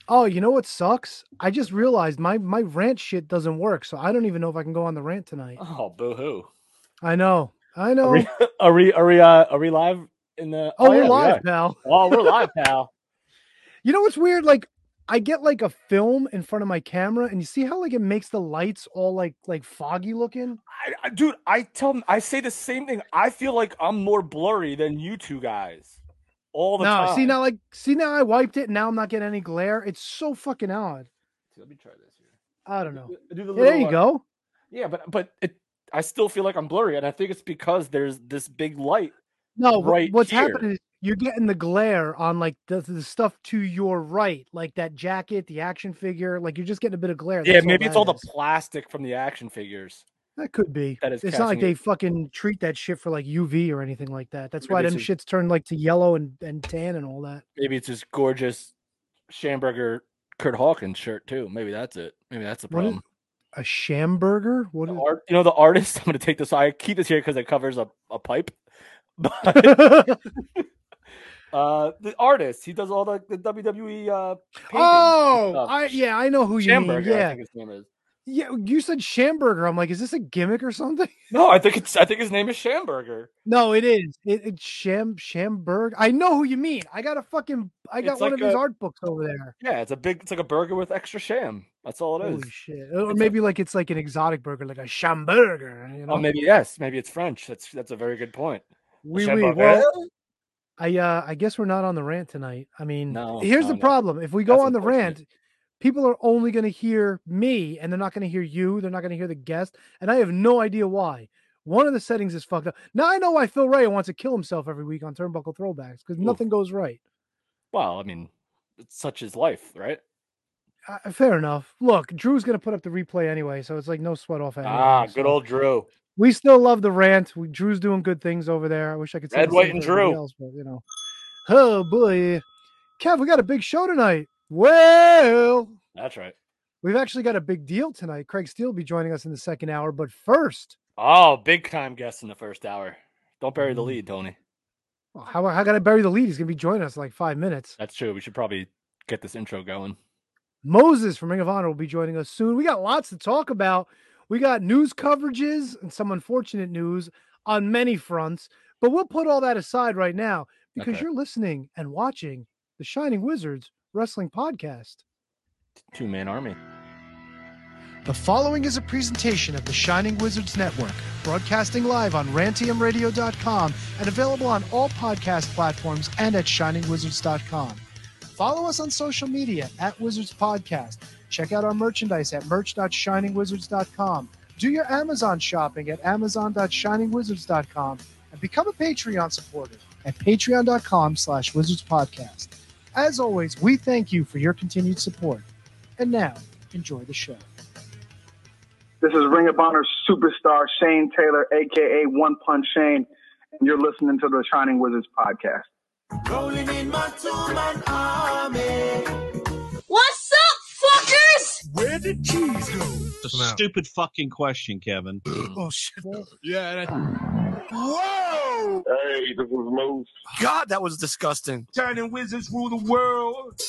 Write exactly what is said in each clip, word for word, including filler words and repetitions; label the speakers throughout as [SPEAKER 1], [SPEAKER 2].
[SPEAKER 1] Oh, you know what sucks? I just realized my my rant shit doesn't work, so I don't even know if I can go on the rant tonight.
[SPEAKER 2] Oh, boo-hoo.
[SPEAKER 1] I know. I
[SPEAKER 2] Are we
[SPEAKER 1] know.
[SPEAKER 2] are we are we uh are we live in the
[SPEAKER 1] Oh,
[SPEAKER 2] Oh
[SPEAKER 1] we're
[SPEAKER 2] yeah, we
[SPEAKER 1] live,
[SPEAKER 2] are.
[SPEAKER 1] pal.
[SPEAKER 2] Oh, we're live, pal.
[SPEAKER 1] You know what's weird? Like I get like a film in front of my camera, and you see how like it makes the lights all like like foggy looking.
[SPEAKER 2] I, I, dude, I tell I say the same thing. I feel like I'm more blurry than you two guys all the
[SPEAKER 1] No, see
[SPEAKER 2] time.
[SPEAKER 1] now like see now I wiped it, and now I'm not getting any glare. It's so fucking odd.
[SPEAKER 2] Let me try this here.
[SPEAKER 1] I
[SPEAKER 2] I
[SPEAKER 1] don't
[SPEAKER 2] do,
[SPEAKER 1] know.
[SPEAKER 2] I do the
[SPEAKER 1] Yeah, there
[SPEAKER 2] little
[SPEAKER 1] you
[SPEAKER 2] uh,
[SPEAKER 1] go.
[SPEAKER 2] yeah, but but it I still feel like I'm blurry, and I think it's because there's this big light
[SPEAKER 1] No, but
[SPEAKER 2] right
[SPEAKER 1] what's
[SPEAKER 2] here.
[SPEAKER 1] happening is you're getting the glare on like the, the stuff to your right, like that jacket, the action figure. Like you're just getting a bit of glare.
[SPEAKER 2] Yeah,
[SPEAKER 1] That's all
[SPEAKER 2] maybe it's
[SPEAKER 1] that
[SPEAKER 2] all the
[SPEAKER 1] is.
[SPEAKER 2] plastic from the action figures
[SPEAKER 1] That could be.
[SPEAKER 2] that is
[SPEAKER 1] It's not like
[SPEAKER 2] catching it.
[SPEAKER 1] they fucking treat that shit for like U V or anything like that. That's why
[SPEAKER 2] Maybe it's
[SPEAKER 1] them
[SPEAKER 2] just
[SPEAKER 1] shits turn like to yellow and, and tan and all that.
[SPEAKER 2] maybe it's this gorgeous Schamberger Kurt Hawkins shirt too. Maybe that's it. Maybe that's the
[SPEAKER 1] What is
[SPEAKER 2] problem.
[SPEAKER 1] a Schamberger? What
[SPEAKER 2] The
[SPEAKER 1] is
[SPEAKER 2] art, you know, the artist. I'm gonna take this. I keep this here because it covers a, a pipe. But uh, the artist, he does all the, the W W E uh paintings and
[SPEAKER 1] Oh,
[SPEAKER 2] stuff.
[SPEAKER 1] I yeah, I know who you mean.
[SPEAKER 2] Schamberger, I
[SPEAKER 1] Yeah.
[SPEAKER 2] think his name is.
[SPEAKER 1] Yeah, you said Schamberger. I'm like, is this a gimmick or something?
[SPEAKER 2] No, I think it's. I think his name is Schamberger.
[SPEAKER 1] No, it is. It, it's Sham Schamberg. I know who you mean. I got a fucking I got
[SPEAKER 2] It's
[SPEAKER 1] one
[SPEAKER 2] like
[SPEAKER 1] of his
[SPEAKER 2] a
[SPEAKER 1] art books over there.
[SPEAKER 2] yeah, it's a big. It's like a burger with extra sham. That's all it is.
[SPEAKER 1] Holy shit. Or
[SPEAKER 2] It's a
[SPEAKER 1] maybe like it's like an exotic burger, like a Schamberger, you
[SPEAKER 2] oh
[SPEAKER 1] know?
[SPEAKER 2] maybe yes, maybe it's French. That's that's a very good point. A
[SPEAKER 1] Oui, oui.
[SPEAKER 2] Schamberger?
[SPEAKER 1] Well, I uh I guess we're not on the rant tonight. I mean,
[SPEAKER 2] No,
[SPEAKER 1] here's
[SPEAKER 2] no,
[SPEAKER 1] the
[SPEAKER 2] no.
[SPEAKER 1] problem. If we go
[SPEAKER 2] That's
[SPEAKER 1] on the
[SPEAKER 2] unfortunate.
[SPEAKER 1] rant, people are only going to hear me and they're not going to hear you. They're not going to hear the guest. And I have no idea why. One of the settings is fucked up. Now I know why Phil Ray wants to kill himself every week on Turnbuckle Throwbacks because
[SPEAKER 2] Ooh.
[SPEAKER 1] nothing goes right.
[SPEAKER 2] Well, I mean, it's such his life, right?
[SPEAKER 1] Uh, fair enough. Look, Drew's going to put up the replay anyway, so it's like no sweat off anyway.
[SPEAKER 2] Ah, good
[SPEAKER 1] so.
[SPEAKER 2] old Drew.
[SPEAKER 1] We still love the rant. We, Drew's doing good things over there. I wish I could say
[SPEAKER 2] Red,
[SPEAKER 1] the
[SPEAKER 2] white,
[SPEAKER 1] same
[SPEAKER 2] and
[SPEAKER 1] for everybody
[SPEAKER 2] Drew.
[SPEAKER 1] else, but you know. Oh boy. Kev, we got a big show tonight. Well,
[SPEAKER 2] That's right.
[SPEAKER 1] we've actually got a big deal tonight. Craig Steele will be joining us in the second hour, but first.
[SPEAKER 2] Oh, big time guest in the first hour. Don't bury the lead, Tony.
[SPEAKER 1] Well, how how can I bury the lead? He's gonna be joining us in like five minutes.
[SPEAKER 2] That's true. We should probably get this intro going.
[SPEAKER 1] Moses from Ring of Honor will be joining us soon. We got lots to talk about. We got news coverages and some unfortunate news on many fronts, but we'll put all that aside right now because okay. You're listening and watching the Shining Wizards Wrestling Podcast.
[SPEAKER 2] Two-man army.
[SPEAKER 1] The following is a presentation of the Shining Wizards Network, broadcasting live on rantium radio dot com and available on all podcast platforms and at shining wizards dot com. Follow us on social media at Wizards Podcast. Check out our merchandise at merch dot shining wizards dot com. Do your Amazon shopping at amazon dot shining wizards dot com and become a Patreon supporter at patreon dot com slash wizards podcast. As always, we thank you for your continued support. And now, enjoy the show.
[SPEAKER 3] This is Ring of Honor superstar Shane Taylor, a k a. One Punch Shane, and you're listening to the Shining Wizards Podcast.
[SPEAKER 4] Rolling in my two-man army.
[SPEAKER 5] What's up, fuckers?
[SPEAKER 4] Where did cheese go?
[SPEAKER 6] Stupid fucking question, Kevin.
[SPEAKER 4] Oh, shit.
[SPEAKER 7] Yeah. And I...
[SPEAKER 4] Whoa!
[SPEAKER 8] Hey, this is Moose.
[SPEAKER 7] God, that was disgusting.
[SPEAKER 4] Shining Wizards rule the world.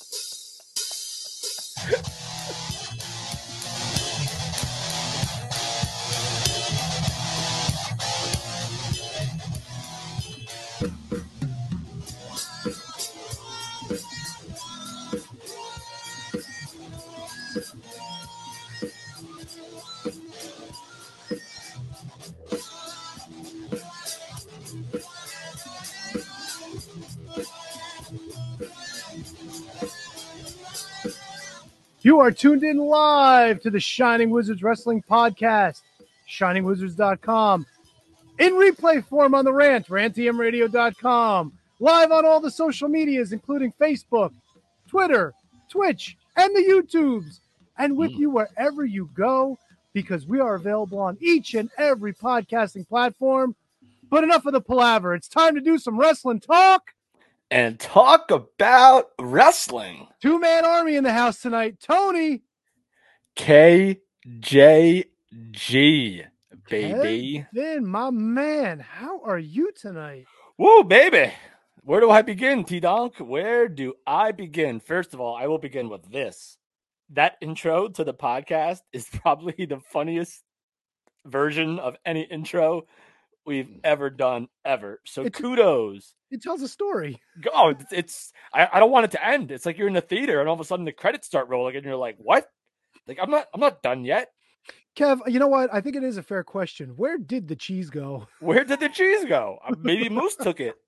[SPEAKER 1] You are tuned in live to the Shining Wizards Wrestling Podcast, shining wizards dot com. In replay form on the rant, rantium radio dot com. Live on all the social medias, including Facebook, Twitter, Twitch, and the YouTubes. And with mm. you wherever you go, because we are available on each and every podcasting platform. But enough of the palaver. It's time to do some wrestling talk.
[SPEAKER 2] And talk about wrestling.
[SPEAKER 1] Two-man army in the house tonight. Tony.
[SPEAKER 2] K J G, baby.
[SPEAKER 1] Kevin, my man, how are you tonight?
[SPEAKER 2] Woo, baby. Where do I begin, T-Donk? Where do I begin? First of all, I will begin with this. That intro to the podcast is probably the funniest version of any intro we've ever done, ever. So
[SPEAKER 1] It's-
[SPEAKER 2] kudos.
[SPEAKER 1] It tells a story.
[SPEAKER 2] Oh, it's, it's I, I don't want it to end. It's like you're in the theater and all of a sudden the credits start rolling and you're like, what? Like, I'm not I'm not done yet.
[SPEAKER 1] Kev, you know what? I think it is a fair question. Where did the cheese go?
[SPEAKER 2] Where did the cheese go? Uh, Maybe Moose took it.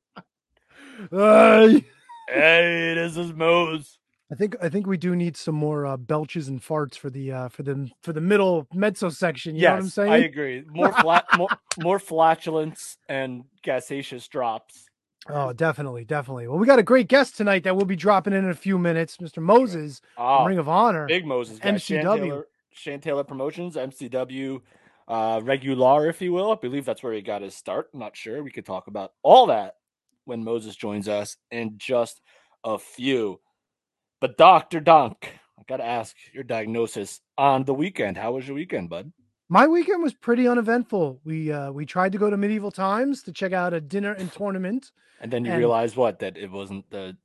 [SPEAKER 1] Uh,
[SPEAKER 2] Hey, this is Moose.
[SPEAKER 1] I think I think we do need some more uh, belches and farts for the uh, for the for the middle mezzo section. You know what I'm
[SPEAKER 2] Yes,
[SPEAKER 1] saying?
[SPEAKER 2] I agree. More flat, more, more flatulence and gaseous drops.
[SPEAKER 1] Oh, definitely, definitely. Well, we got a great guest tonight that we'll be dropping in in a few minutes, Mister Moses,
[SPEAKER 2] Oh,
[SPEAKER 1] from Ring of Honor.
[SPEAKER 2] big Moses guy.
[SPEAKER 1] M C W.
[SPEAKER 2] Shan Taylor, Shan Taylor Promotions, M C W, uh, regular, if you will. I believe that's where he got his start. I'm not sure. We could talk about all that when Moses joins us in just a few. But Doctor Donk, I got to ask your diagnosis on the weekend. How was your weekend, bud?
[SPEAKER 1] My weekend was pretty uneventful. We uh, we tried to go to Medieval Times to check out a dinner and tournament.
[SPEAKER 2] And then you
[SPEAKER 1] And-
[SPEAKER 2] realized what? That it wasn't the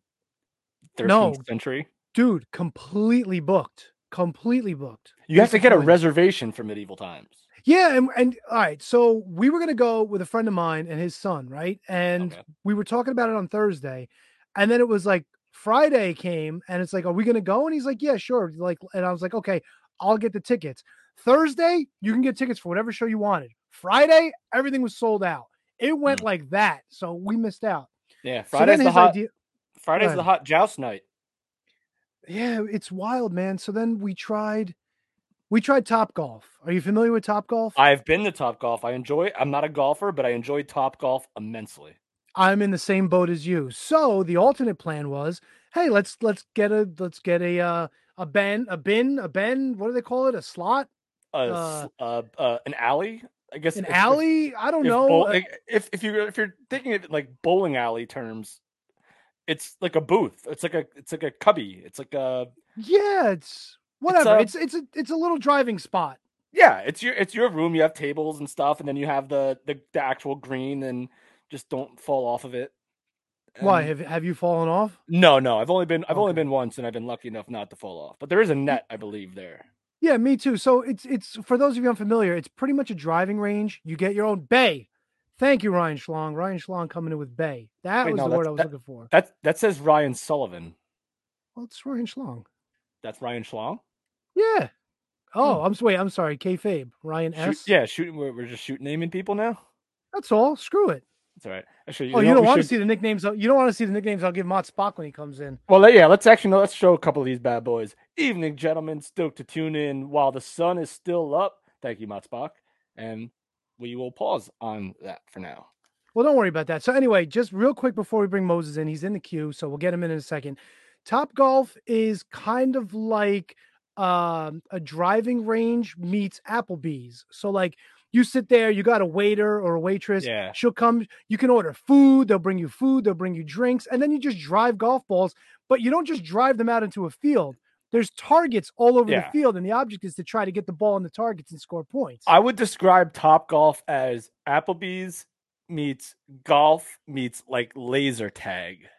[SPEAKER 1] No.
[SPEAKER 2] thirteenth century?
[SPEAKER 1] Dude, completely booked. Completely booked.
[SPEAKER 2] You have to get a
[SPEAKER 1] Disappointed.
[SPEAKER 2] reservation for Medieval Times.
[SPEAKER 1] Yeah, and, and all right, so we were gonna go with a friend of mine and his son, right? And
[SPEAKER 2] Okay.
[SPEAKER 1] we were talking about it on Thursday, and then it was like Friday came, and it's like, are we gonna go? And he's like, yeah, sure. Like, and I was like, okay, I'll get the tickets. Thursday, you can get tickets for whatever show you wanted. Friday, everything was sold out. It went
[SPEAKER 2] Mm.
[SPEAKER 1] like that, so we missed out.
[SPEAKER 2] Yeah,
[SPEAKER 1] So then
[SPEAKER 2] Friday's the
[SPEAKER 1] his
[SPEAKER 2] hot.
[SPEAKER 1] idea,
[SPEAKER 2] Friday's
[SPEAKER 1] Go
[SPEAKER 2] the
[SPEAKER 1] ahead.
[SPEAKER 2] hot joust night.
[SPEAKER 1] yeah, it's wild, man. So then we tried, we tried Top Golf. Are you familiar with Top Golf?
[SPEAKER 2] I've been to Top Golf. I enjoy. I'm not a golfer, but I enjoy Top Golf immensely.
[SPEAKER 1] I'm in the same boat as you. So the alternate plan was, hey, let's let's get a let's get a uh, a bin a bin a bin. What do they call it? A slot,
[SPEAKER 2] Uh,
[SPEAKER 1] Uh,
[SPEAKER 2] s- uh, uh, an alley. I guess
[SPEAKER 1] an
[SPEAKER 2] if- if-
[SPEAKER 1] alley. I don't
[SPEAKER 2] If,
[SPEAKER 1] know.
[SPEAKER 2] bowl-
[SPEAKER 1] Uh,
[SPEAKER 2] like, if if you if you're thinking of it like bowling alley terms, it's like a booth. It's like a it's like a cubby. It's like a
[SPEAKER 1] yeah, it's whatever.
[SPEAKER 2] a-
[SPEAKER 1] It's it's a it's a little driving spot.
[SPEAKER 2] yeah. It's your it's your room. You have tables and stuff, and then you have the the, the actual green, and just don't fall off of it.
[SPEAKER 1] Why
[SPEAKER 2] And-
[SPEAKER 1] have have you fallen off?
[SPEAKER 2] No, no. I've only been I've only
[SPEAKER 1] Okay.
[SPEAKER 2] been once, and I've been lucky enough not to fall off. But there is a net, I believe, there.
[SPEAKER 1] Yeah, me too. So it's it's for those of you unfamiliar, it's pretty much a driving range. You get your own bay. Thank you, Ryan Schlong. Ryan Schlong coming in with bay. That
[SPEAKER 2] Wait,
[SPEAKER 1] was
[SPEAKER 2] no,
[SPEAKER 1] the word
[SPEAKER 2] that's-
[SPEAKER 1] I was
[SPEAKER 2] that-
[SPEAKER 1] looking for.
[SPEAKER 2] That that says Ryan Sullivan.
[SPEAKER 1] Well, it's Ryan Schlong.
[SPEAKER 2] That's Ryan Schlong.
[SPEAKER 1] Yeah. Oh,
[SPEAKER 2] Hmm.
[SPEAKER 1] I'm s- wait. I'm sorry. Kayfabe. Ryan
[SPEAKER 2] Shoot,
[SPEAKER 1] S.
[SPEAKER 2] yeah, shooting. We're, we're just shooting naming people now.
[SPEAKER 1] That's all. Screw it.
[SPEAKER 2] That's all right. Actually,
[SPEAKER 1] Oh, you
[SPEAKER 2] know
[SPEAKER 1] don't
[SPEAKER 2] what we
[SPEAKER 1] want to
[SPEAKER 2] should-
[SPEAKER 1] see the nicknames. You don't want to see the nicknames I'll give Mott Spock when he comes in.
[SPEAKER 2] Well, let- yeah, let's actually let's show a couple of these bad boys. Evening, gentlemen. Stoked to tune in while the sun is still up. Thank you, Motsbach. And we will pause on that for now.
[SPEAKER 1] Well, don't worry about that. So anyway, just real quick before we bring Moses in, he's in the queue, so we'll get him in in a second. Top Golf is kind of like um, a driving range meets Applebee's. So like you sit there, you got a waiter or a waitress.
[SPEAKER 2] Yeah.
[SPEAKER 1] She'll come. You can order food. They'll bring you food. They'll bring you drinks, and then you just drive golf balls. But you don't just drive them out into a field. There's targets all over
[SPEAKER 2] Yeah.
[SPEAKER 1] the field, and the object is to try to get the ball in the targets and score points.
[SPEAKER 2] I would describe Top Golf as Applebee's meets golf meets like laser tag.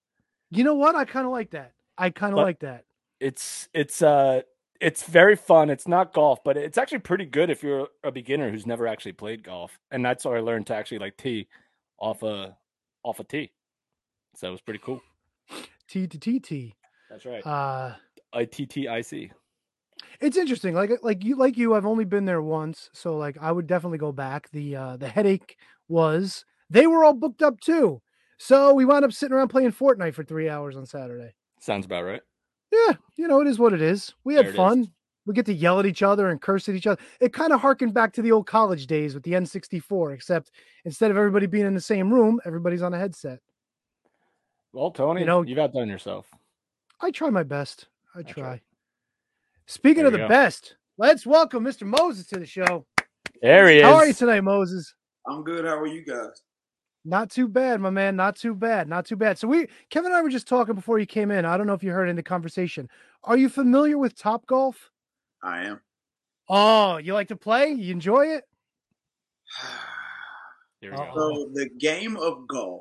[SPEAKER 1] You know what? I kind of like that. I kind of
[SPEAKER 2] But-
[SPEAKER 1] like that.
[SPEAKER 2] It's it's uh it's very fun. It's not golf, but it's actually pretty good if you're a beginner who's never actually played golf. And that's how I learned to actually like tee off a off a tee. So it was pretty cool.
[SPEAKER 1] T to T T.
[SPEAKER 2] That's right.
[SPEAKER 1] Uh,
[SPEAKER 2] I T T I C.
[SPEAKER 1] it's interesting. Like like you like you, I've only been there once, so like I would definitely go back. The uh, the headache was they were all booked up too, so we wound up sitting around playing Fortnite for three hours on Saturday.
[SPEAKER 2] Sounds about right.
[SPEAKER 1] Yeah, you know it is what it is. We had
[SPEAKER 2] There it is.
[SPEAKER 1] fun. We get to yell at each other and curse at each other. It kind of harkened back to the old college days with the N sixty-four, except instead of everybody being in the same room, everybody's on a headset.
[SPEAKER 2] Well, Tony,
[SPEAKER 1] You know-
[SPEAKER 2] you've outdone yourself.
[SPEAKER 1] I try my best. I
[SPEAKER 2] That's
[SPEAKER 1] try.
[SPEAKER 2] right.
[SPEAKER 1] Speaking
[SPEAKER 2] There
[SPEAKER 1] of
[SPEAKER 2] you
[SPEAKER 1] the
[SPEAKER 2] go.
[SPEAKER 1] best, let's welcome Mister Moses to the show.
[SPEAKER 2] There he is.
[SPEAKER 1] How are you tonight, Moses?
[SPEAKER 8] I'm good. How are you guys?
[SPEAKER 1] Not too bad, my man. Not too bad. Not too bad. So we, Kevin and I were just talking before you came in. I don't know if you heard in the conversation. Are you familiar with Top Golf?
[SPEAKER 8] I am.
[SPEAKER 1] Oh, you like to play? You enjoy it?
[SPEAKER 2] Here we
[SPEAKER 1] Uh-oh.
[SPEAKER 2] go.
[SPEAKER 8] So the game of golf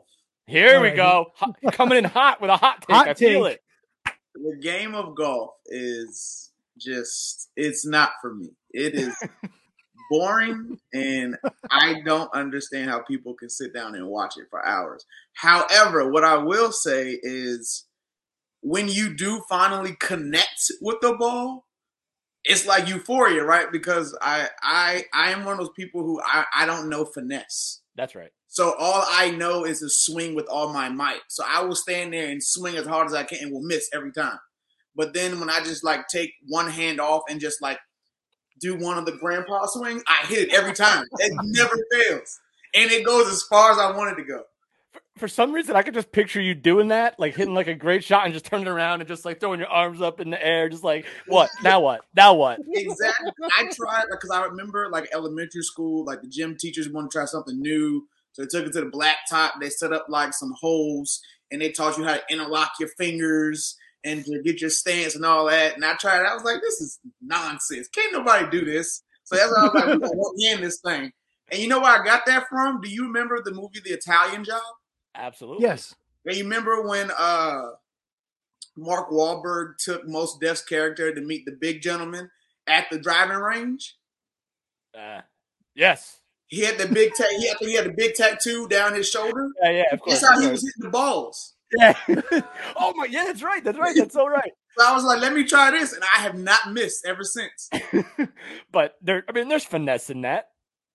[SPEAKER 2] Here
[SPEAKER 1] All
[SPEAKER 2] we
[SPEAKER 1] right.
[SPEAKER 2] go. Hot, coming in hot with a hot take.
[SPEAKER 1] Hot
[SPEAKER 2] I feel
[SPEAKER 1] take.
[SPEAKER 2] it.
[SPEAKER 8] The game of golf is just, it's not for me. It is boring, and I don't understand how people can sit down and watch it for hours. However, what I will say is when you do finally connect with the ball, it's like euphoria, right? Because I I I am one of those people who I, I don't know finesse.
[SPEAKER 2] That's right.
[SPEAKER 8] So all I know is to swing with all my might. So I will stand there and swing as hard as I can and will miss every time. But then when I just like take one hand off and just like do one of the grandpa swings, I hit it every time. It never fails. And it goes as far as I want it to go.
[SPEAKER 2] For, for some reason, I could just picture you doing that, like hitting like a great shot and just turning around and just like throwing your arms up in the air, just like, what? Now what? Now what?
[SPEAKER 8] Exactly. I tried, because I remember like elementary school, like the gym teachers wanted to try something new. So they took it to the blacktop. They set up like some holes and they taught you how to interlock your fingers and to get your stance and all that. And I tried it. I was like, this is nonsense. Can't nobody do this. So that's why I was like, we're going to end this thing. And you know where I got that from? Do you remember the movie The Italian Job?
[SPEAKER 2] Absolutely.
[SPEAKER 1] Yes.
[SPEAKER 8] And you remember when uh, Mark Wahlberg took Mos Def's character to meet the big gentleman at the driving range?
[SPEAKER 2] Uh, yes.
[SPEAKER 8] He had the big ta- he, had, he had the big tattoo down his shoulder.
[SPEAKER 2] Yeah, yeah, of course.
[SPEAKER 8] That's how he
[SPEAKER 2] course.
[SPEAKER 8] was hitting the balls.
[SPEAKER 2] Yeah. Oh my, yeah, that's right. That's right. That's so right.
[SPEAKER 8] So I was like, let me try this, and I have not missed ever since.
[SPEAKER 2] But there, I mean, there's finesse in that.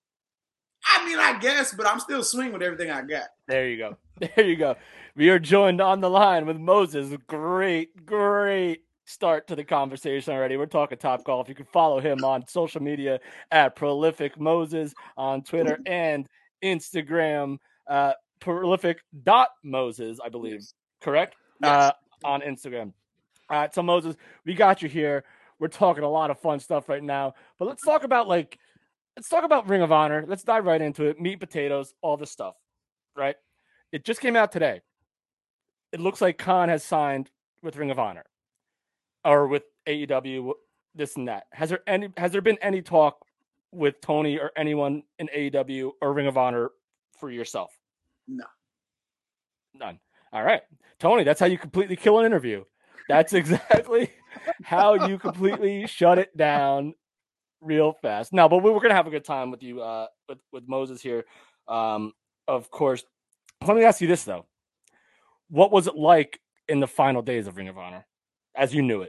[SPEAKER 8] I mean, I guess, but I'm still swinging with everything I got.
[SPEAKER 2] There you go. There you go. We are joined on the line with Moses. Great, great start to the conversation already. We're talking Top Golf. You can follow him on social media at Prolific Moses on Twitter and Instagram. Uh, prolific dot Moses, I believe. Yes. Correct? Yes. Uh, on Instagram. All right, so Moses, we got you here. We're talking a lot of fun stuff right now, but let's talk about like, let's talk about Ring of Honor. Let's dive right into it. Meat, potatoes, all this stuff, right? It just came out today. It looks like Khan has signed with Ring of Honor or with A E W, this and that. Has there any, has there been any talk with Tony or anyone in A E W or Ring of Honor for yourself?
[SPEAKER 8] No.
[SPEAKER 2] None. All right. Tony, that's how you completely kill an interview. That's exactly how you completely shut it down real fast. No, but we we're going to have a good time with you, uh, with, with Moses here. Um, of course. Let me ask you this, though. What was it like in the final days of Ring of Honor as you knew it?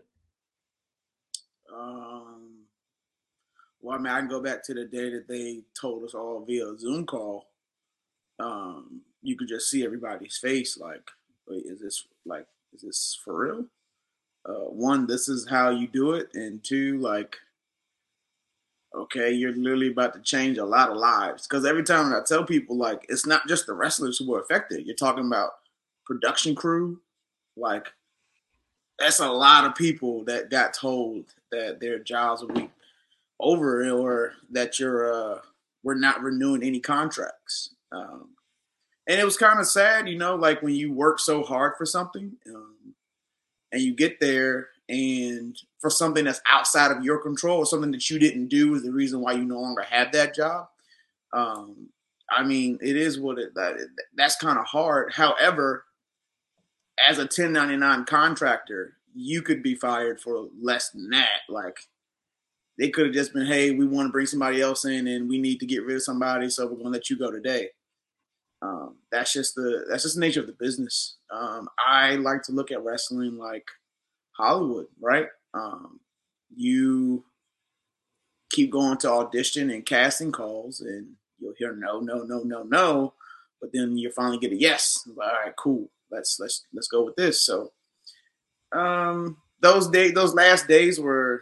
[SPEAKER 8] Um, well, I mean, I can go back to the day that they told us all via Zoom call. Um, you could just see everybody's face like, wait, is this like, is this for real? Uh, one, this is how you do it. And two, like, okay, you're literally about to change a lot of lives. Because every time I tell people, like, it's not just the wrestlers who were affected. You're talking about production crew. Like, that's a lot of people that got told that their jobs will be over or that you're, uh, we're not renewing any contracts. Um, and it was kind of sad, you know, like when you work so hard for something um, and you get there and for something that's outside of your control or something that you didn't do is the reason why you no longer have that job. Um, I mean, it is what it, that, that's kind of hard. However, as a ten ninety-nine contractor, you could be fired for less than that. Like, they could have just been, hey, we want to bring somebody else in and we need to get rid of somebody, so we're going to let you go today. Um, that's just the that's just the nature of the business. Um, I like to look at wrestling like Hollywood, right? Um, you keep going to audition and casting calls, and you'll hear no, no, no, no, no, but then you finally get a yes. Like, all right, cool. Let's let's let's go with this. So, um, those day those last days were.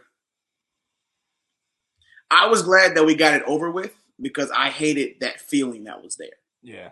[SPEAKER 8] I was glad that we got it over with because I hated that feeling that was there.
[SPEAKER 2] Yeah.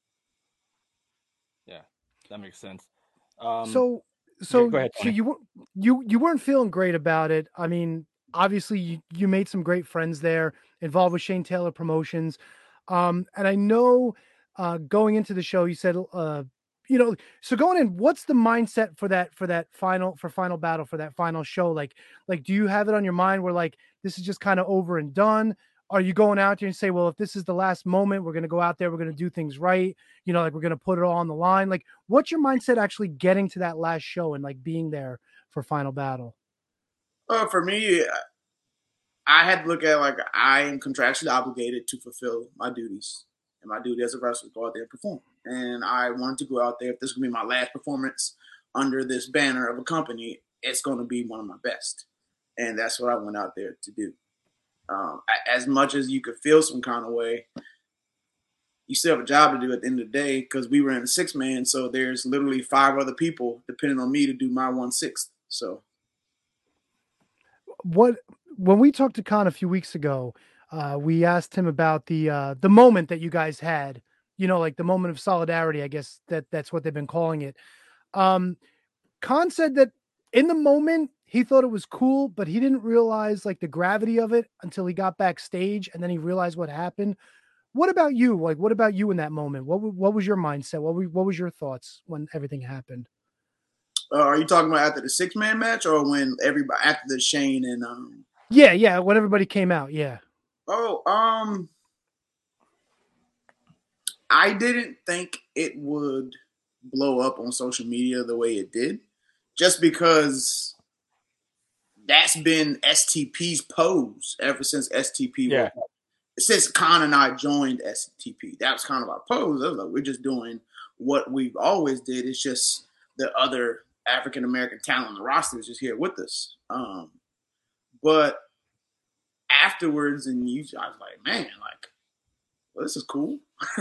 [SPEAKER 2] Yeah, that makes sense. Um,
[SPEAKER 1] so, so,
[SPEAKER 2] yeah, go ahead,
[SPEAKER 1] so you you you weren't feeling great about it. I mean, obviously, you, you made some great friends there, involved with Shane Taylor Promotions, um, and I know uh, going into the show, you said, uh, you know, so going in, what's the mindset for that for that final for final battle for that final show? Like, like, do you have it on your mind where like this is just kind of over and done, are you going out there and say, well, if this is the last moment, we're going to go out there, we're going to do things right. You know, like we're going to put it all on the line. Like, what's your mindset actually getting to that last show and like being there for Final Battle?
[SPEAKER 8] Uh, for me, I had to look at like I am contractually obligated to fulfill my duties, and my duty as a wrestler is to go out there and perform. And I wanted to go out there. If this is going to be my last performance under this banner of a company, it's going to be one of my best, and that's what I went out there to do. Um, as much as you could feel some kind of way, you still have a job to do at the end of the day because we were in a six man, so there's literally five other people depending on me to do my one sixth. So,
[SPEAKER 1] what when we talked to Khan a few weeks ago, uh, we asked him about the uh, the moment that you guys had. You know, like the moment of solidarity. I guess that that's what they've been calling it. Um, Khan said that in the moment he thought it was cool, but he didn't realize like the gravity of it until he got backstage, and then he realized what happened. What about you? Like, what about you in that moment? What what was your mindset? What were, what was your thoughts when everything happened?
[SPEAKER 8] Uh, are you talking about after the six man match or when everybody after the Shane and um?
[SPEAKER 1] Yeah, yeah. When everybody came out, yeah.
[SPEAKER 8] Oh, um, I didn't think it would blow up on social media the way it did, just because that's been S T P's pose ever since S T P.
[SPEAKER 2] Yeah.
[SPEAKER 8] Was, since Khan and I joined S T P, that was kind of our pose. I was like, we're just doing what we've always did. It's just the other African American talent on the roster is just here with us. Um, but afterwards, and you, I was like, man, like, well, this is cool.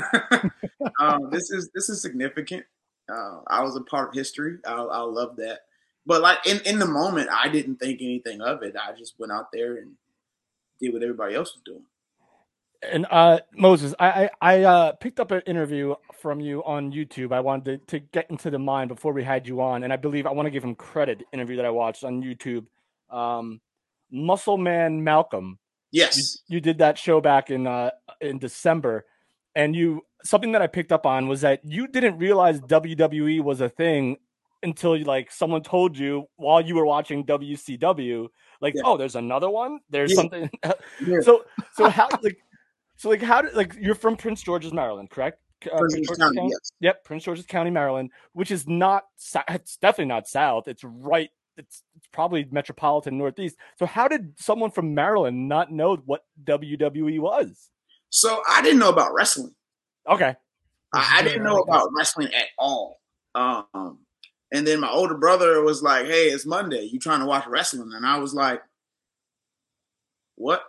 [SPEAKER 8] um, this is this is significant. Uh, I was a part of history. I, I love that. But like in, in the moment, I didn't think anything of it. I just went out there and did what everybody else was doing.
[SPEAKER 2] And uh, Moses, I I, I uh, picked up an interview from you on YouTube. I wanted to, to get into the mind before we had you on, and I believe I want to give him credit. The interview that I watched on YouTube, um, Muscle Man Malcolm.
[SPEAKER 8] Yes,
[SPEAKER 2] you, you did that show back in uh, in December, and you something that I picked up on was that you didn't realize W W E was a thing until like someone told you while you were watching W C W, like, yeah. oh, there's another one. There's yeah. something. yeah. So so how like. So, like, how did, like, you're from Prince George's, Maryland, correct? Uh,
[SPEAKER 8] Prince George's County, County, yes.
[SPEAKER 2] Yep, Prince George's County, Maryland, which is not, it's definitely not South. It's right, it's, it's probably metropolitan Northeast. So, how did someone from Maryland not know what W W E was?
[SPEAKER 8] So, I didn't know about wrestling.
[SPEAKER 2] Okay.
[SPEAKER 8] I, I didn't know about wrestling at all. Um, and then my older brother was like, hey, it's Monday. You trying to watch wrestling? And I was like, what?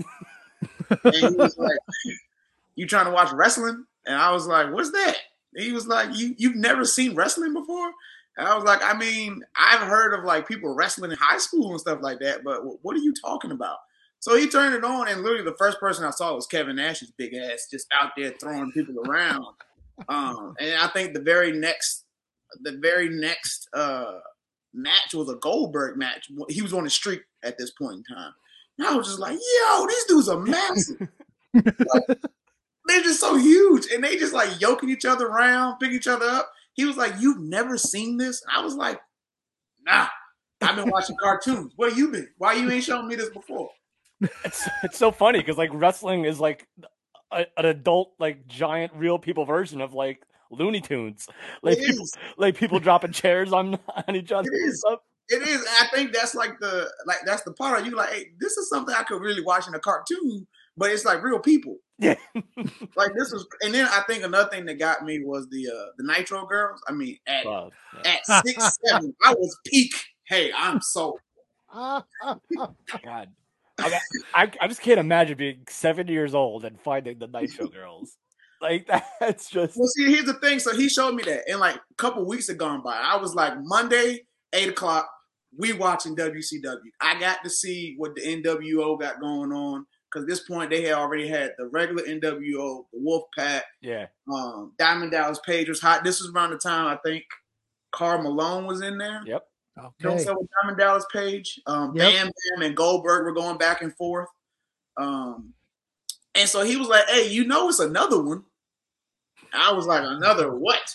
[SPEAKER 8] And he was like, you trying to watch wrestling? And I was like, what's that? And he was like, you, you've never seen wrestling before? And I was like, I mean, I've heard of like people wrestling in high school and stuff like that, but what are you talking about? So he turned it on, and literally the first person I saw was Kevin Nash's big ass just out there throwing people around. Um, and I think the very next, the very next uh, match was a Goldberg match. He was on the streak at this point in time. And I was just like, yo, these dudes are massive. Like, they're just so huge. And they just like yoking each other around, pick each other up. He was like, you've never seen this? And I was like, nah, I've been watching cartoons. Where you been? Why you ain't showing me this before?
[SPEAKER 2] It's it's so funny because like wrestling is like a, an adult, like giant real people version of like Looney Tunes. Like
[SPEAKER 8] it
[SPEAKER 2] people
[SPEAKER 8] is.
[SPEAKER 2] like people dropping chairs on, on each other.
[SPEAKER 8] It is.
[SPEAKER 2] Stuff.
[SPEAKER 8] It is. I think that's like the like that's the part of you like, hey, this is something I could really watch in a cartoon, but it's like real people.
[SPEAKER 2] Yeah.
[SPEAKER 8] Like this was, and then I think another thing that got me was the uh, the Nitro girls. I mean, at
[SPEAKER 2] Wow. Yeah.
[SPEAKER 8] at six seven, I was peak. Hey, I'm sold.
[SPEAKER 2] God, I, I I just can't imagine being seven years old and finding the Nitro girls. Like that's just.
[SPEAKER 8] Well, see, here's the thing. So he showed me that, and like a couple weeks had gone by. I was like, Monday, eight o'clock. We watching W C W. I got to see what the N W O got going on because at this point they had already had the regular N W O, the Wolfpack.
[SPEAKER 2] Yeah.
[SPEAKER 8] Um, Diamond Dallas Page was hot. This was around the time I think Karl Malone was in there.
[SPEAKER 2] Yep.
[SPEAKER 8] Okay. So with Diamond Dallas Page, um,
[SPEAKER 1] Yep.
[SPEAKER 8] Bam Bam and Goldberg were going back and forth. Um, and so he was like, "Hey, you know, it's another one." I was like, "Another what?"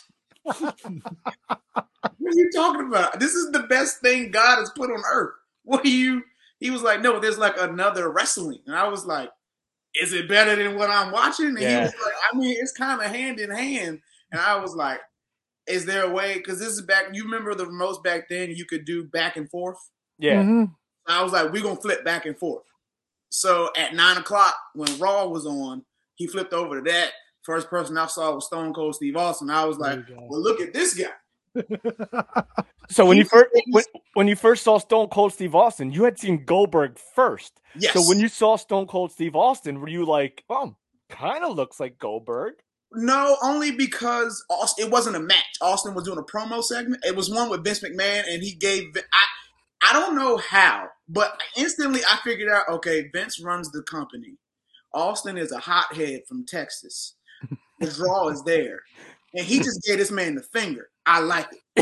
[SPEAKER 8] What are you talking about? This is the best thing God has put on earth. What are you? He was like, no, there's like another wrestling. And I was like, is it better than what I'm watching? And
[SPEAKER 2] Yeah.
[SPEAKER 8] he was like, I mean, it's kind of hand in hand. And I was like, is there a way? Because this is back, you remember the remotes back then, you could do back and forth?
[SPEAKER 2] Yeah.
[SPEAKER 1] Mm-hmm.
[SPEAKER 8] I was like, we're going to flip back and forth. So at nine o'clock, when Raw was on, he flipped over to that. First person I saw was Stone Cold Steve Austin. I was like, well, look at this guy.
[SPEAKER 2] So when
[SPEAKER 8] He-
[SPEAKER 2] you first when, when you first saw Stone Cold Steve Austin, you had seen Goldberg first.
[SPEAKER 8] Yes.
[SPEAKER 2] So when you saw Stone Cold Steve Austin, were you like, oh, kind of looks like Goldberg?
[SPEAKER 8] No, only because Austin, it wasn't a match. Austin was doing a promo segment. It was one with Vince McMahon, and he gave I I don't know how, but instantly I figured out, okay, Vince runs the company. Austin is a hothead from Texas. The draw is there. And he just gave this man the finger. I like it.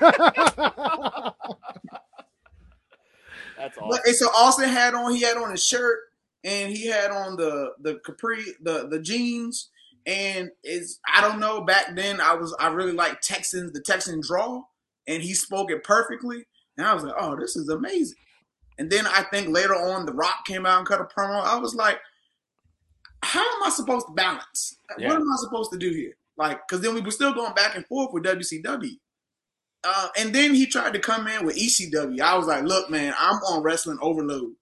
[SPEAKER 2] That's awesome.
[SPEAKER 8] But, and so Austin had on, he had on his shirt, and he had on the the capri, the the jeans. And is I don't know, back then I was I really liked Texans, the Texan draw, and he spoke it perfectly. And I was like, oh, this is amazing. And then I think later on The Rock came out and cut a promo. I was like, how am I supposed to balance?
[SPEAKER 2] Yeah.
[SPEAKER 8] What am I supposed to do here? Like, because then we were still going back and forth with W C W. Uh, and then he tried to come in with E C W. I was like, look, man, I'm on wrestling overload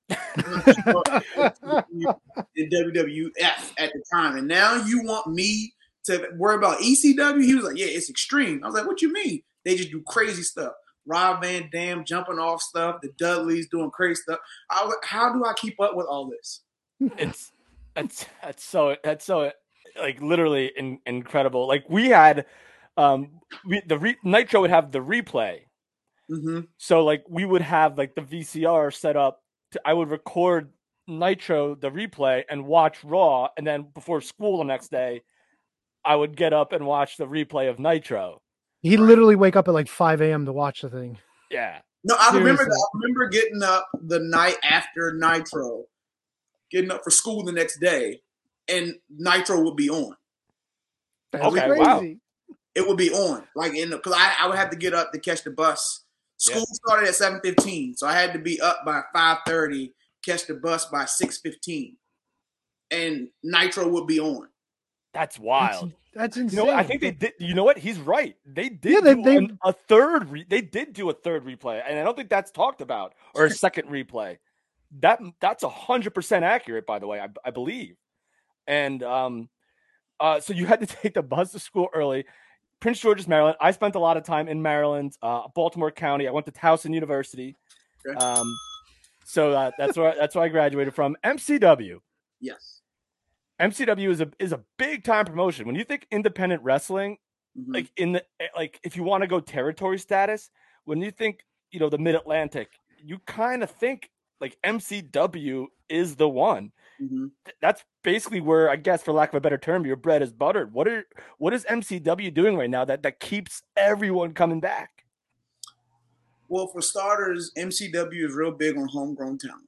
[SPEAKER 8] in W W F at the time. And now you want me to worry about E C W? He was like, yeah, it's extreme. I was like, what you mean? They just do crazy stuff. Rob Van Dam jumping off stuff. The Dudleys doing crazy stuff. I was like, how do I keep up with all this?
[SPEAKER 2] It's that's that's so that's so like literally in, incredible. Like we had um we the re, Nitro would have the replay.
[SPEAKER 8] Mm-hmm.
[SPEAKER 2] So like we would have like the V C R set up to, I would record Nitro the replay and watch Raw, and then before school the next day I would get up and watch the replay of Nitro.
[SPEAKER 1] He'd literally wake up at like five a.m. to watch the thing.
[SPEAKER 2] Yeah.
[SPEAKER 8] No, I remember
[SPEAKER 1] Seriously.
[SPEAKER 8] that. I remember getting up the night after Nitro, getting up for school the next day, and Nitro would be on.
[SPEAKER 1] That's
[SPEAKER 2] Okay,
[SPEAKER 1] crazy.
[SPEAKER 2] wow.
[SPEAKER 8] It would be on, like in because I, I would have to get up to catch the bus. School
[SPEAKER 2] Yeah.
[SPEAKER 8] started at seven fifteen, so I had to be up by five thirty, catch the bus by six fifteen, and Nitro would be on.
[SPEAKER 2] That's wild.
[SPEAKER 1] That's
[SPEAKER 2] You
[SPEAKER 1] insane.
[SPEAKER 2] know what? I think they did. You know what? He's right. They did
[SPEAKER 1] Yeah, they-
[SPEAKER 2] do
[SPEAKER 1] they-
[SPEAKER 2] an- a third. Re, they did do a third replay, and I don't think that's talked about, or a second replay. That that's a hundred percent accurate, by the way. I, I believe. And um, uh, so you had to take the bus to school early. Prince George's, Maryland. I spent a lot of time in Maryland, uh, Baltimore County. I went to Towson University.
[SPEAKER 8] Okay.
[SPEAKER 2] Um, so uh, that's where that's where I graduated from. M C W.
[SPEAKER 8] Yes.
[SPEAKER 2] M C W is a is a big time promotion. When you think independent wrestling,
[SPEAKER 8] Mhm.
[SPEAKER 2] like in the like if you want to go territory status, when you think, you know, the Mid Atlantic, you kind of think like M C W is the one.
[SPEAKER 8] Mhm.
[SPEAKER 2] Th- That's basically where, I guess, for lack of a better term, your bread is buttered. What are what is M C W doing right now that that keeps everyone coming back?
[SPEAKER 8] Well, for starters, M C W is real big on homegrown talent.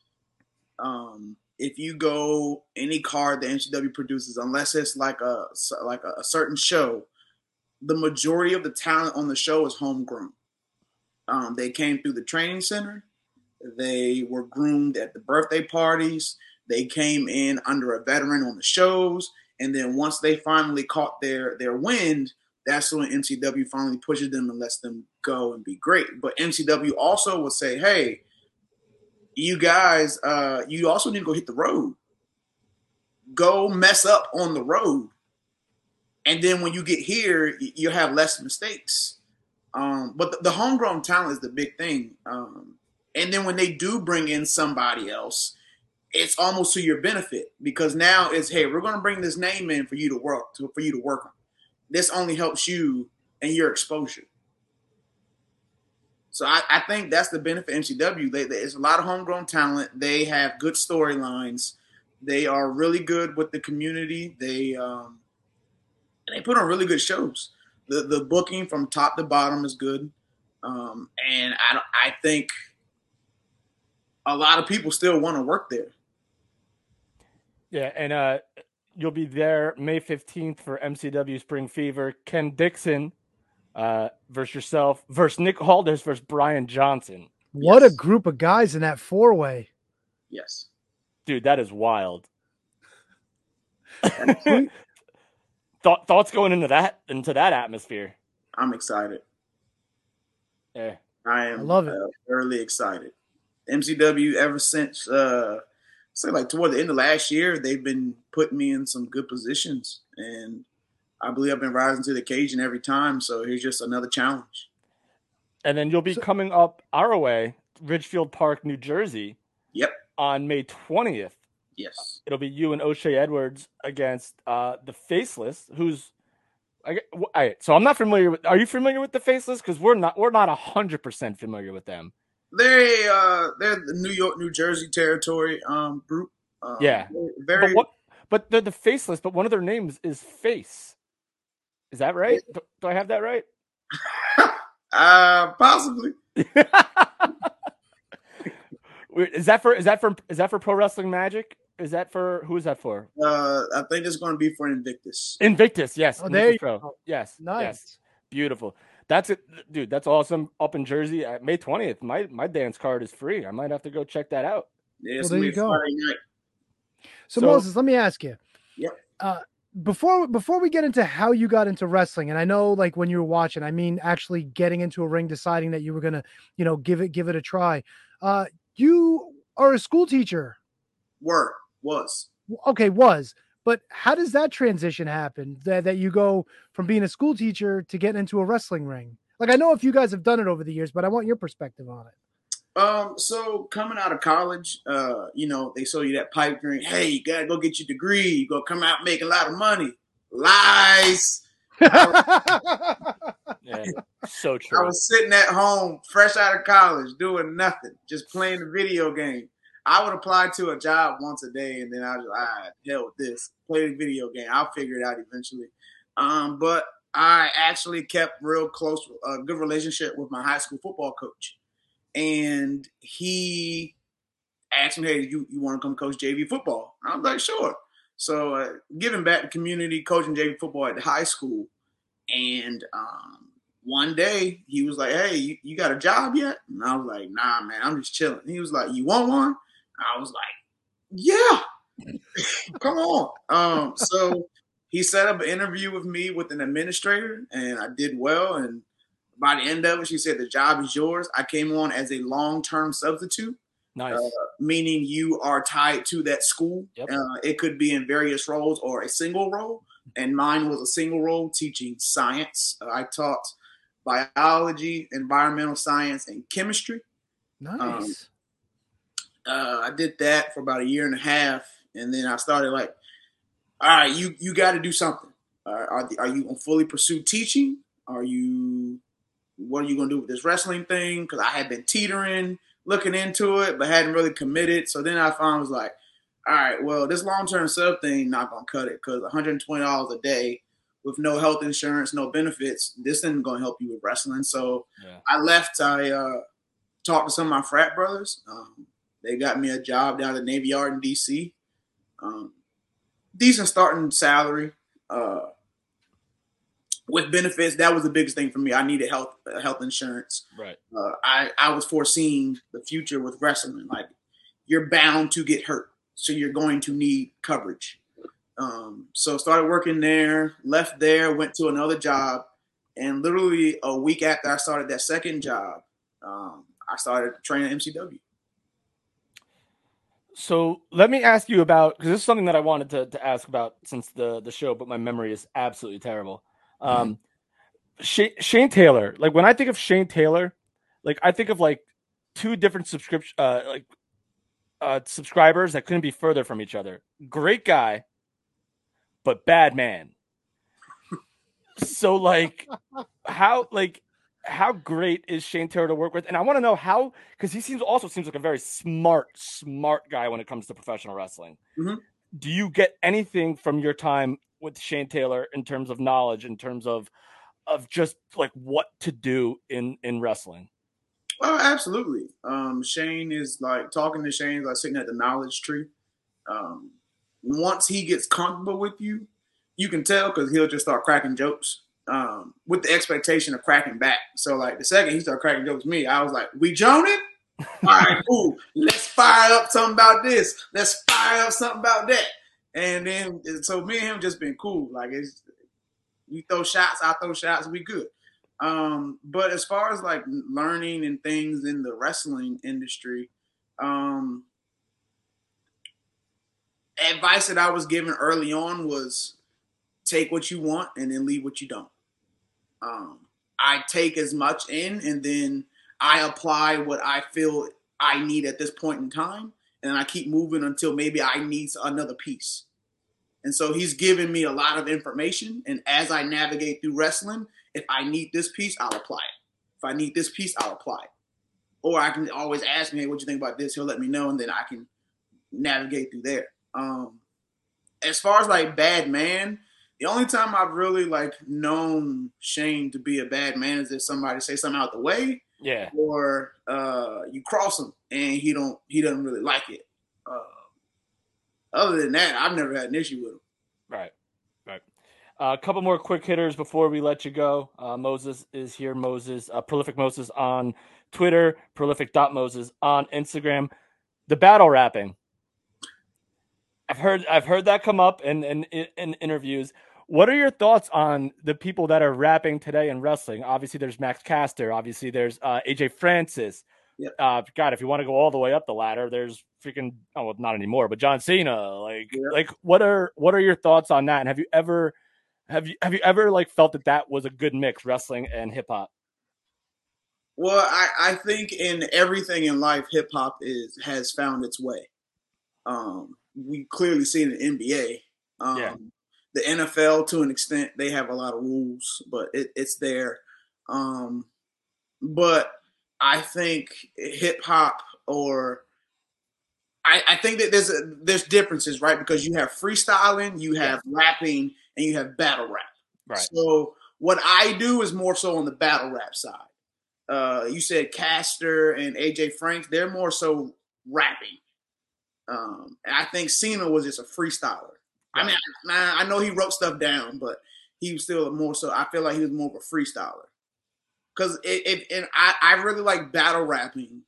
[SPEAKER 8] Um, if you go any card that M C W produces, unless it's like a like a, a certain show, the majority of the talent on the show is homegrown. Um, they came through the training center. They were groomed at the birthday parties. They came in under a veteran on the shows, and then once they finally caught their their wind, that's when M C W finally pushes them and lets them go and be great. But M C W also would say, hey, you guys, uh, you also need to go hit the road. Go mess up on the road. And then when you get here, you'll have less mistakes. Um, but the, the homegrown talent is the big thing. Um, and then when they do bring in somebody else, it's almost to your benefit, because now it's, hey, we're going to bring this name in for you to work, to, for you to work on. This only helps you and your exposure. So I, I think that's the benefit of M C W. They, they, it's a lot of homegrown talent. They have good storylines. They are really good with the community. They um, and they put on really good shows. The the booking from top to bottom is good, um, and I I think a lot of people still want to work there.
[SPEAKER 2] Yeah, and uh, you'll be there May fifteenth for M C W Spring Fever. Ken Dixon uh, versus yourself versus Nick Aldis versus Brian Johnson.
[SPEAKER 1] What
[SPEAKER 8] Yes.
[SPEAKER 1] a group of guys in that four way.
[SPEAKER 8] Yes.
[SPEAKER 2] Dude, that is wild. Thought, thoughts going into that into that atmosphere?
[SPEAKER 8] I'm excited.
[SPEAKER 2] Yeah,
[SPEAKER 8] I am.
[SPEAKER 1] I love it.
[SPEAKER 8] Uh, thoroughly excited. M C W ever since, uh, say like toward the end of last year, they've been putting me in some good positions, and I believe I've been rising to the occasion every time. So here's just another challenge.
[SPEAKER 2] And then you'll be
[SPEAKER 1] So-
[SPEAKER 2] coming up our way, Ridgefield Park, New Jersey.
[SPEAKER 8] Yep.
[SPEAKER 2] On May twentieth.
[SPEAKER 8] Yes.
[SPEAKER 2] It'll be you and O'Shea Edwards against uh, the Faceless, who's. I, get- w- all right, so I'm not familiar with. Are you familiar with the Faceless? Because we're not. We're not a hundred percent familiar with them.
[SPEAKER 8] They uh, they're the New York, New Jersey territory um group. Um,
[SPEAKER 2] Yeah.
[SPEAKER 8] Very.
[SPEAKER 2] But what? But they're the Faceless. But one of their names is Face. Is that right? Do, do I have that right?
[SPEAKER 8] uh, possibly.
[SPEAKER 2] Wait, Is that for? Is that for? Is that for Pro Wrestling Magic? Is that for? Who is that for?
[SPEAKER 8] Uh, I think it's going to be for Invictus.
[SPEAKER 2] Invictus. Yes.
[SPEAKER 1] Oh, there
[SPEAKER 2] Invictus
[SPEAKER 1] you
[SPEAKER 2] Pro.
[SPEAKER 1] go.
[SPEAKER 2] Yes.
[SPEAKER 1] Nice.
[SPEAKER 2] Yes. Beautiful. That's it, dude. That's awesome. Up in Jersey, at May twentieth. My my dance card is free. I might have to go check that out.
[SPEAKER 8] Yeah, it's
[SPEAKER 1] Well, there
[SPEAKER 8] gonna
[SPEAKER 1] you
[SPEAKER 8] be
[SPEAKER 1] go.
[SPEAKER 8] Friday night.
[SPEAKER 1] So,
[SPEAKER 2] So-
[SPEAKER 1] Moses, let me ask you.
[SPEAKER 8] Yep.
[SPEAKER 1] Uh, before before we get into how you got into wrestling, and I know like when you were watching, I mean actually getting into a ring, deciding that you were gonna, you know, give it give it a try. Uh, you are a school teacher.
[SPEAKER 8] Word was.
[SPEAKER 1] Okay, was. But how does that transition happen? That that you go from being a school teacher to getting into a wrestling ring? Like I know if you guys have done it over the years, but I want your perspective on it.
[SPEAKER 8] Um, so coming out of college, uh, you know, they sold you that pipe dream. Hey, you gotta go get your degree. You go come out making a lot of money. Lies.
[SPEAKER 2] Yeah. So
[SPEAKER 8] I
[SPEAKER 2] true.
[SPEAKER 8] was sitting at home, fresh out of college, doing nothing, just playing the video game. I would apply to a job once a day, and then I was like, ah, hell with this. Play the video game. I'll figure it out eventually. Um, but I actually kept real close, a uh, good relationship with my high school football coach. And he asked me, hey, you, you want to come coach J V football? I was like, sure. So uh, giving back to community, coaching J V football at the high school. And um, one day he was like, hey, you, you got a job yet? And I was like, nah, man, I'm just chilling. He was like, you want one? I was like, yeah, come on. Um, so he set up an interview with me with an administrator, and I did well. And by the end of it, she said, the job is yours. I came on as a long-term substitute,
[SPEAKER 2] Nice.
[SPEAKER 8] uh, meaning you are tied to that school.
[SPEAKER 2] Yep.
[SPEAKER 8] Uh, it could be in various roles or a single role. And mine was a single role teaching science. Uh, I taught biology, environmental science, and chemistry.
[SPEAKER 1] Nice.
[SPEAKER 8] Uh, I did that for about a year and a half, and then I started like, all right, you you got to do something. Uh, are are you gonna fully pursue teaching? Are you what are you gonna do with this wrestling thing? Because I had been teetering, looking into it, but hadn't really committed. So then I found was like, all right, well, this long term sub thing not gonna cut it because one hundred twenty dollars a day with no health insurance, no benefits, this isn't gonna help you with wrestling. So
[SPEAKER 2] Yeah.
[SPEAKER 8] I left. I uh, talked to some of my frat brothers. Um, They got me a job down at the Navy Yard in D C. Um, decent starting salary uh, with benefits. That was the biggest thing for me. I needed health uh, health insurance.
[SPEAKER 2] Right.
[SPEAKER 8] Uh, I I was foreseeing the future with wrestling. Like you're bound to get hurt, so you're going to need coverage. Um, so started working there. Left there. Went to another job, and literally a week after I started that second job, um, I started training M C W.
[SPEAKER 2] So let me ask you about, because this is something that I wanted to, to ask about since the, the show, but my memory is absolutely terrible. Um, Shane, Shane Taylor, like when I think of Shane Taylor, like I think of like two different subscription, uh, like uh, subscribers that couldn't be further from each other. Great guy, but bad man. So like, how like. How great is Shane Taylor to work with? And I want to know how, because he seems also seems like a very smart, smart guy when it comes to professional wrestling.
[SPEAKER 8] Mm-hmm.
[SPEAKER 2] Do you get anything from your time with Shane Taylor in terms of knowledge, in terms of of just like what to do in in wrestling?
[SPEAKER 8] Oh, absolutely. Um, Shane is like talking to Shane is like sitting at the knowledge tree. Um, once he gets comfortable with you, you can tell because he'll just start cracking jokes. Um, with the expectation of cracking back. So, like, the second he started cracking jokes with me, I was like, we joning? All right, cool. Let's fire up something about this. Let's fire up something about that. And then so me and him just been cool. Like it's we throw shots, I throw shots, we good. Um, but as far as like learning and things in the wrestling industry, um, advice that I was given early on was take what you want and then leave what you don't. Um, I take as much in and then I apply what I feel I need at this point in time. And I keep moving until maybe I need another piece. And so he's given me a lot of information. And as I navigate through wrestling, if I need this piece, I'll apply it. If I need this piece, I'll apply it. Or I can always ask me, hey, what you think about this? He'll let me know, and then I can navigate through there. Um, as far as like bad man, the only time I've really like known Shane to be a bad man is if somebody say something out the way.
[SPEAKER 2] Yeah.
[SPEAKER 8] Or uh, you cross him and he don't he doesn't really like it. Uh, other than that, I've never had an issue with him.
[SPEAKER 2] Right. Right. Uh, a couple more quick hitters before we let you go. Uh, Moses is here. Moses, uh, Prolific Moses on Twitter, prolific dot moses on Instagram. The battle rapping. I've heard I've heard that come up in, in, in interviews. What are your thoughts on the people that are rapping today in wrestling? Obviously, there's Max Caster. Obviously, there's uh, A J Francis.
[SPEAKER 8] Yep.
[SPEAKER 2] Uh, God, if you want to go all the way up the ladder, there's freaking oh, well, not anymore, but John Cena. Like,
[SPEAKER 8] Yep.
[SPEAKER 2] like, what are what are your thoughts on that? And have you ever have you have you ever like felt that that was a good mix, wrestling and hip hop?
[SPEAKER 8] Well, I, I think in everything in life, hip hop is has found its way. Um, we clearly see it in the N B A. Um,
[SPEAKER 2] Yeah.
[SPEAKER 8] The N F L, to an extent, they have a lot of rules, but it, it's there. Um, but I think hip hop, or I, I think that there's a, there's differences, right? Because you have freestyling, you have yeah. rapping, and you have battle rap.
[SPEAKER 2] Right.
[SPEAKER 8] So what I do is more so on the battle rap side. Uh, you said Caster and A J Franks, they're more so rapping. Um, and I think Cena was just a freestyler. I mean, I, I know he wrote stuff down, but he was still more so. I feel like he was more of a freestyler. Because it, it, and I, I really like battle rapping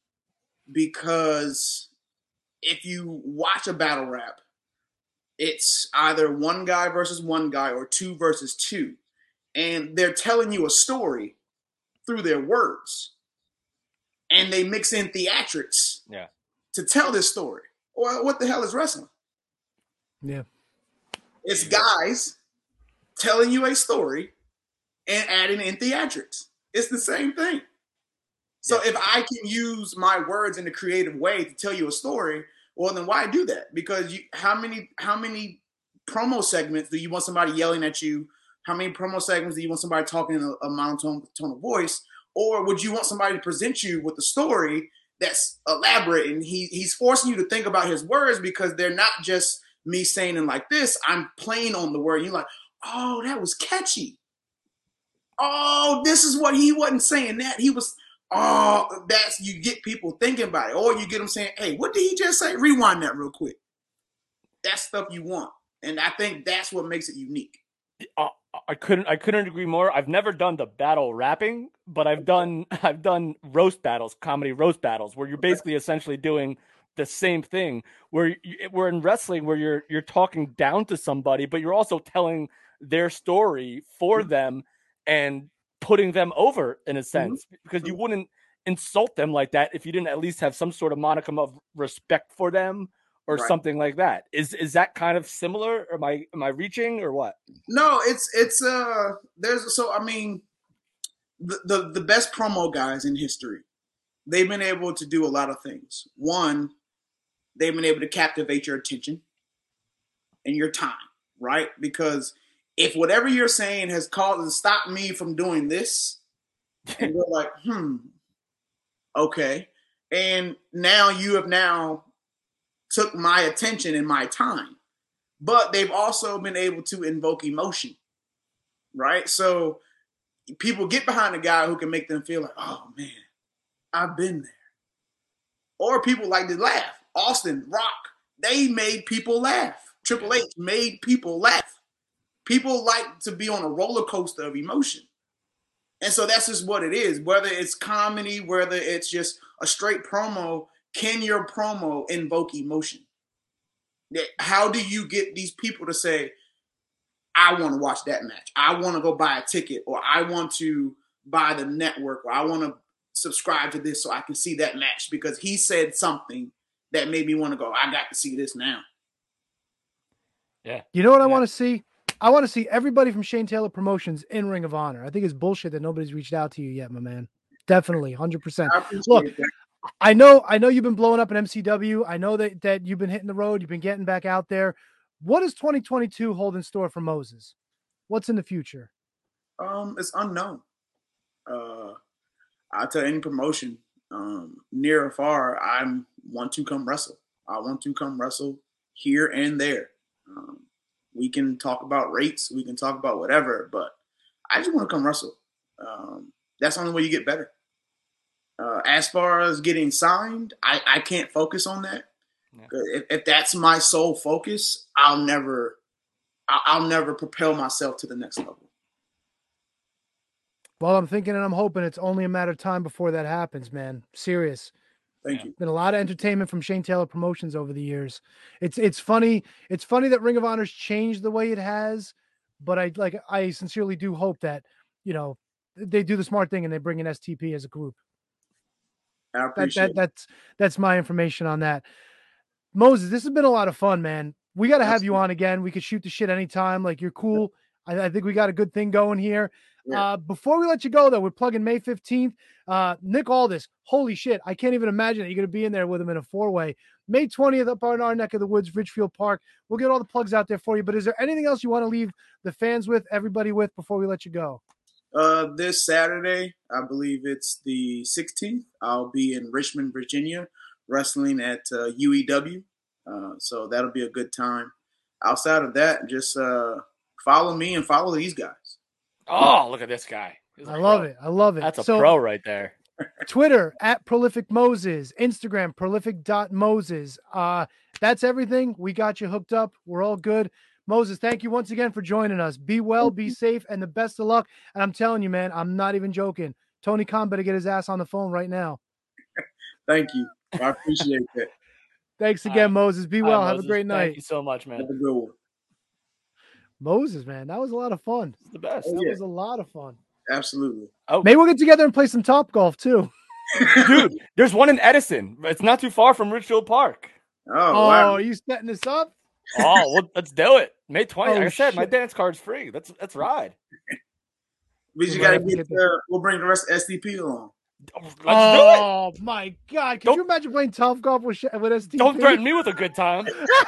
[SPEAKER 8] because if you watch a battle rap, it's either one guy versus one guy or two versus two, and they're telling you a story through their words, and they mix in theatrics,
[SPEAKER 2] yeah,
[SPEAKER 8] to tell this story. Or what the hell is wrestling?
[SPEAKER 1] Yeah.
[SPEAKER 8] It's guys telling you a story and adding in theatrics. It's the same thing. So yeah. if I can use my words in a creative way to tell you a story, well, then why do that? Because you, how many how many promo segments do you want somebody yelling at you? How many promo segments do you want somebody talking in a, a monotone tone of voice? Or would you want somebody to present you with a story that's elaborate and he he's forcing you to think about his words because they're not just me saying it like this, I'm playing on the word. You're like, oh, that was catchy. Oh, this is what he wasn't saying that. He was, oh, that's, you get people thinking about it. Or you get them saying, hey, what did he just say? Rewind that real quick. That's stuff you want. And I think that's what makes it unique.
[SPEAKER 2] Uh, I couldn't, I couldn't agree more. I've never done the battle rapping, but I've done, I've done roast battles, comedy roast battles, where you're basically essentially doing the same thing, where you, we're in wrestling where you're you're talking down to somebody, but you're also telling their story for mm-hmm. them and putting them over in a sense, mm-hmm. because you wouldn't insult them like that if you didn't at least have some sort of modicum of respect for them or right. something like that. Is is that kind of similar? Am I am I reaching or what?
[SPEAKER 8] No, it's it's uh there's so I mean the the, the best promo guys in history, they've been able to do a lot of things. One, they've been able to captivate your attention and your time, right? Because if whatever you're saying has caused to stop me from doing this, and you're like, hmm, okay. And now you have now took my attention and my time. But they've also been able to invoke emotion, right? So people get behind a guy who can make them feel like, oh, man, I've been there. Or people like to laugh. Austin, Rock, they made people laugh. Triple H made people laugh. People like to be on a roller coaster of emotion. And so that's just what it is. Whether it's comedy, whether it's just a straight promo, can your promo invoke emotion? How do you get these people to say, I want to watch that match, I want to go buy a ticket, or I want to buy the network, or I want to subscribe to this so I can see that match because he said something that made me want to go, I got to see this now.
[SPEAKER 2] Yeah.
[SPEAKER 1] You know what
[SPEAKER 2] yeah.
[SPEAKER 1] I want to see? I want to see everybody from Shane Taylor Promotions in Ring of Honor. I think it's bullshit that nobody's reached out to you yet, my man. Definitely, one hundred percent. Look, that. I know I know you've been blowing up in M C W. I know that, that you've been hitting the road. You've been getting back out there. What does twenty twenty-two hold in store for Moses? What's in the future?
[SPEAKER 8] Um, It's unknown. Uh, I'll tell any promotion, um, near or far, I want to come wrestle. I want to come wrestle here and there. Um, we can talk about rates. We can talk about whatever, but I just want to come wrestle. Um, that's the only way you get better. Uh, as far as getting signed, I, I can't focus on that. Yeah. If, if that's my sole focus, I'll never, I'll never propel myself to the next level.
[SPEAKER 1] Well, I'm thinking and I'm hoping it's only a matter of time before that happens, man. Serious.
[SPEAKER 8] Thank you.
[SPEAKER 1] Been a lot of entertainment from Shane Taylor Promotions over the years. It's it's funny. It's funny that Ring of Honor's changed the way it has, but I like I sincerely do hope that, you know, they do the smart thing and they bring in S T P as a group.
[SPEAKER 8] I appreciate
[SPEAKER 1] that, that, that's that's my information on that. Moses, this has been a lot of fun, man. We got to have you on again. We could shoot the shit anytime. Like, you're cool. I, I think we got a good thing going here. Yeah. Uh, before we let you go, though, we're plugging May fifteenth. Uh, Nick Aldis, holy shit. I can't even imagine that you're going to be in there with him in a four-way. May twentieth up on our neck of the woods, Ridgefield Park. We'll get all the plugs out there for you. But is there anything else you want to leave the fans with, everybody with, before we let you go?
[SPEAKER 8] Uh, this Saturday, I believe it's the sixteenth, I'll be in Richmond, Virginia, wrestling at uh, U E W. Uh, so that'll be a good time. Outside of that, just uh, follow me and follow these guys.
[SPEAKER 2] Oh, look at this guy.
[SPEAKER 1] I love it. I love it.
[SPEAKER 2] That's a
[SPEAKER 1] so,
[SPEAKER 2] pro right there.
[SPEAKER 1] Twitter at Prolific Moses, Instagram prolific dot moses. Uh, that's everything. We got you hooked up. We're all good. Moses, thank you once again for joining us. Be well, be safe, and the best of luck. And I'm telling you, man, I'm not even joking. Tony Khan better get his ass on the phone right now.
[SPEAKER 8] Thank you. I appreciate that.
[SPEAKER 1] Thanks again, right. Moses. Be well.
[SPEAKER 2] Right,
[SPEAKER 1] Have
[SPEAKER 2] Moses.
[SPEAKER 1] a great night.
[SPEAKER 2] Thank you so much, man.
[SPEAKER 8] Have a good one.
[SPEAKER 1] Moses, man, that was a lot of fun.
[SPEAKER 2] It's the best.
[SPEAKER 1] That
[SPEAKER 8] oh, yeah.
[SPEAKER 1] was a lot of fun.
[SPEAKER 8] Absolutely.
[SPEAKER 2] Oh,
[SPEAKER 1] maybe we'll get together and play some Top Golf too.
[SPEAKER 2] Dude, there's one in Edison. It's not too far from Richfield Park.
[SPEAKER 8] Oh,
[SPEAKER 1] oh
[SPEAKER 8] wow.
[SPEAKER 1] Are you setting this up?
[SPEAKER 2] Oh, well, let's do it. May twentieth.
[SPEAKER 1] Oh,
[SPEAKER 2] like I said,
[SPEAKER 1] shit.
[SPEAKER 2] my dance card's free. Let's let's ride.
[SPEAKER 8] But you gotta get. Uh, we'll bring the rest of S T P along.
[SPEAKER 2] Let's
[SPEAKER 1] oh
[SPEAKER 2] do it.
[SPEAKER 1] My God! Could
[SPEAKER 2] Don't,
[SPEAKER 1] you imagine playing Top Golf with with S T P?
[SPEAKER 2] Don't threaten me with a good time.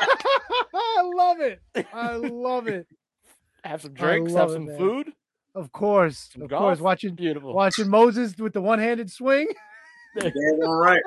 [SPEAKER 1] I love it. I love it.
[SPEAKER 2] Have some drinks. Have some
[SPEAKER 1] it,
[SPEAKER 2] food.
[SPEAKER 1] Of course,
[SPEAKER 2] some
[SPEAKER 1] of
[SPEAKER 2] golf.
[SPEAKER 1] course. Watching
[SPEAKER 2] Beautiful.
[SPEAKER 1] Watching Moses with the one-handed swing.
[SPEAKER 8] Yeah, all right.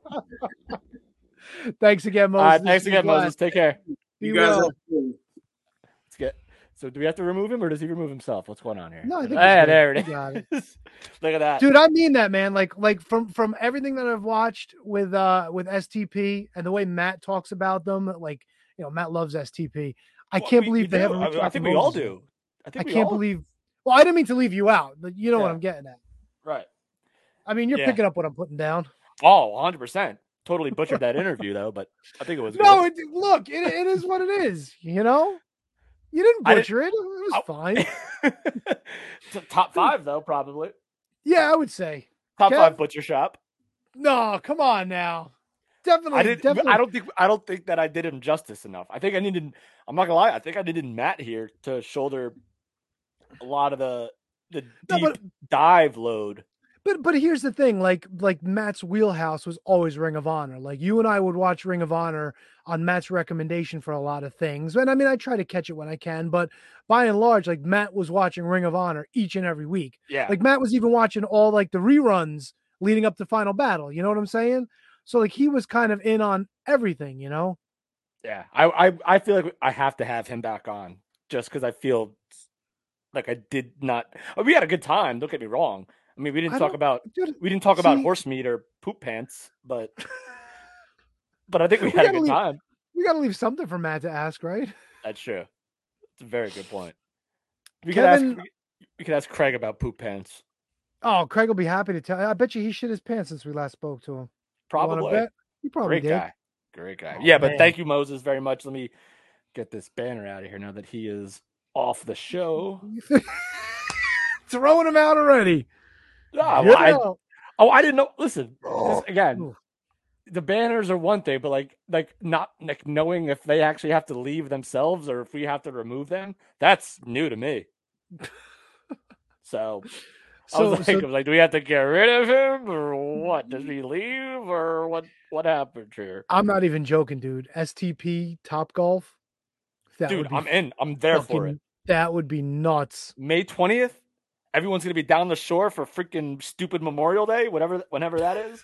[SPEAKER 1] Thanks again, Moses.
[SPEAKER 2] All right, thanks again,
[SPEAKER 1] glad.
[SPEAKER 2] Moses. Take care.
[SPEAKER 8] You guys
[SPEAKER 1] well.
[SPEAKER 8] are cool.
[SPEAKER 2] Let's get. So, do we have to remove him, or does he remove himself? What's going on here?
[SPEAKER 1] No, I think.
[SPEAKER 2] Ah, there it
[SPEAKER 1] it.
[SPEAKER 2] is. Look at that,
[SPEAKER 1] dude. I mean that, man. Like, like from from everything that I've watched with uh with S T P and the way Matt talks about them, like, you know, Matt loves S T P. I
[SPEAKER 2] well,
[SPEAKER 1] can't
[SPEAKER 2] we,
[SPEAKER 1] believe
[SPEAKER 2] we
[SPEAKER 1] they
[SPEAKER 2] do.
[SPEAKER 1] haven't.
[SPEAKER 2] I, I think we all do. I, think
[SPEAKER 1] I
[SPEAKER 2] we
[SPEAKER 1] can't
[SPEAKER 2] all...
[SPEAKER 1] believe. Well, I didn't mean to leave you out, but you know
[SPEAKER 2] yeah.
[SPEAKER 1] what I'm getting at.
[SPEAKER 2] Right.
[SPEAKER 1] I mean, you're
[SPEAKER 2] yeah.
[SPEAKER 1] picking up what I'm putting down.
[SPEAKER 2] Oh, one hundred percent. Totally butchered that interview, though, but I think it was
[SPEAKER 1] no.
[SPEAKER 2] good.
[SPEAKER 1] It, look, it, it is what it is. You know, you didn't butcher didn't, it. It was I,
[SPEAKER 2] fine. Top five, though, probably.
[SPEAKER 1] Yeah, I would say
[SPEAKER 2] top
[SPEAKER 1] Kev?
[SPEAKER 2] five butcher shop.
[SPEAKER 1] No, come on now. Definitely,
[SPEAKER 2] I didn't.
[SPEAKER 1] definitely.
[SPEAKER 2] I don't think. I don't think that I did him justice enough. I think I needed. I'm not gonna lie. I think I needed Matt here to shoulder a lot of the the
[SPEAKER 1] no,
[SPEAKER 2] deep
[SPEAKER 1] but,
[SPEAKER 2] dive load.
[SPEAKER 1] But but here's the thing. Like like Matt's wheelhouse was always Ring of Honor. Like you and I would watch Ring of Honor on Matt's recommendation for a lot of things. And I mean, I try to catch it when I can. But by and large, like Matt was watching Ring of Honor each and every week.
[SPEAKER 2] Yeah.
[SPEAKER 1] Like Matt was even watching all like the reruns leading up to Final Battle. You know what I'm saying? So like he was kind of in on everything, you know?
[SPEAKER 2] Yeah. I I, I feel like I have to have him back on just because I feel like I did not. Oh, we had a good time. Don't get me wrong. I mean, we didn't I talk about dude, we didn't talk see, about horse meat or poop pants, but but I think we, we had a good
[SPEAKER 1] leave,
[SPEAKER 2] time.
[SPEAKER 1] We got to leave something for Matt to ask, right?
[SPEAKER 2] That's true. It's a very good point. We
[SPEAKER 1] Kevin,
[SPEAKER 2] could ask we could ask Craig about poop pants.
[SPEAKER 1] Oh, Craig will be happy to tell. I bet you he shit his pants since we last spoke to him.
[SPEAKER 2] Probably.
[SPEAKER 1] He probably
[SPEAKER 2] Great
[SPEAKER 1] did.
[SPEAKER 2] guy. Great guy.
[SPEAKER 1] Oh,
[SPEAKER 2] yeah, but
[SPEAKER 1] man.
[SPEAKER 2] thank you, Moses, very much. Let me get this banner out of here now that he is off the show.
[SPEAKER 1] Throwing him out already.
[SPEAKER 2] Ah,
[SPEAKER 1] Get
[SPEAKER 2] well, I,
[SPEAKER 1] out.
[SPEAKER 2] oh, I didn't know. Listen,
[SPEAKER 1] Oh.
[SPEAKER 2] this, again, the banners are one thing, but like, like not like knowing if they actually have to leave themselves or if we have to remove them, that's new to me. So, I
[SPEAKER 1] So,
[SPEAKER 2] was like,
[SPEAKER 1] so
[SPEAKER 2] I was like, do we have to get rid of him or what? Does he leave or what? What happened here?
[SPEAKER 1] I'm not even joking, dude. S T P Top Golf. That
[SPEAKER 2] Dude,
[SPEAKER 1] would be
[SPEAKER 2] I'm in. I'm there for
[SPEAKER 1] fucking-
[SPEAKER 2] it.
[SPEAKER 1] That would be nuts.
[SPEAKER 2] May twentieth, everyone's gonna be down the shore for freaking stupid Memorial Day, whatever, whenever that is.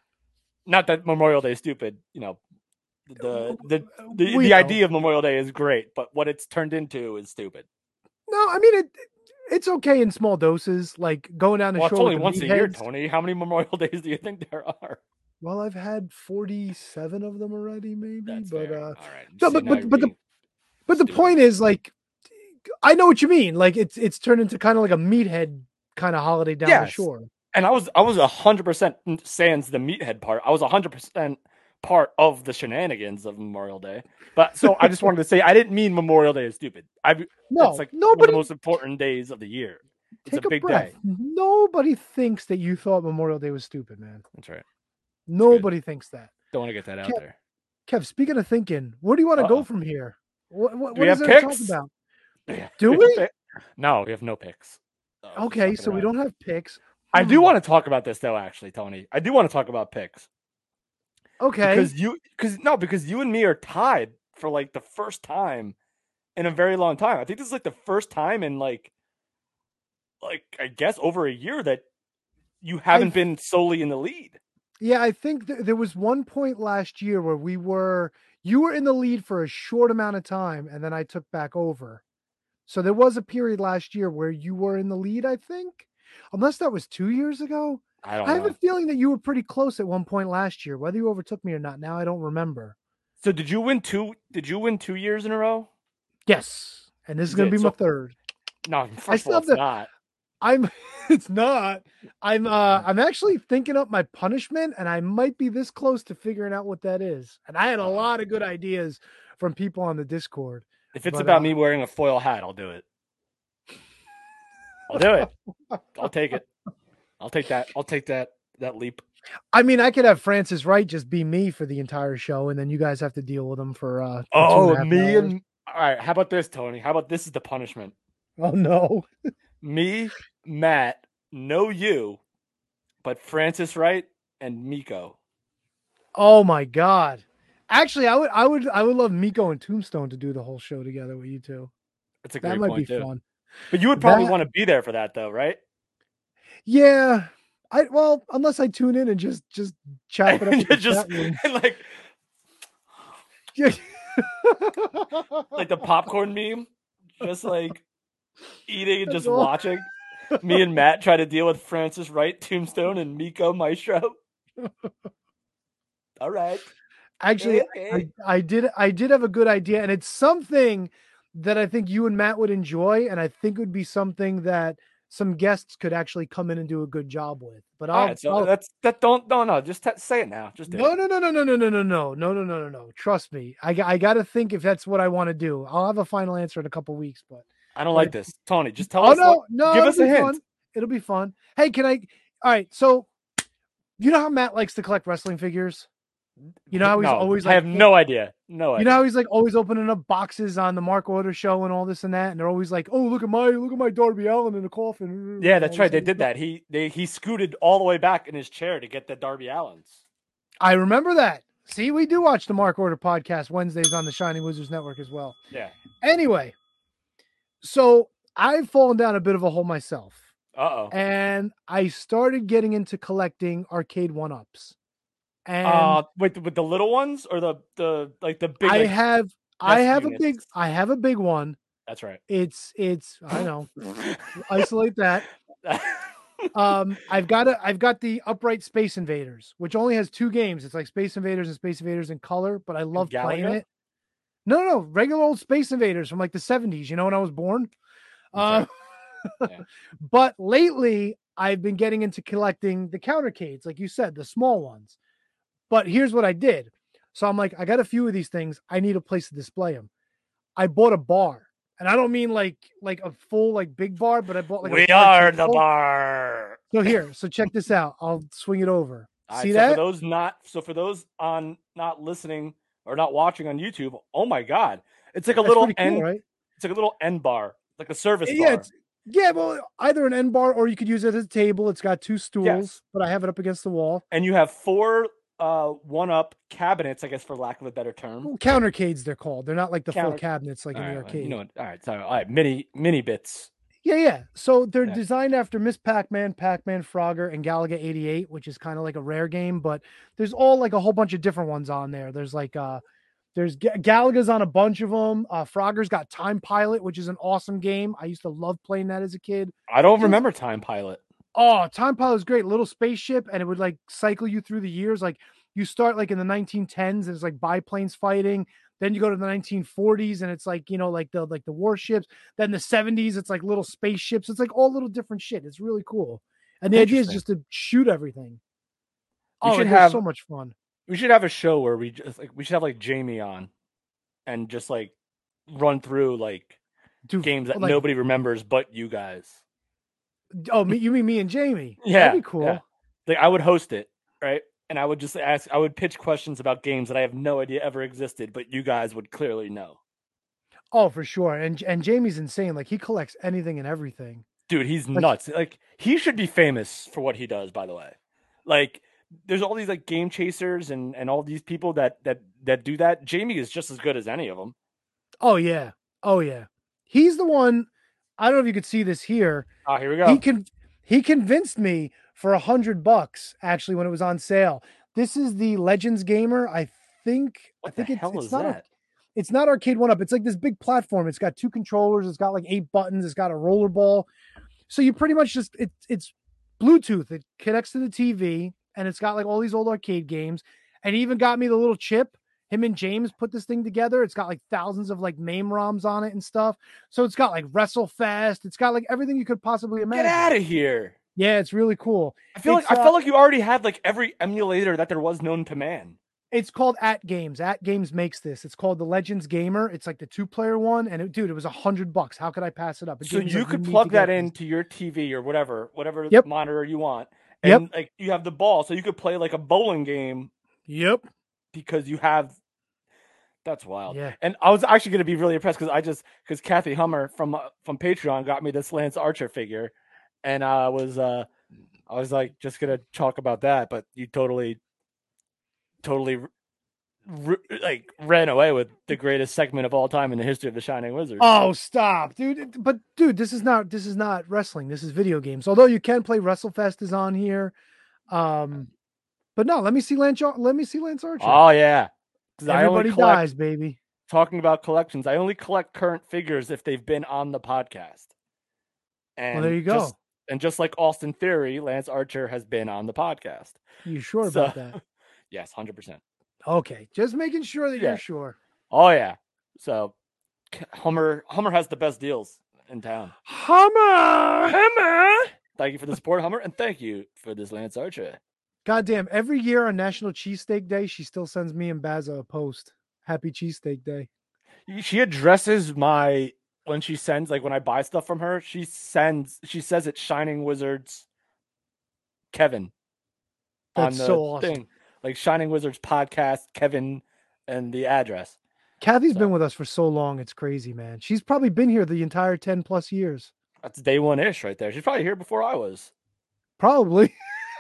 [SPEAKER 2] Not that Memorial Day is stupid, you know. The the the,
[SPEAKER 1] We
[SPEAKER 2] the
[SPEAKER 1] know.
[SPEAKER 2] idea of Memorial Day is great, but what it's turned into is stupid.
[SPEAKER 1] No, I mean it. It's okay in small doses, like going down the
[SPEAKER 2] Well, it's
[SPEAKER 1] shore.
[SPEAKER 2] only
[SPEAKER 1] with the
[SPEAKER 2] once a year,
[SPEAKER 1] meatheads.
[SPEAKER 2] Tony. How many Memorial Days do you think there are?
[SPEAKER 1] Well, I've had forty-seven of them already, maybe.
[SPEAKER 2] That's
[SPEAKER 1] but
[SPEAKER 2] fair.
[SPEAKER 1] uh,
[SPEAKER 2] All right.
[SPEAKER 1] no,
[SPEAKER 2] See,
[SPEAKER 1] but
[SPEAKER 2] now
[SPEAKER 1] but
[SPEAKER 2] you're
[SPEAKER 1] but the
[SPEAKER 2] being
[SPEAKER 1] but the
[SPEAKER 2] stupid.
[SPEAKER 1] point is, like, I know what you mean. Like, it's it's turned into kind of like a meathead kind of holiday down the
[SPEAKER 2] Yes.
[SPEAKER 1] shore.
[SPEAKER 2] And I was I was a hundred percent sans the meathead part. I was a hundred percent part of the shenanigans of Memorial Day. But so I just wanted to say I didn't mean Memorial Day is stupid. I
[SPEAKER 1] No,
[SPEAKER 2] it's like one of
[SPEAKER 1] nobody-
[SPEAKER 2] the most important days of the year. It's
[SPEAKER 1] Take
[SPEAKER 2] a
[SPEAKER 1] a,
[SPEAKER 2] big
[SPEAKER 1] breath.
[SPEAKER 2] day.
[SPEAKER 1] Nobody thinks that you thought Memorial Day was stupid, man.
[SPEAKER 2] That's right.
[SPEAKER 1] Nobody thinks that.
[SPEAKER 2] Don't want to get that out
[SPEAKER 1] Kev,
[SPEAKER 2] there.
[SPEAKER 1] Kev, speaking of thinking, where do you want to
[SPEAKER 2] Uh-oh.
[SPEAKER 1] go from here? What, what,
[SPEAKER 2] Do
[SPEAKER 1] what
[SPEAKER 2] we
[SPEAKER 1] is
[SPEAKER 2] have
[SPEAKER 1] there to
[SPEAKER 2] picks?
[SPEAKER 1] talk about?
[SPEAKER 2] Yeah.
[SPEAKER 1] Do
[SPEAKER 2] have
[SPEAKER 1] we?
[SPEAKER 2] pick- No, we have no picks. Oh,
[SPEAKER 1] Okay,
[SPEAKER 2] just
[SPEAKER 1] so we
[SPEAKER 2] fucking
[SPEAKER 1] don't
[SPEAKER 2] around.
[SPEAKER 1] have picks.
[SPEAKER 2] I do
[SPEAKER 1] Hmm.
[SPEAKER 2] want to talk about this though, actually, Tony. I do want to talk about picks.
[SPEAKER 1] Okay.
[SPEAKER 2] Because you because no, because you and me are tied for like the first time in a very long time. I think this is like the first time in like like I guess over a year that you haven't
[SPEAKER 1] I've-
[SPEAKER 2] been solely in the lead.
[SPEAKER 1] Yeah, I think th- there was one point last year where we were, you were in the lead for a short amount of time, and then I took back over. So there was a period last year where you were in the lead, I think, unless that was two years ago.
[SPEAKER 2] I don't
[SPEAKER 1] I have
[SPEAKER 2] know.
[SPEAKER 1] a feeling that you were pretty close at one point last year, whether you overtook me or not. Now I don't remember.
[SPEAKER 2] So did you win two did you win two years in a row?
[SPEAKER 1] Yes, and this is
[SPEAKER 2] You
[SPEAKER 1] going to
[SPEAKER 2] did,
[SPEAKER 1] be my
[SPEAKER 2] so-
[SPEAKER 1] third.
[SPEAKER 2] No,
[SPEAKER 1] I
[SPEAKER 2] first of
[SPEAKER 1] still
[SPEAKER 2] all,
[SPEAKER 1] have
[SPEAKER 2] it's
[SPEAKER 1] the-
[SPEAKER 2] not.
[SPEAKER 1] I'm. It's not. I'm. Uh. I'm actually thinking up my punishment, and I might be this close to figuring out what that is. And I had a
[SPEAKER 2] Uh-oh.
[SPEAKER 1] lot of good ideas from people on the Discord.
[SPEAKER 2] If it's
[SPEAKER 1] But,
[SPEAKER 2] about
[SPEAKER 1] uh,
[SPEAKER 2] me wearing a foil hat, I'll do it. I'll do it. I'll take it. I'll take that. I'll take that that leap.
[SPEAKER 1] I mean, I could have Francis Wright just be me for the entire show, and then you guys have to deal with him for. uh for two
[SPEAKER 2] Oh,
[SPEAKER 1] and a half
[SPEAKER 2] me
[SPEAKER 1] hours.
[SPEAKER 2] and all right. How about this, Tony? How about this is the punishment?
[SPEAKER 1] Oh no.
[SPEAKER 2] Me, Matt, no you, but Francis Wright and Miko.
[SPEAKER 1] Oh my God. Actually, I would. I would. I would love Miko and Tombstone to do the whole show together with you two.
[SPEAKER 2] That's a
[SPEAKER 1] That
[SPEAKER 2] great
[SPEAKER 1] might
[SPEAKER 2] point
[SPEAKER 1] be
[SPEAKER 2] too.
[SPEAKER 1] fun.
[SPEAKER 2] But you would probably
[SPEAKER 1] That-
[SPEAKER 2] want to be there for that, though, right?
[SPEAKER 1] Yeah. I well, unless I tune in and just just chop it up. with the
[SPEAKER 2] just
[SPEAKER 1] chat room.
[SPEAKER 2] and like
[SPEAKER 1] Yeah.
[SPEAKER 2] like the popcorn meme, just like eating and
[SPEAKER 1] That's
[SPEAKER 2] just
[SPEAKER 1] all.
[SPEAKER 2] watching. Me and Matt try to deal with Francis Wright, Tombstone, and Miko Maestro. All right.
[SPEAKER 1] Actually,
[SPEAKER 2] Okay.
[SPEAKER 1] I, I did I did have a good idea, and it's something that I think you and Matt would enjoy, and I think it would be something that some guests could actually come in and do a good job with. But
[SPEAKER 2] All
[SPEAKER 1] I'll,
[SPEAKER 2] right, so
[SPEAKER 1] I'll
[SPEAKER 2] that's that. Don't no no. Just t- say it now. Just do
[SPEAKER 1] no
[SPEAKER 2] it.
[SPEAKER 1] no no no no no no no no no no no no no. Trust me, I got I got to think if that's what I want to do. I'll have a final answer in a couple weeks, but
[SPEAKER 2] I don't like this, Tony. Just tell
[SPEAKER 1] oh
[SPEAKER 2] us.
[SPEAKER 1] no
[SPEAKER 2] what-
[SPEAKER 1] no,
[SPEAKER 2] give
[SPEAKER 1] it'll
[SPEAKER 2] us a
[SPEAKER 1] be
[SPEAKER 2] hint.
[SPEAKER 1] fun. It'll be fun. Hey, can I? All right, so you know how Matt likes to collect wrestling figures. You know how he's
[SPEAKER 2] No,
[SPEAKER 1] always
[SPEAKER 2] I
[SPEAKER 1] like
[SPEAKER 2] have no idea. No
[SPEAKER 1] You
[SPEAKER 2] idea.
[SPEAKER 1] know how he's like always opening up boxes on the Mark Order show and all this and that, and they're always like, "Oh, look at my look at my Darby Allin in a coffin."
[SPEAKER 2] Yeah, that's
[SPEAKER 1] All
[SPEAKER 2] right.
[SPEAKER 1] this
[SPEAKER 2] They did that. He they he scooted all the way back in his chair to get the Darby Allins.
[SPEAKER 1] I remember that. See, we do watch the Mark Order podcast Wednesdays on the Shining Wizards Network as well.
[SPEAKER 2] Yeah.
[SPEAKER 1] Anyway, so I've fallen down a bit of a hole myself,
[SPEAKER 2] Uh oh.
[SPEAKER 1] and I started getting into collecting arcade one-ups. And
[SPEAKER 2] Uh, with with the little ones or the the like the big.
[SPEAKER 1] I
[SPEAKER 2] like-
[SPEAKER 1] have I
[SPEAKER 2] nest
[SPEAKER 1] have a
[SPEAKER 2] units?
[SPEAKER 1] big I have a big one.
[SPEAKER 2] That's right.
[SPEAKER 1] It's it's I know. Isolate that. Um, I've got a, I've got the upright Space Invaders, which only has two games. It's like Space Invaders and Space Invaders in color, but I love playing
[SPEAKER 2] Galaga?
[SPEAKER 1] it. No, no, no, regular old Space Invaders from like the seventies. You know when I was born. Uh,
[SPEAKER 2] Yeah.
[SPEAKER 1] But lately, I've been getting into collecting the countercades, like you said, the small ones. But here's what I did. So I'm like, I got a few of these things. I need a place to display them. I bought a bar, and I don't mean like like a full like big bar, but I bought like
[SPEAKER 2] we
[SPEAKER 1] a bar
[SPEAKER 2] are the
[SPEAKER 1] table.
[SPEAKER 2] bar.
[SPEAKER 1] So here, so check this out. I'll swing it over.
[SPEAKER 2] All
[SPEAKER 1] See
[SPEAKER 2] right, so
[SPEAKER 1] that?
[SPEAKER 2] for those not so for those on not listening or not watching on YouTube, oh my god, it's like a
[SPEAKER 1] That's
[SPEAKER 2] little
[SPEAKER 1] pretty cool,
[SPEAKER 2] end.
[SPEAKER 1] right?
[SPEAKER 2] It's like a little end bar, like a service
[SPEAKER 1] Yeah,
[SPEAKER 2] bar.
[SPEAKER 1] it's, yeah. Well, either an end bar or you could use it as a table. It's got two stools,
[SPEAKER 2] Yes.
[SPEAKER 1] but I have it up against the wall.
[SPEAKER 2] And you have four uh one-up cabinets, I guess, for lack of a better term.
[SPEAKER 1] Well, countercades, they're called. They're not like the full
[SPEAKER 2] Counter-
[SPEAKER 1] cabinets like
[SPEAKER 2] All
[SPEAKER 1] in the
[SPEAKER 2] right, well,
[SPEAKER 1] arcade.
[SPEAKER 2] you know what? All right, sorry. All right, mini mini bits.
[SPEAKER 1] Yeah, yeah. So they're
[SPEAKER 2] Yeah.
[SPEAKER 1] designed after Miss Pac-Man, Pac-Man, Frogger, and Galaga eighty-eight, which is kind of like a rare game, but there's all like a whole bunch of different ones on there. There's like uh there's Ga- Galaga's on a bunch of them. Uh Frogger's got Time Pilot, which is an awesome game. I used to love playing that as a kid.
[SPEAKER 2] I don't
[SPEAKER 1] Just-
[SPEAKER 2] remember Time Pilot.
[SPEAKER 1] Oh, Time Pilot is great. Little spaceship, and it would like cycle you through the years. Like you start like in the nineteen tens, and it's like biplanes fighting. Then you go to the nineteen forties, and it's like, you know, like the like the warships. Then the seventies, it's like little spaceships. It's like all little different shit. It's really cool. And the idea is just to shoot everything.
[SPEAKER 2] We
[SPEAKER 1] Oh,
[SPEAKER 2] should
[SPEAKER 1] it
[SPEAKER 2] have-
[SPEAKER 1] has so much fun.
[SPEAKER 2] We should have a show where we just like we should have like Jamie on, and just like run through like
[SPEAKER 1] Dude,
[SPEAKER 2] games that
[SPEAKER 1] like-
[SPEAKER 2] nobody remembers but you guys.
[SPEAKER 1] Oh, me, you mean me and Jamie?
[SPEAKER 2] Yeah,
[SPEAKER 1] That'd be cool.
[SPEAKER 2] yeah. Like I would host it, right? And I would just ask, I would pitch questions about games that I have no idea ever existed, but you guys would clearly know.
[SPEAKER 1] Oh, for sure. And and Jamie's insane. Like he collects anything and everything.
[SPEAKER 2] Dude, he's
[SPEAKER 1] Like-
[SPEAKER 2] nuts. Like he should be famous for what he does, by the way. Like there's all these like game chasers and and all these people that that that do that. Jamie is just as good as any of them.
[SPEAKER 1] Oh yeah. Oh yeah. He's the one. I don't know if you could see this here.
[SPEAKER 2] Oh, here we go.
[SPEAKER 1] He can he convinced me for a hundred bucks actually when it was on sale. This is the Legends Gamer. I think
[SPEAKER 2] what
[SPEAKER 1] I think
[SPEAKER 2] the
[SPEAKER 1] it's,
[SPEAKER 2] hell
[SPEAKER 1] it's
[SPEAKER 2] is
[SPEAKER 1] not
[SPEAKER 2] that?
[SPEAKER 1] A, it's not arcade one up. It's like this big platform. It's got two controllers. It's got like eight buttons. It's got a roller ball. So you pretty much just it, it's Bluetooth. It connects to the T V and it's got like all these old arcade games. And he even got me the little chip. Him and James put this thing together. It's got like thousands of like MAME ROMs on it and stuff. So it's got like WrestleFest. It's got like everything you could possibly imagine.
[SPEAKER 2] Get out of here.
[SPEAKER 1] Yeah, it's really cool.
[SPEAKER 2] I feel
[SPEAKER 1] It's,
[SPEAKER 2] like I
[SPEAKER 1] uh,
[SPEAKER 2] felt like you already had like every emulator that there was known to man.
[SPEAKER 1] It's called At Games. At Games makes this. It's called the Legends Gamer. It's like the two-player one, and it, dude, it was a hundred bucks. How could I pass it up? It
[SPEAKER 2] So
[SPEAKER 1] gave me,
[SPEAKER 2] you
[SPEAKER 1] like,
[SPEAKER 2] could
[SPEAKER 1] need
[SPEAKER 2] plug
[SPEAKER 1] to get
[SPEAKER 2] that
[SPEAKER 1] this.
[SPEAKER 2] into your T V or whatever, whatever
[SPEAKER 1] Yep.
[SPEAKER 2] monitor you want,
[SPEAKER 1] Yep.
[SPEAKER 2] and like you have the ball, so you could play like a bowling game
[SPEAKER 1] Yep.
[SPEAKER 2] because you have. That's wild.
[SPEAKER 1] Yeah.
[SPEAKER 2] And I was actually going to be really impressed because I just because Kathy Hummer from uh, from Patreon got me this Lance Archer figure, and I was uh I was like just gonna talk about that, but you totally, totally. r- like ran away with the greatest segment of all time in the history of the Shining Wizards.
[SPEAKER 1] Oh, stop, dude! But dude, this is not this is not wrestling. This is video games. Although you can play WrestleFest is on here, um, but no. Let me see Lance. Ar- Let me see Lance Archer.
[SPEAKER 2] Oh yeah, 'cause I only
[SPEAKER 1] Everybody
[SPEAKER 2] collect-
[SPEAKER 1] dies, baby.
[SPEAKER 2] Talking about collections, I only collect current figures if they've been on the podcast. And
[SPEAKER 1] Well, there you go.
[SPEAKER 2] Just, and just like Austin Theory, Lance Archer has been on the podcast.
[SPEAKER 1] You sure
[SPEAKER 2] So-
[SPEAKER 1] about that?
[SPEAKER 2] Yes, one hundred percent.
[SPEAKER 1] Okay, just making sure that
[SPEAKER 2] Yeah.
[SPEAKER 1] you're sure.
[SPEAKER 2] Oh yeah. So K- Hummer Hummer has the best deals in town.
[SPEAKER 1] Hummer,
[SPEAKER 2] Hummer. Thank you for the support, Hummer, and thank you for this Lance Archer.
[SPEAKER 1] Goddamn! Every year on National Cheesesteak Day, she still sends me and Baza a post. Happy Cheesesteak Day.
[SPEAKER 2] She addresses my when she sends like when I buy stuff from her, she sends she says it's Shining Wizards Kevin
[SPEAKER 1] That's
[SPEAKER 2] on the
[SPEAKER 1] so awesome.
[SPEAKER 2] thing. Like Shining Wizards podcast, Kevin, and the address.
[SPEAKER 1] Kathy's
[SPEAKER 2] So-
[SPEAKER 1] been with us for so long; it's crazy, man. She's probably been here the entire ten plus years.
[SPEAKER 2] That's day one ish right there. She's probably here before I was.
[SPEAKER 1] Probably.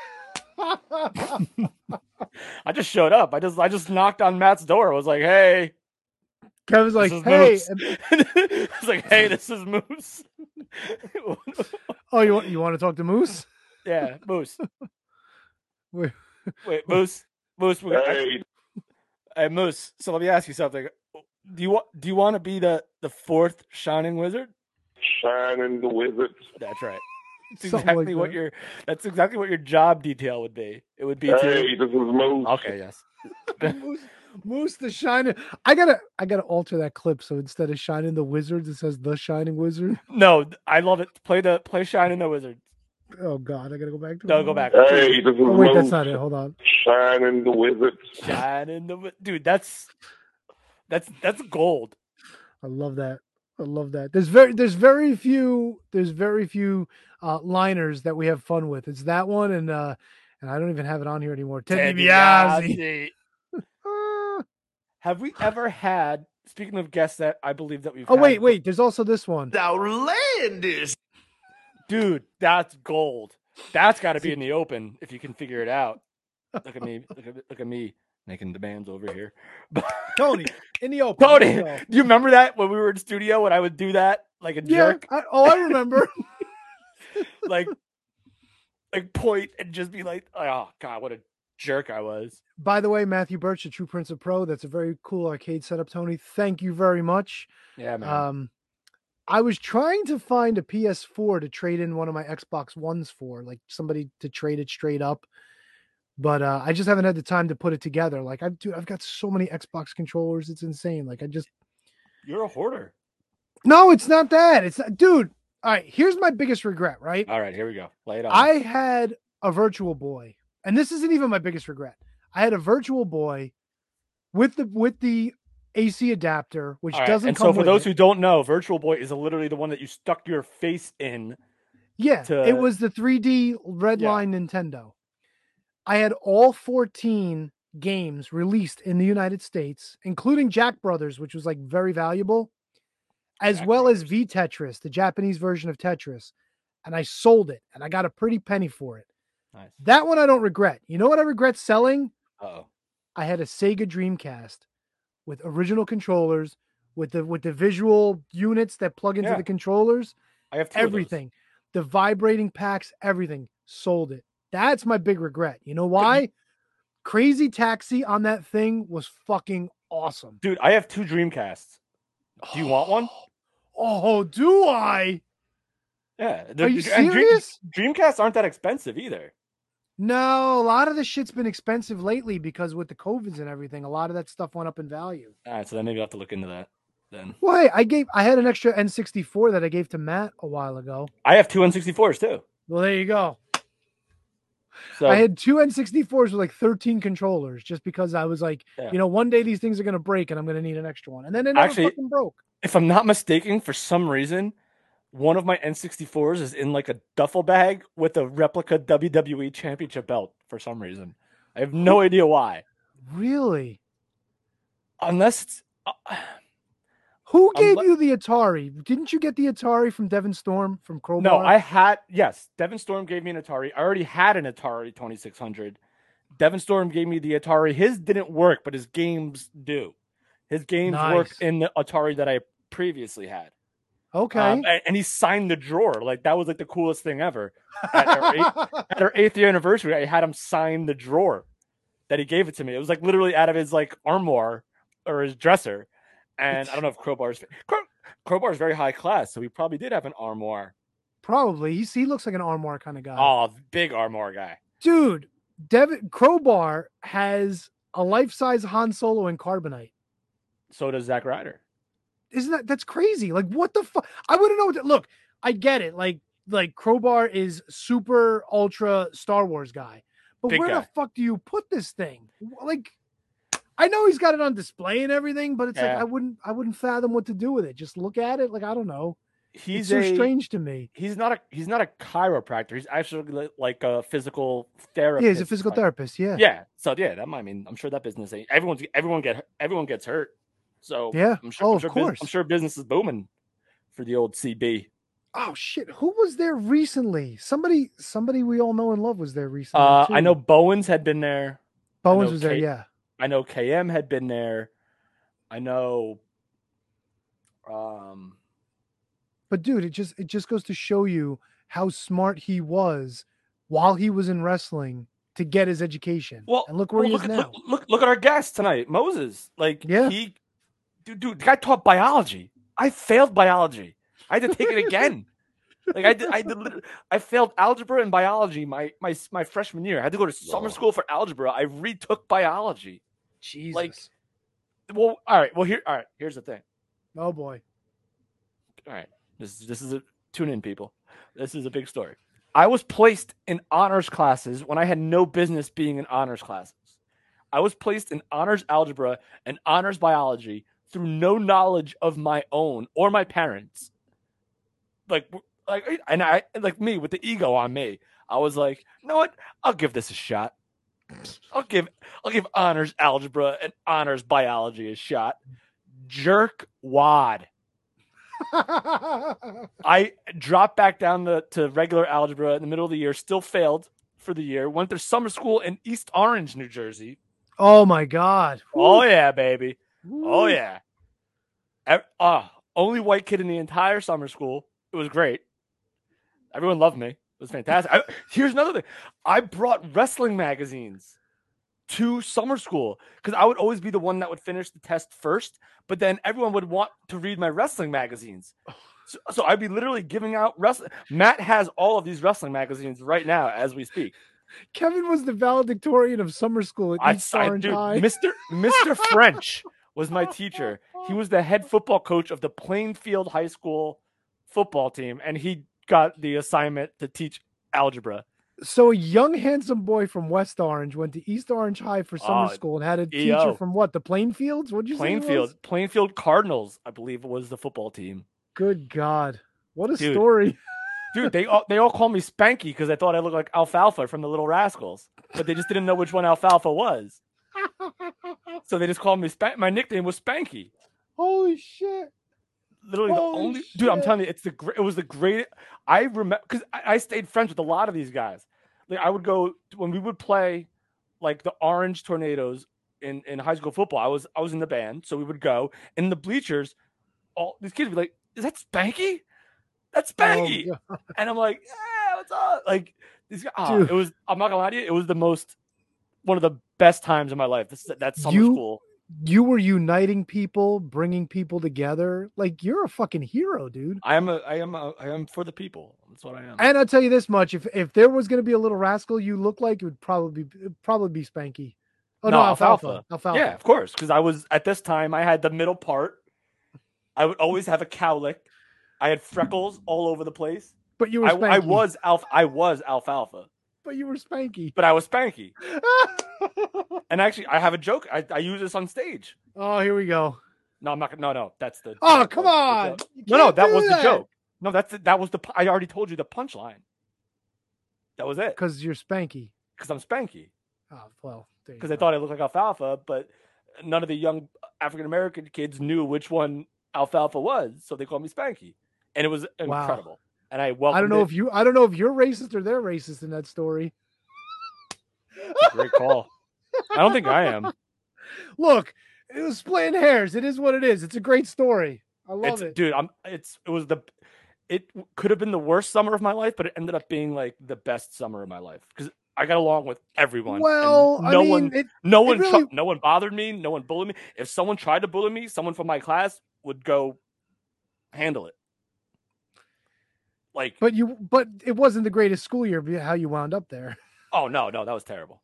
[SPEAKER 2] I just showed up. I just I just knocked on Matt's door. I was like, hey.
[SPEAKER 1] Kevin's like,
[SPEAKER 2] this is
[SPEAKER 1] "Hey,
[SPEAKER 2] Moose." I was like, hey, this is Moose.
[SPEAKER 1] oh, you want you want to talk to Moose?
[SPEAKER 2] Yeah, Moose.
[SPEAKER 1] Wait.
[SPEAKER 2] Wait, Moose. Moose. We got,
[SPEAKER 9] Hey,
[SPEAKER 2] Hey Moose, so let me ask you something. Do you want do you want to be the, the fourth Shining Wizard?
[SPEAKER 9] Shining the Wizards.
[SPEAKER 2] That's right. That's
[SPEAKER 1] Something
[SPEAKER 2] exactly
[SPEAKER 1] like
[SPEAKER 2] what
[SPEAKER 1] that.
[SPEAKER 2] your that's exactly what your job detail would be. It would be
[SPEAKER 9] Hey,
[SPEAKER 2] to
[SPEAKER 9] this is Moose.
[SPEAKER 2] okay, yes.
[SPEAKER 1] Moose, Moose the Shining. I gotta I gotta alter that clip so instead of Shining the Wizards, it says the Shining Wizard.
[SPEAKER 2] No, I love it. Play the play Shining the Wizard.
[SPEAKER 1] Oh God, I gotta go back to.
[SPEAKER 2] No,
[SPEAKER 1] it.
[SPEAKER 2] go back.
[SPEAKER 9] Hey, this is
[SPEAKER 1] Oh wait, that's
[SPEAKER 9] Moose.
[SPEAKER 1] not it. Hold on.
[SPEAKER 9] Shining the Wizard.
[SPEAKER 2] Shining the dude. That's that's that's gold.
[SPEAKER 1] I love that. I love that. There's very there's very few there's very few uh, liners that we have fun with. It's that one and uh and I don't even have it on here anymore. Ted DiBiase.
[SPEAKER 2] DiBiase. Have we ever had? Speaking of guests that I believe that we've.
[SPEAKER 1] Oh
[SPEAKER 2] had,
[SPEAKER 1] wait, wait. There's also this one.
[SPEAKER 4] Outlandish.
[SPEAKER 2] Dude, that's gold. That's got to be in the open if you can figure it out. Look at me. Look at look at me making demands over here.
[SPEAKER 1] Tony in the open.
[SPEAKER 2] Tony, do you remember that when we were in studio when I would do that like a
[SPEAKER 1] Yeah.
[SPEAKER 2] jerk?
[SPEAKER 1] I, oh, I remember.
[SPEAKER 2] like, like point and just be like, oh God, what a jerk I was.
[SPEAKER 1] By the way, Matthew Birch, the True Prince of Pro. That's a very cool arcade setup, Tony. Thank you very much.
[SPEAKER 2] Yeah, man.
[SPEAKER 1] Um, I was trying to find a P S four to trade in one of my Xbox Ones for, like somebody to trade it straight up. But uh, I just haven't had the time to put it together. Like I've, dude, I've got so many Xbox controllers. It's insane. Like I just,
[SPEAKER 2] You're a hoarder.
[SPEAKER 1] no, it's not that. It's not, dude. All right. Here's my biggest regret, right?
[SPEAKER 2] All right, here we go. Lay it on.
[SPEAKER 1] I had a Virtual Boy, and this isn't even my biggest regret. I had a Virtual Boy with the, with the A C adapter, which
[SPEAKER 2] All right,
[SPEAKER 1] doesn't
[SPEAKER 2] and
[SPEAKER 1] come
[SPEAKER 2] so for
[SPEAKER 1] with
[SPEAKER 2] those
[SPEAKER 1] it.
[SPEAKER 2] who don't know, Virtual Boy is literally the one that you stuck your face in.
[SPEAKER 1] Yeah,
[SPEAKER 2] to-
[SPEAKER 1] it was the three D Red
[SPEAKER 2] Yeah.
[SPEAKER 1] Line Nintendo. I had all fourteen games released in the United States, including Jack Brothers, which was like very valuable, as
[SPEAKER 2] Jack
[SPEAKER 1] well as
[SPEAKER 2] Brothers.
[SPEAKER 1] V Tetris, the Japanese version of Tetris. And I sold it, and I got a pretty penny for it.
[SPEAKER 2] Nice.
[SPEAKER 1] That one I don't regret. You know what I regret selling?
[SPEAKER 2] Uh-oh.
[SPEAKER 1] I had a Sega Dreamcast with original controllers, with the with the visual units that plug into
[SPEAKER 2] Yeah.
[SPEAKER 1] the controllers.
[SPEAKER 2] I have two of those.
[SPEAKER 1] Everything, the vibrating packs, everything, sold it. That's my big regret. You know why? Crazy Taxi on that thing was fucking awesome.
[SPEAKER 2] Dude, I have two Dreamcasts. Do you want one?
[SPEAKER 1] Oh, do I?
[SPEAKER 2] Yeah.
[SPEAKER 1] Are you
[SPEAKER 2] and Dream-
[SPEAKER 1] serious?
[SPEAKER 2] Dreamcasts aren't that expensive either.
[SPEAKER 1] No, a lot of the shit's been expensive lately because with the COVIDs and everything, a lot of that stuff went up in value.
[SPEAKER 2] All right, so then maybe I'll have to look into that then.
[SPEAKER 1] Why? I gave I had an extra N sixty-four that I gave to Matt a while ago.
[SPEAKER 2] I have two N sixty-fours too.
[SPEAKER 1] Well, there you go.
[SPEAKER 2] So
[SPEAKER 1] I had two N sixty-fours with like thirteen controllers just because I was like,
[SPEAKER 2] Yeah.
[SPEAKER 1] you know, one day these things are going to break and I'm going to need an extra one. And then they never
[SPEAKER 2] Actually-
[SPEAKER 1] fucking broke.
[SPEAKER 2] if I'm not mistaken, for some reason, one of my N sixty-fours is in like a duffel bag with a replica W W E championship belt for some reason. I have no idea why.
[SPEAKER 1] Really?
[SPEAKER 2] Unless it's, uh,
[SPEAKER 1] Who
[SPEAKER 2] I'm
[SPEAKER 1] gave
[SPEAKER 2] le-
[SPEAKER 1] you the Atari? Didn't you get the Atari from Devon Storm from Crowbar?
[SPEAKER 2] no, I had, yes, Devon Storm gave me an Atari. I already had an Atari twenty-six hundred. Devon Storm gave me the Atari. His didn't work, but his games do. His games work
[SPEAKER 1] Nice.
[SPEAKER 2] in the Atari that I previously had.
[SPEAKER 1] Okay.
[SPEAKER 2] Um, and, and he signed the drawer. Like, that was like the coolest thing ever. At our, eighth, at our eighth year anniversary, I had him sign the drawer that he gave it to me. It was like literally out of his like armoire or his dresser. And I don't know if Crowbar's Crow, Crowbar is very high class, so he probably did have an armoire.
[SPEAKER 1] Probably. He's, he looks like an armoire kind of guy.
[SPEAKER 2] Oh, big armoire guy.
[SPEAKER 1] Dude, Devin Crowbar has a life-size Han Solo in carbonite.
[SPEAKER 2] So does Zack Ryder.
[SPEAKER 1] Isn't that that's crazy? Like what the fuck? I wouldn't know what to, look, I get it. Like like Crowbar is super ultra Star Wars guy. But
[SPEAKER 2] Big
[SPEAKER 1] where
[SPEAKER 2] guy.
[SPEAKER 1] the fuck do you put this thing? Like I know he's got it on display and everything, but it's like
[SPEAKER 2] Yeah.
[SPEAKER 1] I wouldn't I wouldn't fathom what to do with it. Just look at it like I don't know.
[SPEAKER 2] He's
[SPEAKER 1] It's so
[SPEAKER 2] a,
[SPEAKER 1] strange to me.
[SPEAKER 2] He's not a he's not a chiropractor. He's actually li- like a physical therapist.
[SPEAKER 1] Yeah, he's a physical
[SPEAKER 2] Like-
[SPEAKER 1] therapist. Yeah.
[SPEAKER 2] Yeah. So yeah, that might I mean I'm sure that business ain't everyone's everyone get everyone gets hurt. So
[SPEAKER 1] Yeah.
[SPEAKER 2] I'm sure,
[SPEAKER 1] Oh,
[SPEAKER 2] I'm
[SPEAKER 1] of
[SPEAKER 2] sure bus-
[SPEAKER 1] course.
[SPEAKER 2] I'm sure business is booming for the old C B.
[SPEAKER 1] Oh shit! Who was there recently? Somebody, somebody we all know and love was there recently.
[SPEAKER 2] Uh,
[SPEAKER 1] too.
[SPEAKER 2] I know Bowens had been there.
[SPEAKER 1] Bowens
[SPEAKER 2] know
[SPEAKER 1] was there.
[SPEAKER 2] Kate-
[SPEAKER 1] Yeah.
[SPEAKER 2] I know K M had been there. I know. Um.
[SPEAKER 1] But dude, it just it just goes to show you how smart he was while he was in wrestling to get his education.
[SPEAKER 2] Well,
[SPEAKER 1] and look where
[SPEAKER 2] well,
[SPEAKER 1] he
[SPEAKER 2] look
[SPEAKER 1] is
[SPEAKER 2] at,
[SPEAKER 1] now.
[SPEAKER 2] Look, look, look at our guest tonight, Moses. Like,
[SPEAKER 1] Yeah.
[SPEAKER 2] he, dude, dude, the guy taught biology. I failed biology. I had to take it again. Like, I did, I did, lit- I failed algebra and biology my my my freshman year. I had to go to summer school for algebra. I retook biology.
[SPEAKER 1] Jesus.
[SPEAKER 2] Like, well, all right. Well, here, all right. Here's the thing.
[SPEAKER 1] Oh boy.
[SPEAKER 2] All right, this is this is a tune in, people. This is a big story. I was placed in honors classes when I had no business being in honors classes. I was placed in honors algebra and honors biology through no knowledge of my own or my parents. Like, like, and I like me with the ego on me. I was like, you know what? I'll give this a shot. I'll give, I'll give honors algebra and honors biology a shot. Jerk wad. I dropped back down the, to regular algebra in the middle of the year, still failed for the year, went to summer school in East Orange, New Jersey.
[SPEAKER 1] Oh, my God.
[SPEAKER 2] Oh, yeah, baby.
[SPEAKER 1] Woo.
[SPEAKER 2] Oh, yeah. Uh, only white kid in the entire summer school. It was great. Everyone loved me. It was fantastic. I, here's another thing. I brought wrestling magazines to summer school because I would always be the one that would finish the test first, but then everyone would want to read my wrestling magazines. So, so I'd be literally giving out wrestling. Matt has all of these wrestling magazines right now as we speak.
[SPEAKER 1] Kevin was the valedictorian of summer school at
[SPEAKER 2] I,
[SPEAKER 1] East
[SPEAKER 2] I,
[SPEAKER 1] Orange
[SPEAKER 2] dude,
[SPEAKER 1] High.
[SPEAKER 2] Mister Mister French was my teacher. He was the head football coach of the Plainfield High School football team, and he got the assignment to teach algebra.
[SPEAKER 1] So a young, handsome boy from West Orange went to East Orange High for summer
[SPEAKER 2] Oh,
[SPEAKER 1] school and had a
[SPEAKER 2] E O.
[SPEAKER 1] teacher from what? The Plainfields? What'd you say? it was?
[SPEAKER 2] Plainfield, Plainfield Cardinals, I believe, was the football team.
[SPEAKER 1] Good God. What a
[SPEAKER 2] Dude.
[SPEAKER 1] story.
[SPEAKER 2] Dude, they all they all call me Spanky because I thought I looked like Alfalfa from the Little Rascals, but they just didn't know which one Alfalfa was. So they just called me Spank. My nickname was Spanky.
[SPEAKER 1] Holy shit.
[SPEAKER 2] Literally
[SPEAKER 1] Holy
[SPEAKER 2] the only dude. I'm
[SPEAKER 1] shit.
[SPEAKER 2] telling you, it's the gr- it was the great. I remember because I, I stayed friends with a lot of these guys. Like I would go when we would play, like the Orange Tornadoes in, in high school football. I was I was in the band, so we would go in the bleachers. All these kids would be like, "Is that Spanky? That's Spanky!"
[SPEAKER 1] Oh,
[SPEAKER 2] And I'm like, "Yeah, what's up?" Like these guys. ah,
[SPEAKER 1] Dude.
[SPEAKER 2] it was. I'm not gonna lie to you. It was the most one of the best times in my life. This that summer
[SPEAKER 1] You-
[SPEAKER 2] school.
[SPEAKER 1] You were uniting people, bringing people together. Like, you're a fucking hero, dude.
[SPEAKER 2] I am a. I am a. I am for the people. That's what I am.
[SPEAKER 1] And I'll tell you this much: if if there was going to be a little rascal you look like, it would probably be it'd probably be Spanky. Oh no,
[SPEAKER 2] No,
[SPEAKER 1] Alfalfa.
[SPEAKER 2] Alfalfa.
[SPEAKER 1] Alfalfa.
[SPEAKER 2] Yeah, of course. Because I was at this time, I had the middle part. I would always have a cowlick. I had freckles all over the place.
[SPEAKER 1] But you were
[SPEAKER 2] I,
[SPEAKER 1] Spanky.
[SPEAKER 2] I was alf. I was alfalfa,
[SPEAKER 1] But you were Spanky.
[SPEAKER 2] but I was Spanky. And actually, I have a joke. I, I use this on stage.
[SPEAKER 1] Oh, here we go.
[SPEAKER 2] No, I'm not gonna. No, no, that's the.
[SPEAKER 1] Oh,
[SPEAKER 2] that
[SPEAKER 1] come
[SPEAKER 2] was the
[SPEAKER 1] on.
[SPEAKER 2] joke.
[SPEAKER 1] You
[SPEAKER 2] No, no,
[SPEAKER 1] can't
[SPEAKER 2] that
[SPEAKER 1] do
[SPEAKER 2] was the
[SPEAKER 1] that.
[SPEAKER 2] joke. No, that's that was the. I already told you the punchline. That was it.
[SPEAKER 1] Because you're Spanky.
[SPEAKER 2] Because I'm Spanky.
[SPEAKER 1] Oh, well. there you
[SPEAKER 2] Because I
[SPEAKER 1] go.
[SPEAKER 2] thought I looked like alfalfa, but none of the young African American kids knew which one alfalfa was, so they called me Spanky, and it was
[SPEAKER 1] Wow.
[SPEAKER 2] incredible. And I welcomed
[SPEAKER 1] I don't know
[SPEAKER 2] it.
[SPEAKER 1] if you. I don't know if you're racist or they're racist in that story.
[SPEAKER 2] Great call. I don't think I am.
[SPEAKER 1] Look, it was splitting hairs. It is what it is. It's a great story. I love
[SPEAKER 2] It's
[SPEAKER 1] it.
[SPEAKER 2] dude. I'm. It's. It was the. It could have been the worst summer of my life, but it ended up being like the best summer of my life because I got along with everyone. and
[SPEAKER 1] Well,
[SPEAKER 2] no
[SPEAKER 1] I mean,
[SPEAKER 2] one,
[SPEAKER 1] it,
[SPEAKER 2] no
[SPEAKER 1] it
[SPEAKER 2] one,
[SPEAKER 1] really-
[SPEAKER 2] tr- no one bothered me. No one bullied me. If someone tried to bully me, someone from my class would go handle it. Like,
[SPEAKER 1] but you, but it wasn't the greatest school year. How you wound up there?
[SPEAKER 2] oh no, no, that was terrible.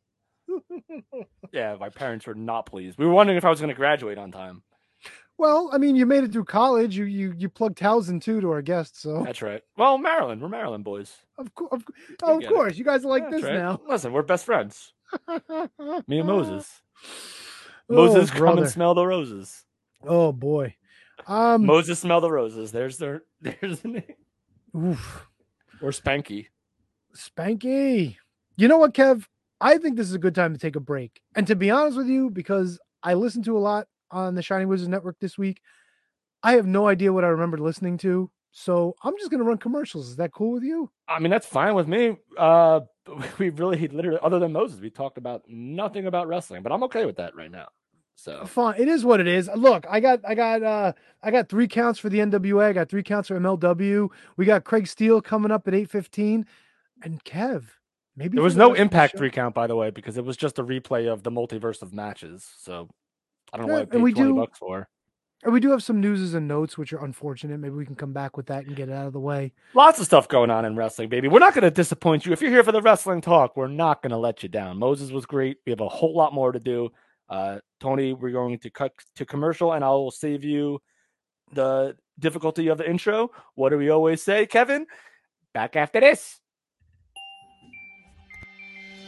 [SPEAKER 2] Yeah, my parents were not pleased. We were wondering if I was going to graduate on time.
[SPEAKER 1] Well, I mean, you made it through college. You you you plugged Towson too to our guests. So
[SPEAKER 2] That's right. Well, Maryland, we're Maryland boys.
[SPEAKER 1] of, co- of, oh, of
[SPEAKER 2] get it.
[SPEAKER 1] course, you guys are like
[SPEAKER 2] That's
[SPEAKER 1] this
[SPEAKER 2] right.
[SPEAKER 1] now.
[SPEAKER 2] Listen, we're best friends. Me and Moses.
[SPEAKER 1] Oh,
[SPEAKER 2] Moses, come
[SPEAKER 1] brother.
[SPEAKER 2] and smell the roses.
[SPEAKER 1] Oh boy. Um.
[SPEAKER 2] Moses, smell the roses. There's their. There's the name.
[SPEAKER 1] Oof.
[SPEAKER 2] Or Spanky.
[SPEAKER 1] Spanky. You know what, Kev? I think this is a good time to take a break. And to be honest with you, because I listened to a lot on the Shining Wizards Network this week, I have no idea what I remember listening to. So I'm just going to run commercials. Is that cool with you?
[SPEAKER 2] I mean, that's fine with me. Uh, we really, literally, other than Moses, we talked about nothing about wrestling, but I'm okay with that right now. So
[SPEAKER 1] Fine. It is what it is. Look, I got, I got, uh, I got three counts for the N W A. I got three counts for M L W. We got Craig Steele coming up at eight fifteen. And Kev, maybe
[SPEAKER 2] there
[SPEAKER 1] for
[SPEAKER 2] was
[SPEAKER 1] the
[SPEAKER 2] no
[SPEAKER 1] rest of the
[SPEAKER 2] Impact
[SPEAKER 1] show-
[SPEAKER 2] three count, by the way, because it was just a replay of the multiverse of matches. So I don't know
[SPEAKER 1] Yeah,
[SPEAKER 2] what I
[SPEAKER 1] and
[SPEAKER 2] paid
[SPEAKER 1] we
[SPEAKER 2] twenty
[SPEAKER 1] do-
[SPEAKER 2] bucks for.
[SPEAKER 1] And we do have some newses and notes, which are unfortunate. Maybe we can come back with that and get it out of the way.
[SPEAKER 2] Lots of stuff going on in wrestling, baby. We're not going to disappoint you. If you're here for the wrestling talk, we're not going to let you down. Moses was great. We have a whole lot more to do. Uh, Tony, we're going to cut to commercial, and I will save you the difficulty of the intro. What do we always say, Kevin? Back after this.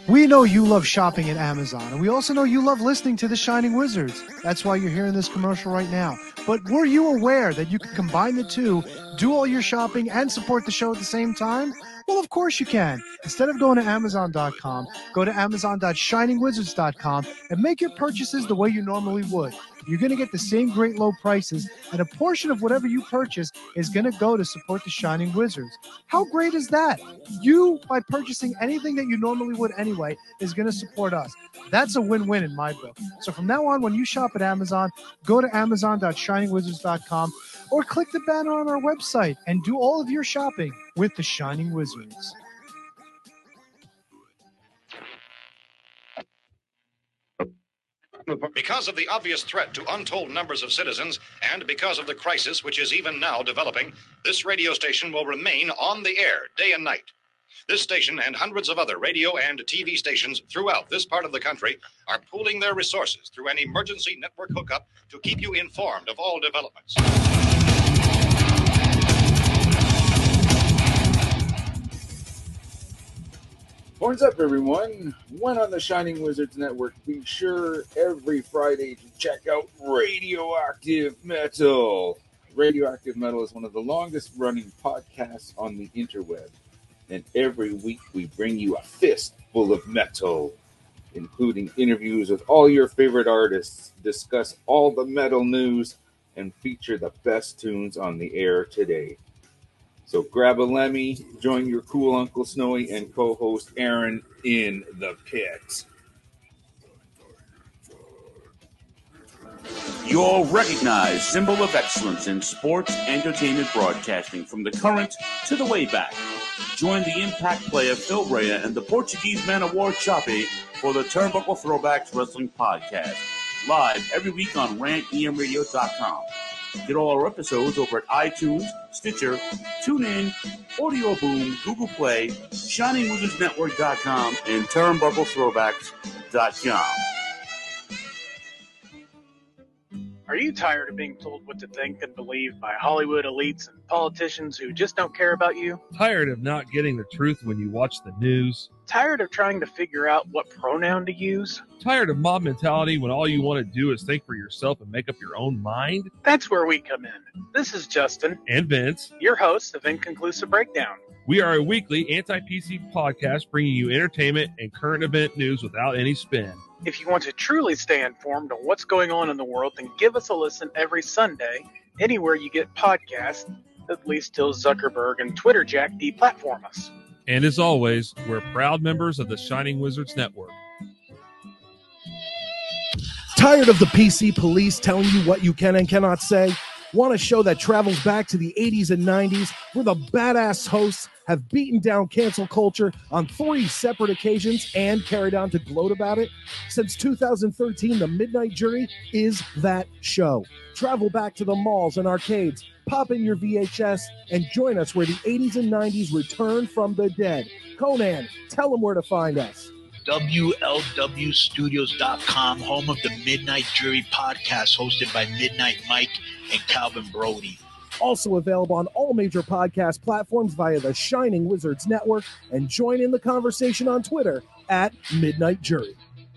[SPEAKER 1] We know you love shopping at Amazon, and we also know you love listening to The Shining Wizards. That's why you're hearing this commercial right now. But were you aware that you could combine the two, do all your shopping, and support the show at the same time? Well, of course you can. Instead of going to Amazon dot com, go to Amazon dot shining wizards dot com and make your purchases the way you normally would. You're going to get the same great low prices, and a portion of whatever you purchase is going to go to support the Shining Wizards. How great is that? You, by purchasing anything that you normally would anyway, is going to support us. That's a win-win in my book. So from now on, when you shop at Amazon, go to Amazon dot shining wizards dot com or click the banner on our website and do all of your shopping with the Shining Wizards.
[SPEAKER 10] Because of the obvious threat to untold numbers of citizens and because of the crisis which is even now developing, this radio station will remain on the air day and night. This station and hundreds of other radio and T V stations throughout this part of the country are pooling their resources through an emergency network hookup to keep you informed of all developments.
[SPEAKER 11] Horns up, everyone. One on the Shining Wizards Network. Be sure every Friday to check out Radioactive Metal. Radioactive Metal is one of the longest-running podcasts on the interweb. And every week we bring you a fistful of metal, including interviews with all your favorite artists, discuss all the metal news, and feature the best tunes on the air today. So grab a Lemmy, join your cool Uncle Snowy, and co-host Aaron in the pit.
[SPEAKER 12] Your recognized symbol of excellence in sports entertainment broadcasting from the current to the way back. Join the impact player Phil Rea and the Portuguese Man of War Choppy for the Turnbuckle Throwbacks Wrestling Podcast. Live every week on rant e m radio dot com. Get all our episodes over at iTunes, Stitcher, TuneIn, Audio Boom, Google Play, shining wizards network dot com, and turnbuckle throwbacks dot com.
[SPEAKER 13] Are you tired of being told what to think and believe by Hollywood elites and politicians who just don't care about you?
[SPEAKER 14] Tired of not getting the truth when you watch the news?
[SPEAKER 13] Tired of trying to figure out what pronoun to use?
[SPEAKER 14] Tired of mob mentality when all you want to do is think for yourself and make up your own mind?
[SPEAKER 13] That's where we come in. This is Justin.
[SPEAKER 14] And Vince.
[SPEAKER 13] Your hosts of Inconclusive Breakdown.
[SPEAKER 14] We are a weekly anti-P C podcast bringing you entertainment and current event news without any spin.
[SPEAKER 13] If you want to truly stay informed on what's going on in the world, then give us a listen every Sunday, anywhere you get podcasts, at least till Zuckerberg and Twitter Jack deplatform us.
[SPEAKER 14] And as always, we're proud members of the Shining Wizards Network.
[SPEAKER 15] Tired of the P C police telling you what you can and cannot say? Want a show that travels back to the eighties and nineties where the badass hosts have beaten down cancel culture on three separate occasions and carried on to gloat about it? Since two thousand thirteen, The Midnight Jury is that show. Travel back to the malls and arcades, pop in your V H S, and join us where the eighties and nineties return from the dead. Conan, tell them where to find us.
[SPEAKER 16] W L W studios dot com, home of the Midnight Jury podcast hosted by Midnight Mike and Calvin Brody.
[SPEAKER 15] Also available on all major podcast platforms via the Shining Wizards Network, and join in the conversation on Twitter at Midnight Jury.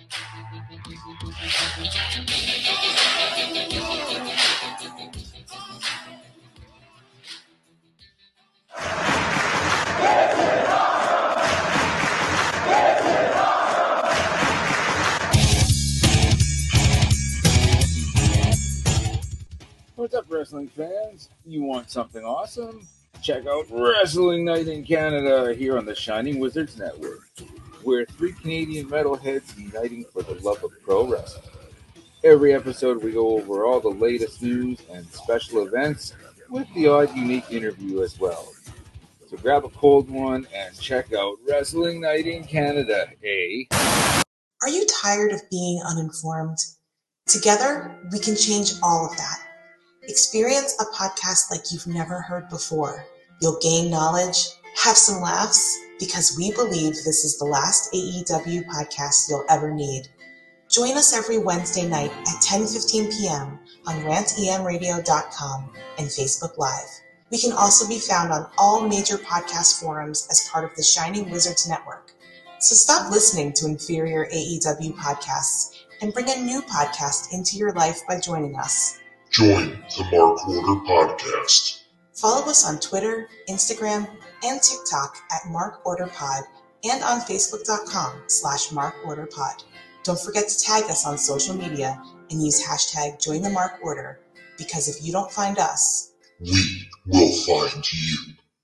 [SPEAKER 11] What's up, wrestling fans? You want something awesome? Check out Wrestling Night in Canada here on the Shining Wizards Network. We're three Canadian metalheads uniting for the love of pro wrestling. Every episode we go over all the latest news and special events with the odd unique interview as well. So grab a cold one and check out Wrestling Night in Canada, eh?
[SPEAKER 17] Are you tired of being uninformed? Together, we can change all of that. Experience a podcast like you've never heard before. You'll gain knowledge, have some laughs, because we believe this is the last A E W podcast you'll ever need. Join us every Wednesday night at ten fifteen p.m. on rant e m radio dot com and Facebook Live. We can also be found on all major podcast forums as part of the Shining Wizards Network. So stop listening to inferior A E W podcasts and bring a new podcast into your life by joining us.
[SPEAKER 18] Join the Mark Order Podcast.
[SPEAKER 17] Follow us on Twitter, Instagram, and TikTok at Mark Order Pod and on Facebook.com slash Mark Order Pod. Don't forget to tag us on social media and use hashtag Join the Mark Order, because if you don't find us,
[SPEAKER 18] we will find you.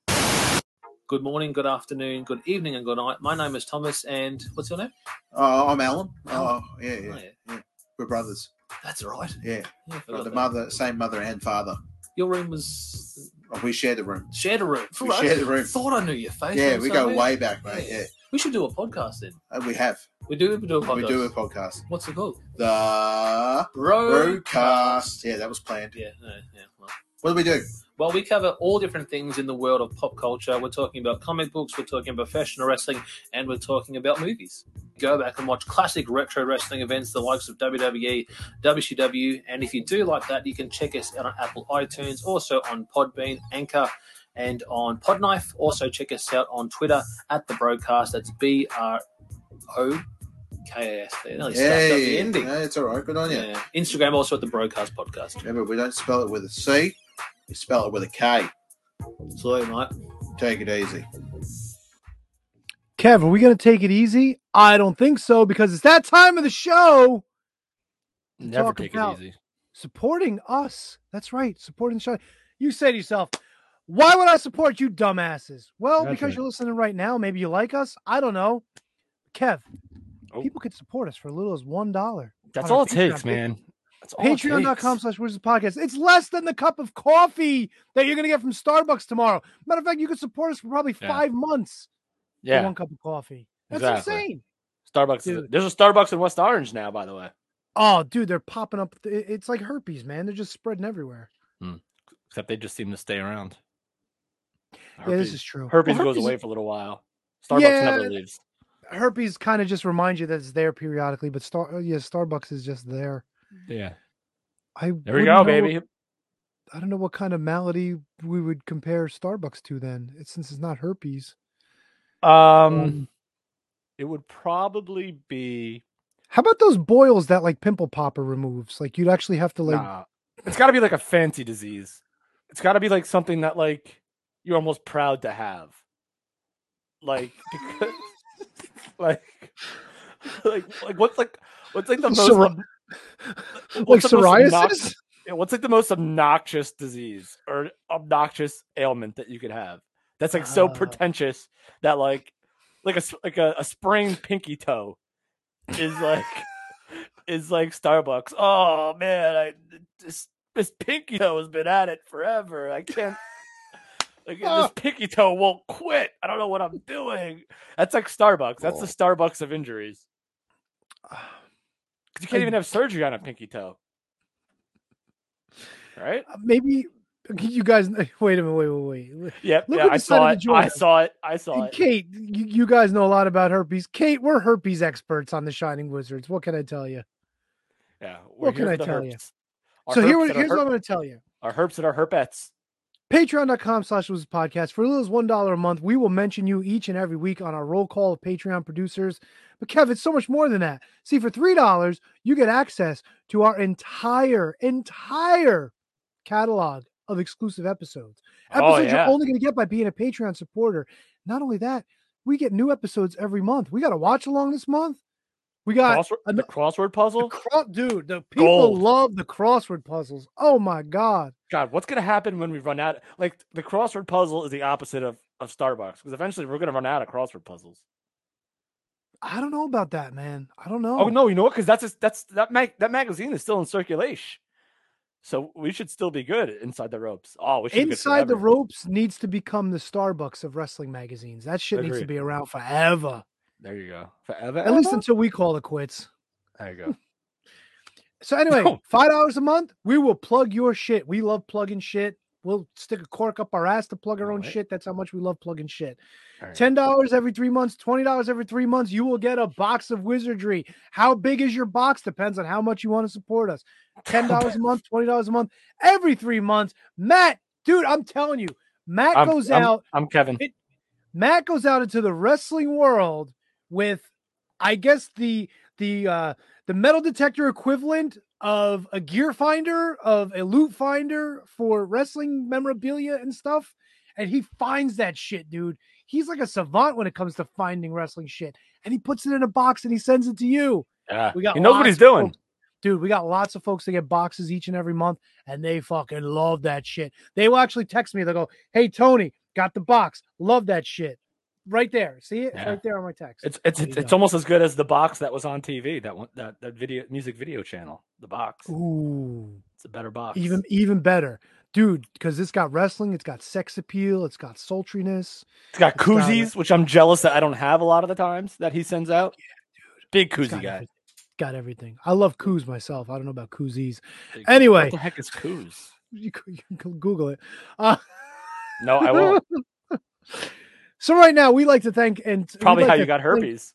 [SPEAKER 19] Good morning, good afternoon, good evening, and good night. My name is Thomas, and what's your name?
[SPEAKER 20] Oh, I'm Alan.
[SPEAKER 19] Alan.
[SPEAKER 20] Oh, yeah, yeah,
[SPEAKER 19] Oh, yeah.
[SPEAKER 20] yeah. We're brothers.
[SPEAKER 19] That's right.
[SPEAKER 20] Yeah.
[SPEAKER 19] Yeah, I
[SPEAKER 20] Got
[SPEAKER 19] forgot
[SPEAKER 20] the
[SPEAKER 19] that.
[SPEAKER 20] mother, same mother and father.
[SPEAKER 19] Your room was
[SPEAKER 20] Oh, we shared a room.
[SPEAKER 19] shared a room.
[SPEAKER 20] We
[SPEAKER 19] Right.
[SPEAKER 20] shared a room.
[SPEAKER 19] Thought I knew your face.
[SPEAKER 20] Yeah,
[SPEAKER 19] from
[SPEAKER 20] we go
[SPEAKER 19] somewhere.
[SPEAKER 20] way back, mate. Yeah,
[SPEAKER 19] We should do a podcast then.
[SPEAKER 20] Uh, we have.
[SPEAKER 19] We do. We do a podcast.
[SPEAKER 20] We do a podcast.
[SPEAKER 19] What's it called?
[SPEAKER 20] The
[SPEAKER 19] Broadcast.
[SPEAKER 20] Broadcast. Yeah, that was planned.
[SPEAKER 19] Yeah. Yeah. yeah. Well,
[SPEAKER 20] What do we do?
[SPEAKER 19] Well, we cover all different things in the world of pop culture. We're talking about comic books, we're talking about professional wrestling, and we're talking about movies. Go back and watch classic retro wrestling events, the likes of W W E, W C W, and if you do like that, you can check us out on Apple iTunes, also on Podbean, Anchor, and on Podknife. Also check us out on Twitter at The Broadcast. That's B R O K A S. They nearly stuffed up the
[SPEAKER 20] Hey,
[SPEAKER 19] ending.
[SPEAKER 20] no, it's all right. Good on you.
[SPEAKER 19] Yeah. Instagram also at The Broadcast Podcast.
[SPEAKER 20] Remember, we don't spell it with a C. We spell it with a K.
[SPEAKER 19] Sorry, mate.
[SPEAKER 20] Take it easy.
[SPEAKER 1] Kev, are we going to take it easy? I don't think so, because it's that time of the show. to
[SPEAKER 2] Never
[SPEAKER 1] talk
[SPEAKER 2] take
[SPEAKER 1] about
[SPEAKER 2] it easy.
[SPEAKER 1] Supporting us. That's right. Supporting the show. You say to yourself, why would I support you dumbasses? Well,
[SPEAKER 2] That's
[SPEAKER 1] because
[SPEAKER 2] right.
[SPEAKER 1] you're listening right now. Maybe you like us. I don't know. Kev,
[SPEAKER 2] Oh.
[SPEAKER 1] people could support us for as little as one dollar.
[SPEAKER 2] That's
[SPEAKER 1] on our
[SPEAKER 2] all it takes,
[SPEAKER 1] Patreon.
[SPEAKER 2] man. That's all it
[SPEAKER 1] Patreon.com
[SPEAKER 2] takes.
[SPEAKER 1] slash Wizards Podcast. It's less than the cup of coffee that you're going to get from Starbucks tomorrow. Matter of fact, you could support us for probably
[SPEAKER 2] Yeah.
[SPEAKER 1] five months for
[SPEAKER 2] Yeah,
[SPEAKER 1] one cup of coffee. That's
[SPEAKER 2] exactly.
[SPEAKER 1] insane.
[SPEAKER 2] Starbucks. Is,
[SPEAKER 1] Dude.
[SPEAKER 2] there's a Starbucks in West Orange now, by the way.
[SPEAKER 1] Oh, dude, they're popping up. It- It's like herpes, man. They're just spreading everywhere.
[SPEAKER 2] Except they just seem to stay around.
[SPEAKER 1] Yeah, this is true.
[SPEAKER 2] Herpes
[SPEAKER 1] Well,
[SPEAKER 2] goes
[SPEAKER 1] herpes-
[SPEAKER 2] away for a little while. Starbucks
[SPEAKER 1] Yeah,
[SPEAKER 2] never leaves.
[SPEAKER 1] Herpes kind of just reminds you that it's there periodically, but Star yeah, Starbucks is just there.
[SPEAKER 2] Yeah.
[SPEAKER 1] I
[SPEAKER 2] There we
[SPEAKER 1] wouldn't
[SPEAKER 2] go,
[SPEAKER 1] know
[SPEAKER 2] baby.
[SPEAKER 1] what- I don't know what kind of malady we would compare Starbucks to then, it- since it's not herpes.
[SPEAKER 2] Um, it would probably be.
[SPEAKER 1] How about those boils that like pimple popper removes? Like you'd actually have to like
[SPEAKER 2] Nah. It's got to be like a fancy disease. It's got to be like something that like you're almost proud to have. Like, because, like, like, like what's like what's like the most
[SPEAKER 1] Psori-
[SPEAKER 2] ob-
[SPEAKER 1] like
[SPEAKER 2] what's the most
[SPEAKER 1] psoriasis?
[SPEAKER 2] obnoxious- yeah, what's like the most obnoxious disease or obnoxious ailment that you could have? That's like so
[SPEAKER 1] Uh.
[SPEAKER 2] pretentious that like like a s- like a, a sprained pinky toe is like is like Starbucks. Oh man, I this this pinky toe has been at it forever. I can't. Like, this pinky toe won't quit. I don't know what I'm doing. That's like Starbucks. That's the Starbucks of injuries. Because you can't even have surgery on a pinky toe, right?
[SPEAKER 1] maybe you guys wait a minute, wait, wait, wait.
[SPEAKER 2] Yep,
[SPEAKER 1] Look
[SPEAKER 2] yeah,
[SPEAKER 1] who
[SPEAKER 2] I
[SPEAKER 1] decided
[SPEAKER 2] saw
[SPEAKER 1] to
[SPEAKER 2] it.
[SPEAKER 1] join
[SPEAKER 2] I
[SPEAKER 1] us.
[SPEAKER 2] saw it. I saw
[SPEAKER 1] And
[SPEAKER 2] it.
[SPEAKER 1] Kate, you, you guys know a lot about herpes. Kate, we're herpes experts on the Shining Wizards. What can I tell you?
[SPEAKER 2] Yeah. we're
[SPEAKER 1] What can
[SPEAKER 2] here
[SPEAKER 1] I
[SPEAKER 2] for the
[SPEAKER 1] tell you?
[SPEAKER 2] herps. Our
[SPEAKER 1] So here,
[SPEAKER 2] herps and our
[SPEAKER 1] here's what I'm
[SPEAKER 2] herp-
[SPEAKER 1] going to tell you.
[SPEAKER 2] Our herps and our herpettes.
[SPEAKER 1] Patreon.com slash Wizards Podcast. For as little as one dollar a month, we will mention you each and every week on our roll call of Patreon producers. But Kev, it's so much more than that. See, for three dollars, you get access to our entire, entire catalog of exclusive episodes.
[SPEAKER 2] Oh,
[SPEAKER 1] Episodes
[SPEAKER 2] yeah.
[SPEAKER 1] you're only going to get by being a Patreon supporter. Not only that, we get new episodes every month. We got a watch along this month. We got
[SPEAKER 2] Crossword,
[SPEAKER 1] an-
[SPEAKER 2] the crossword puzzle.
[SPEAKER 1] Cro- dude, the people
[SPEAKER 2] Gold.
[SPEAKER 1] love the crossword puzzles. Oh my god.
[SPEAKER 2] God, what's gonna happen when we run out? Like the crossword puzzle is the opposite of, of Starbucks because eventually we're gonna run out of crossword puzzles.
[SPEAKER 1] I don't know about that, man. I don't know.
[SPEAKER 2] Oh no, you know what? Because that's a, that's that mag that magazine is still in circulation, so we should still be good inside the ropes. Oh, we should be good
[SPEAKER 1] Inside the
[SPEAKER 2] forever.
[SPEAKER 1] Ropes needs to become the Starbucks of wrestling magazines. That shit needs to
[SPEAKER 2] Agreed.
[SPEAKER 1] be around forever.
[SPEAKER 2] There you go. Forever.
[SPEAKER 1] At least
[SPEAKER 2] ever?
[SPEAKER 1] until we call it quits.
[SPEAKER 2] There you go.
[SPEAKER 1] So anyway,
[SPEAKER 2] No.
[SPEAKER 1] five dollars a month, we will plug your shit. We love plugging shit. We'll stick a cork up our ass to plug our own
[SPEAKER 2] Alright.
[SPEAKER 1] shit. That's how much we love plugging shit.
[SPEAKER 2] Alright.
[SPEAKER 1] ten dollars every three months, twenty dollars every three months, you will get a box of wizardry. How big is your box? Depends on how much you want to support us. ten dollars a month, twenty dollars a month, every three months. Matt, dude, I'm telling you, Matt
[SPEAKER 2] I'm,
[SPEAKER 1] goes
[SPEAKER 2] I'm-
[SPEAKER 1] out.
[SPEAKER 2] I'm Kevin.
[SPEAKER 1] It- Matt goes out into the wrestling world,
[SPEAKER 15] with, I guess the the uh, the metal detector equivalent of a gear finder, of a loot finder for wrestling memorabilia and stuff, and he finds that shit, dude. He's like a savant when it comes to finding wrestling shit, and he puts it in a box and he sends it to you.
[SPEAKER 2] Yeah,
[SPEAKER 15] We got
[SPEAKER 2] he knows what
[SPEAKER 15] lots
[SPEAKER 2] he's
[SPEAKER 15] of
[SPEAKER 2] doing.
[SPEAKER 15] folks- Dude, we got lots of folks that get boxes each and every month, and they fucking love that shit. They will actually text me. They'll go, "Hey, Tony, got the box. Love that shit." Right there. See it? It's
[SPEAKER 2] Yeah.
[SPEAKER 15] right there on my text.
[SPEAKER 2] It's it's
[SPEAKER 15] There
[SPEAKER 2] it's,
[SPEAKER 15] you
[SPEAKER 2] it's
[SPEAKER 15] go.
[SPEAKER 2] almost as good as the box that was on T V. That one that that video music video channel. The box.
[SPEAKER 15] Ooh.
[SPEAKER 2] It's a better box.
[SPEAKER 15] Even even better. Dude, because it's got wrestling, it's got sex appeal, it's got sultriness.
[SPEAKER 2] It's got
[SPEAKER 15] It's got
[SPEAKER 2] koozies, which I'm jealous that I don't have a lot of the times that he sends out.
[SPEAKER 15] Yeah, dude.
[SPEAKER 2] Big
[SPEAKER 15] It's
[SPEAKER 2] koozie
[SPEAKER 15] got
[SPEAKER 2] guy.
[SPEAKER 15] everything. Got everything. I love coos myself. I don't know about koozies.
[SPEAKER 2] Big-
[SPEAKER 15] Anyway,
[SPEAKER 2] what the heck is coos?
[SPEAKER 15] you, c- you can Google it. Uh,
[SPEAKER 2] No, I won't.
[SPEAKER 15] so right now we like to thank and we'd
[SPEAKER 2] Probably
[SPEAKER 15] like
[SPEAKER 2] how
[SPEAKER 15] to
[SPEAKER 2] you got
[SPEAKER 15] thank-
[SPEAKER 2] herpes.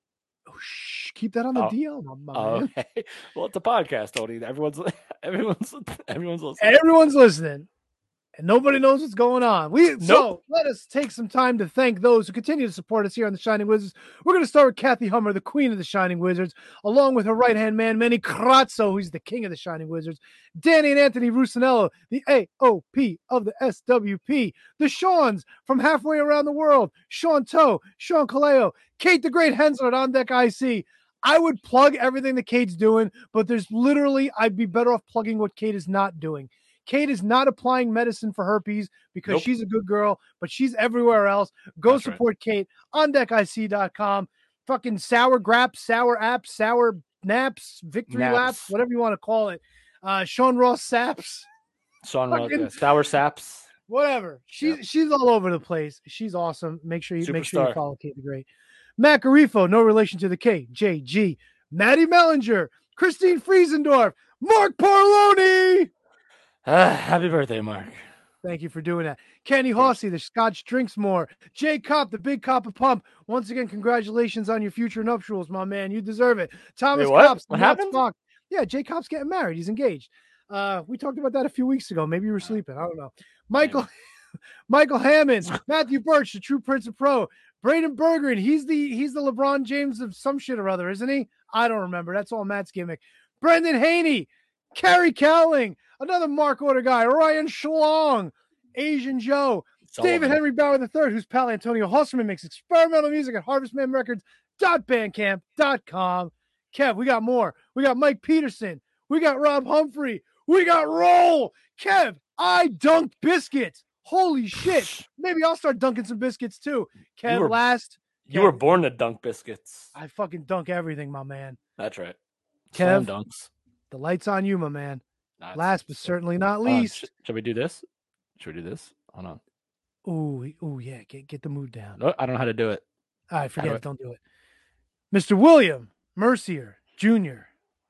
[SPEAKER 15] Shh, keep that on the
[SPEAKER 2] Oh.
[SPEAKER 15] D L, my, my
[SPEAKER 2] Oh,
[SPEAKER 15] man.
[SPEAKER 2] okay. Well, it's a podcast, Tony. Everyone's everyone's everyone's listening.
[SPEAKER 15] Everyone's listening, and nobody knows what's going on. We so
[SPEAKER 2] Nope.
[SPEAKER 15] let us take some time to thank those who continue to support us here on the Shining Wizards. We're going to start with Kathy Hummer, the queen of the Shining Wizards, along with her right hand man, Manny Crazzo, who's the king of the Shining Wizards, Danny and Anthony Rusinello, the A O P of the S W P, the Shawns from halfway around the world, Sean Toe, Sean Kaleo, Kate the Great Hensler at On Deck I C. I would plug everything that Kate's doing, but there's literally, I'd be better off plugging what Kate is not doing. Kate is not applying medicine for herpes because
[SPEAKER 2] Nope.
[SPEAKER 15] she's a good girl, but she's everywhere else. Go
[SPEAKER 2] That's right.
[SPEAKER 15] support Kate on deck I C dot com. Fucking sour graps, sour apps, sour naps, victory
[SPEAKER 2] Naps.
[SPEAKER 15] laps, whatever you want to call it. Uh, Sean Ross saps,
[SPEAKER 2] Sean Ross,
[SPEAKER 15] Fucking-
[SPEAKER 2] yeah, sour saps.
[SPEAKER 15] whatever. She's she's all over the place. She's awesome. Make sure you make sure you
[SPEAKER 2] Superstar.
[SPEAKER 15] follow Kate the Great. Matt Garifo, no relation to the K. J G. Maddie Mellinger, Christine Friesendorf, Mark Parloni.
[SPEAKER 2] Ah, happy birthday, Mark.
[SPEAKER 15] Thank you for doing that. Kenny Hossey, the Scotch Drinks More. Jay Kopp, the Big Copper Pump. Once again, congratulations on your future nuptials, my man. You deserve it. Thomas
[SPEAKER 2] Wait, what?
[SPEAKER 15] Copps,
[SPEAKER 2] What
[SPEAKER 15] Nuts
[SPEAKER 2] happened?
[SPEAKER 15] Fox. Yeah, Jay Kopp's getting married. He's engaged. Uh, we talked about that a few weeks ago. Maybe you were sleeping. I don't know. Michael Michael Hammond, Matthew Birch, the true Prince of Pro. Braden Bergeron, he's the he's the LeBron James of some shit or other, isn't he? I don't remember. That's all Matt's gimmick. Brendan Haney, Kerry Cowling, another Mark Order guy, Ryan Schlong, Asian Joe, David Henry Bauer the third, whose pal Antonio Husserman makes experimental music at harvestman records dot bandcamp dot com. Kev, we got more. We got Mike Peterson. We got Rob Humphrey. We got Roll. Kev, I dunked biscuits. Holy shit. Maybe I'll start dunking some biscuits too. Kev,
[SPEAKER 2] You were-
[SPEAKER 15] last.
[SPEAKER 2] You
[SPEAKER 15] Kev,
[SPEAKER 2] were born to dunk biscuits.
[SPEAKER 15] I fucking dunk everything, my man.
[SPEAKER 2] That's right.
[SPEAKER 15] Kev,
[SPEAKER 2] Slam dunks.
[SPEAKER 15] the light's on you, my man.
[SPEAKER 2] Nah, it's-
[SPEAKER 15] Last but certainly not
[SPEAKER 2] Uh,
[SPEAKER 15] least.
[SPEAKER 2] sh- should we do this? Should we do this? Hold on.
[SPEAKER 15] Ooh, ooh, yeah. Get get the mood down.
[SPEAKER 2] No, I don't know how to do it.
[SPEAKER 15] All right, forget
[SPEAKER 2] do
[SPEAKER 15] it.
[SPEAKER 2] it?
[SPEAKER 15] Don't do it. Mister William Mercier Junior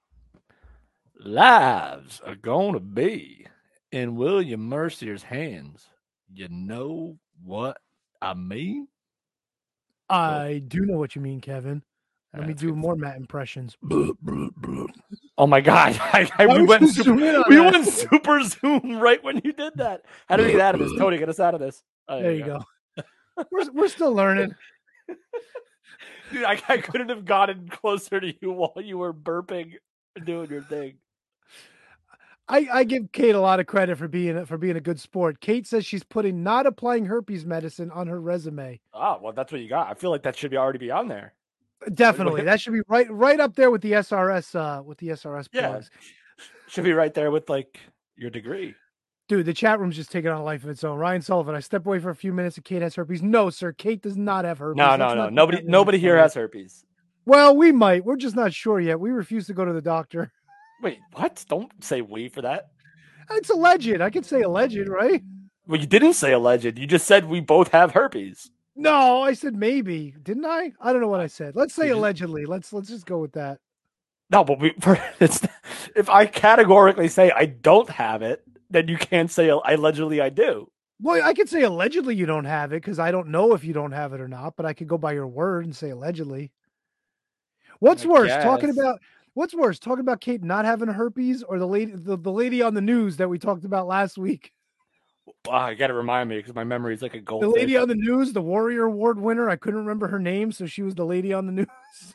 [SPEAKER 2] Lives are gonna be in William Mercier's hands. You know what I mean?
[SPEAKER 15] I do know what you mean, Kevin. Let me
[SPEAKER 2] That's
[SPEAKER 15] do more Matt impressions.
[SPEAKER 2] Oh my god! I, I,
[SPEAKER 15] Why
[SPEAKER 2] we
[SPEAKER 15] would
[SPEAKER 2] went
[SPEAKER 15] you
[SPEAKER 2] super,
[SPEAKER 15] zoom in on
[SPEAKER 2] we
[SPEAKER 15] that?
[SPEAKER 2] went super zoom right when you did that. How do we get out of this? Tony, get us out of this. Oh,
[SPEAKER 15] There you go. We're, we're still learning.
[SPEAKER 2] Dude, I, I couldn't have gotten closer to you while you were burping and doing your thing.
[SPEAKER 15] I, I give Kate a lot of credit for being for being a good sport. Kate says she's putting not applying herpes medicine on her resume.
[SPEAKER 2] Oh well, that's what you got. I feel like that should be already be on there.
[SPEAKER 15] Definitely, that should be right right up there with the S R S uh, with the S R S
[SPEAKER 2] Yeah,
[SPEAKER 15] plugs.
[SPEAKER 2] should be right there with like your degree.
[SPEAKER 15] Dude, the chat room's just taking on a life of its own. Ryan Sullivan, I step away for a few minutes and Kate has herpes. No, sir, Kate does not have herpes.
[SPEAKER 2] No,
[SPEAKER 15] Let's
[SPEAKER 2] no, no.
[SPEAKER 15] not put
[SPEAKER 2] Nobody,
[SPEAKER 15] that in
[SPEAKER 2] nobody
[SPEAKER 15] the
[SPEAKER 2] here
[SPEAKER 15] story.
[SPEAKER 2] has herpes.
[SPEAKER 15] Well, we might. We're just not sure yet. We refuse to go to the doctor.
[SPEAKER 2] Wait, what? Don't say we for that.
[SPEAKER 15] It's alleged. I can say alleged, right?
[SPEAKER 2] Well, you didn't say alleged. You just said we both have herpes.
[SPEAKER 15] No, I said maybe, didn't I? I don't know what I said. Let's say
[SPEAKER 2] You just-
[SPEAKER 15] allegedly. Let's let's just go with that.
[SPEAKER 2] No, but we. For, it's, if I categorically say I don't have it, then you can't say allegedly I do.
[SPEAKER 15] Well, I could say allegedly you don't have it because I don't know if you don't have it or not, but I could go by your word and say allegedly. What's
[SPEAKER 2] I
[SPEAKER 15] worse, talking
[SPEAKER 2] guess.
[SPEAKER 15] about what's worse, talking about Kate not having herpes or the lady the, the lady on the news that we talked about last week?
[SPEAKER 2] Wow, I got to remind me because my memory is like a
[SPEAKER 15] The
[SPEAKER 2] goldfish.
[SPEAKER 15] lady on the news, the Warrior Award winner. I couldn't remember her name, so she was the lady on the news.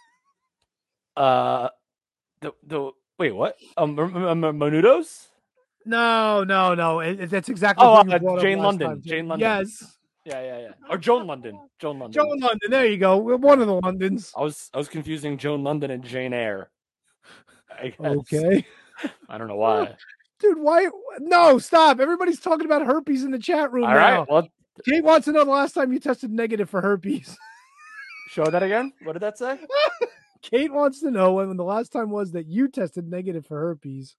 [SPEAKER 2] Uh, the the wait, what? Um, M- M- M- Menudos?
[SPEAKER 15] No, no, no. It, it- that's exactly
[SPEAKER 2] Oh,
[SPEAKER 15] what you
[SPEAKER 2] uh,
[SPEAKER 15] brought up
[SPEAKER 2] Jane
[SPEAKER 15] last
[SPEAKER 2] London.
[SPEAKER 15] time, too.
[SPEAKER 2] Jane London.
[SPEAKER 15] Yes.
[SPEAKER 2] Yeah, yeah, yeah. Or Joan London. Joan London.
[SPEAKER 15] Joan London. There you go. We're one of the Londons.
[SPEAKER 2] I was I was confusing Joan London and Jane Eyre. I guess.
[SPEAKER 15] Okay.
[SPEAKER 2] I don't know why.
[SPEAKER 15] Dude, why? No, stop. Everybody's talking about herpes in the chat room
[SPEAKER 2] All
[SPEAKER 15] now.
[SPEAKER 2] right. Well,
[SPEAKER 15] Kate wants to know the last time you tested negative for herpes.
[SPEAKER 2] show that again. What did that say?
[SPEAKER 15] Kate wants to know when the last time was that you tested negative for herpes.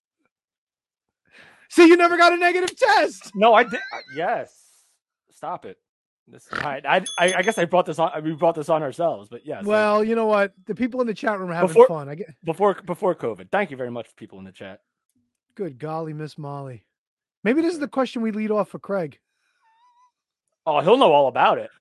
[SPEAKER 15] See, you never got a negative test.
[SPEAKER 2] No, I did. uh, Yes. Stop it. This, I, I, I guess I brought this on. We brought this on ourselves, but yes.
[SPEAKER 15] Well, you know what? The people in the chat room are having
[SPEAKER 2] Before-
[SPEAKER 15] fun. I get.
[SPEAKER 2] before before COVID. Thank you very much, people in the chat.
[SPEAKER 15] Good golly, Miss Molly. Maybe this is the question we lead off for Craig.
[SPEAKER 2] Oh, he'll know all about it.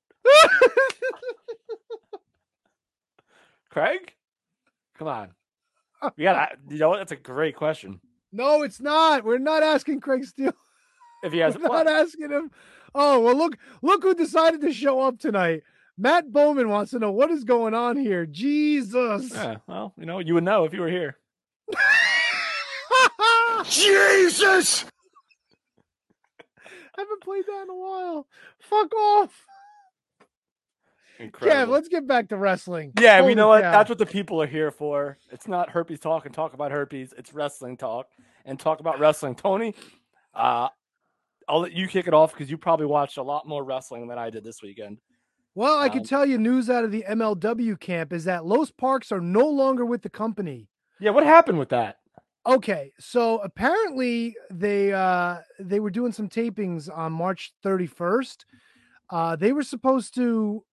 [SPEAKER 2] Craig, come on. We got. You know what? That's a great question.
[SPEAKER 15] No, it's not. We're not asking Craig Steele.
[SPEAKER 2] If he has,
[SPEAKER 15] We're not asking him. Oh, well, look, look who decided to show up tonight. Matt Bowman wants to know what is going on here. Jesus.
[SPEAKER 2] Yeah, well, you know, you would know if you were here.
[SPEAKER 15] Jesus. I haven't played that in a while. Fuck off.
[SPEAKER 2] Incredible.
[SPEAKER 15] Yeah, let's get back to wrestling.
[SPEAKER 2] Yeah,
[SPEAKER 15] Holy
[SPEAKER 2] we know what.
[SPEAKER 15] cow.
[SPEAKER 2] That's what the people are here for. It's not herpes talk and talk about herpes. It's wrestling talk and talk about wrestling. Tony, uh, I'll let you kick it off because you probably watched a lot more wrestling than I did this weekend.
[SPEAKER 15] Well, I
[SPEAKER 2] Um,
[SPEAKER 15] can tell you news out of the M L W camp is that Los Parks are no longer with the company.
[SPEAKER 2] Yeah, what happened with that?
[SPEAKER 15] Okay, so apparently they uh they were doing some tapings on March thirty-first. Uh they were supposed to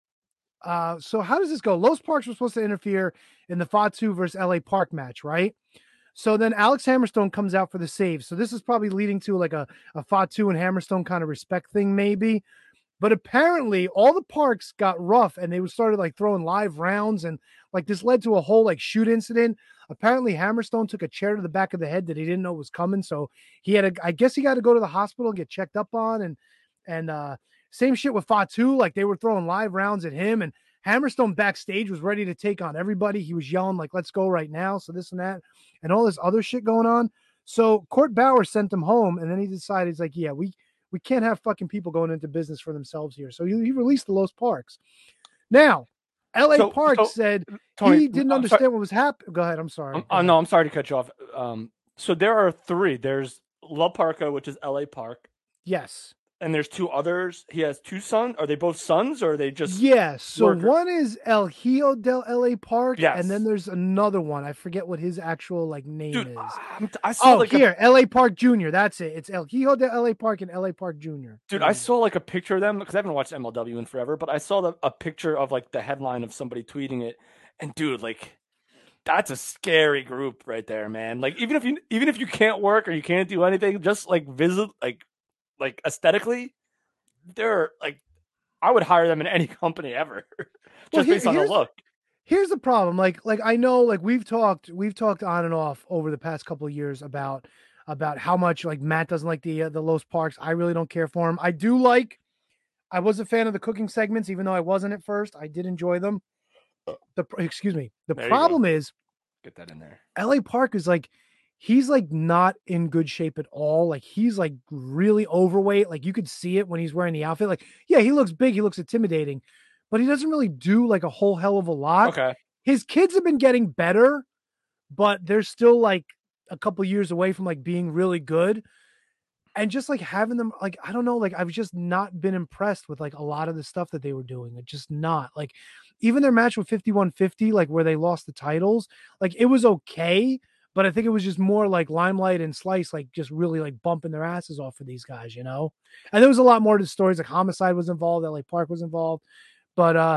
[SPEAKER 15] uh so how does this go? Los Parks were supposed to interfere in the Fatu versus L A Park match, right? So then Alex Hammerstone comes out for the save. So this is probably leading to like a, a Fatu and Hammerstone kind of respect thing, maybe. But apparently all the parks got rough and they started like throwing live rounds and like this led to a whole like shoot incident. Apparently Hammerstone took a chair to the back of the head that he didn't know was coming. So he had a, I guess he got to go to the hospital and get checked up on. And, and uh, same shit with Fatu. Like they were throwing live rounds at him and Hammerstone backstage was ready to take on everybody. He was yelling like, let's go right now. So this and that and all this other shit going on. So Court Bauer sent him home and then he decided, he's like, yeah, we, we can't have fucking people going into business for themselves here. So he, he released the Los Parks. Now, L A
[SPEAKER 2] So-
[SPEAKER 15] Park
[SPEAKER 2] so,
[SPEAKER 15] said
[SPEAKER 2] Tony,
[SPEAKER 15] he didn't
[SPEAKER 2] I'm
[SPEAKER 15] understand
[SPEAKER 2] sorry.
[SPEAKER 15] what was happening. Go ahead. I'm sorry.
[SPEAKER 2] Um, uh, no, I'm sorry to cut you off. Um, so there are three. There's La Parca, which is L A Park,
[SPEAKER 15] Yes.
[SPEAKER 2] and there's two others. He has two sons. Are they both sons, or are they just?
[SPEAKER 15] Yes. So
[SPEAKER 2] workers?
[SPEAKER 15] one is El Hijo del L A Park.
[SPEAKER 2] Yes.
[SPEAKER 15] And then there's another one. I forget what his actual like name
[SPEAKER 2] Dude,
[SPEAKER 15] is.
[SPEAKER 2] I'm- I saw
[SPEAKER 15] Oh,
[SPEAKER 2] like a-
[SPEAKER 15] here, L A Park Junior That's it. It's El Hijo del L A Park and L A Park Junior
[SPEAKER 2] Dude, I saw like a picture of them because I haven't watched M L W in forever, but I saw the, a picture of like the headline of somebody tweeting it, and dude, like that's a scary group right there, man. Like even if you even if you can't work or you can't do anything, just like visit, like like aesthetically, they're like I would hire them in any company ever, just
[SPEAKER 15] Well, here-
[SPEAKER 2] based on the
[SPEAKER 15] here's-
[SPEAKER 2] look.
[SPEAKER 15] Here's the problem. Like, like I know, like we've talked, we've talked on and off over the past couple of years about, about how much like Matt doesn't like the uh, the Los Parks. I really don't care for him. I do like. I was a fan of the cooking segments, even though I wasn't at first. I did enjoy them. The excuse me. The
[SPEAKER 2] There you go.
[SPEAKER 15] problem is
[SPEAKER 2] Get that in there.
[SPEAKER 15] L A Park is like, he's like not in good shape at all. Like he's like really overweight. Like you could see it when he's wearing the outfit. Like, yeah, he looks big. He looks intimidating, but he doesn't really do like a whole hell of a lot.
[SPEAKER 2] Okay.
[SPEAKER 15] His kids have been getting better, but they're still like a couple years away from like being really good. And just like having them, like, I don't know, like I've just not been impressed with like a lot of the stuff that they were doing. Like just not like even their match with fifty-one fifty, like where they lost the titles, like it was okay. But I think it was just more like Limelight and Slice, like just really like bumping their asses off for these guys, you know? And there was a lot more to the stories. Like Homicide was involved, L A Park was involved. But uh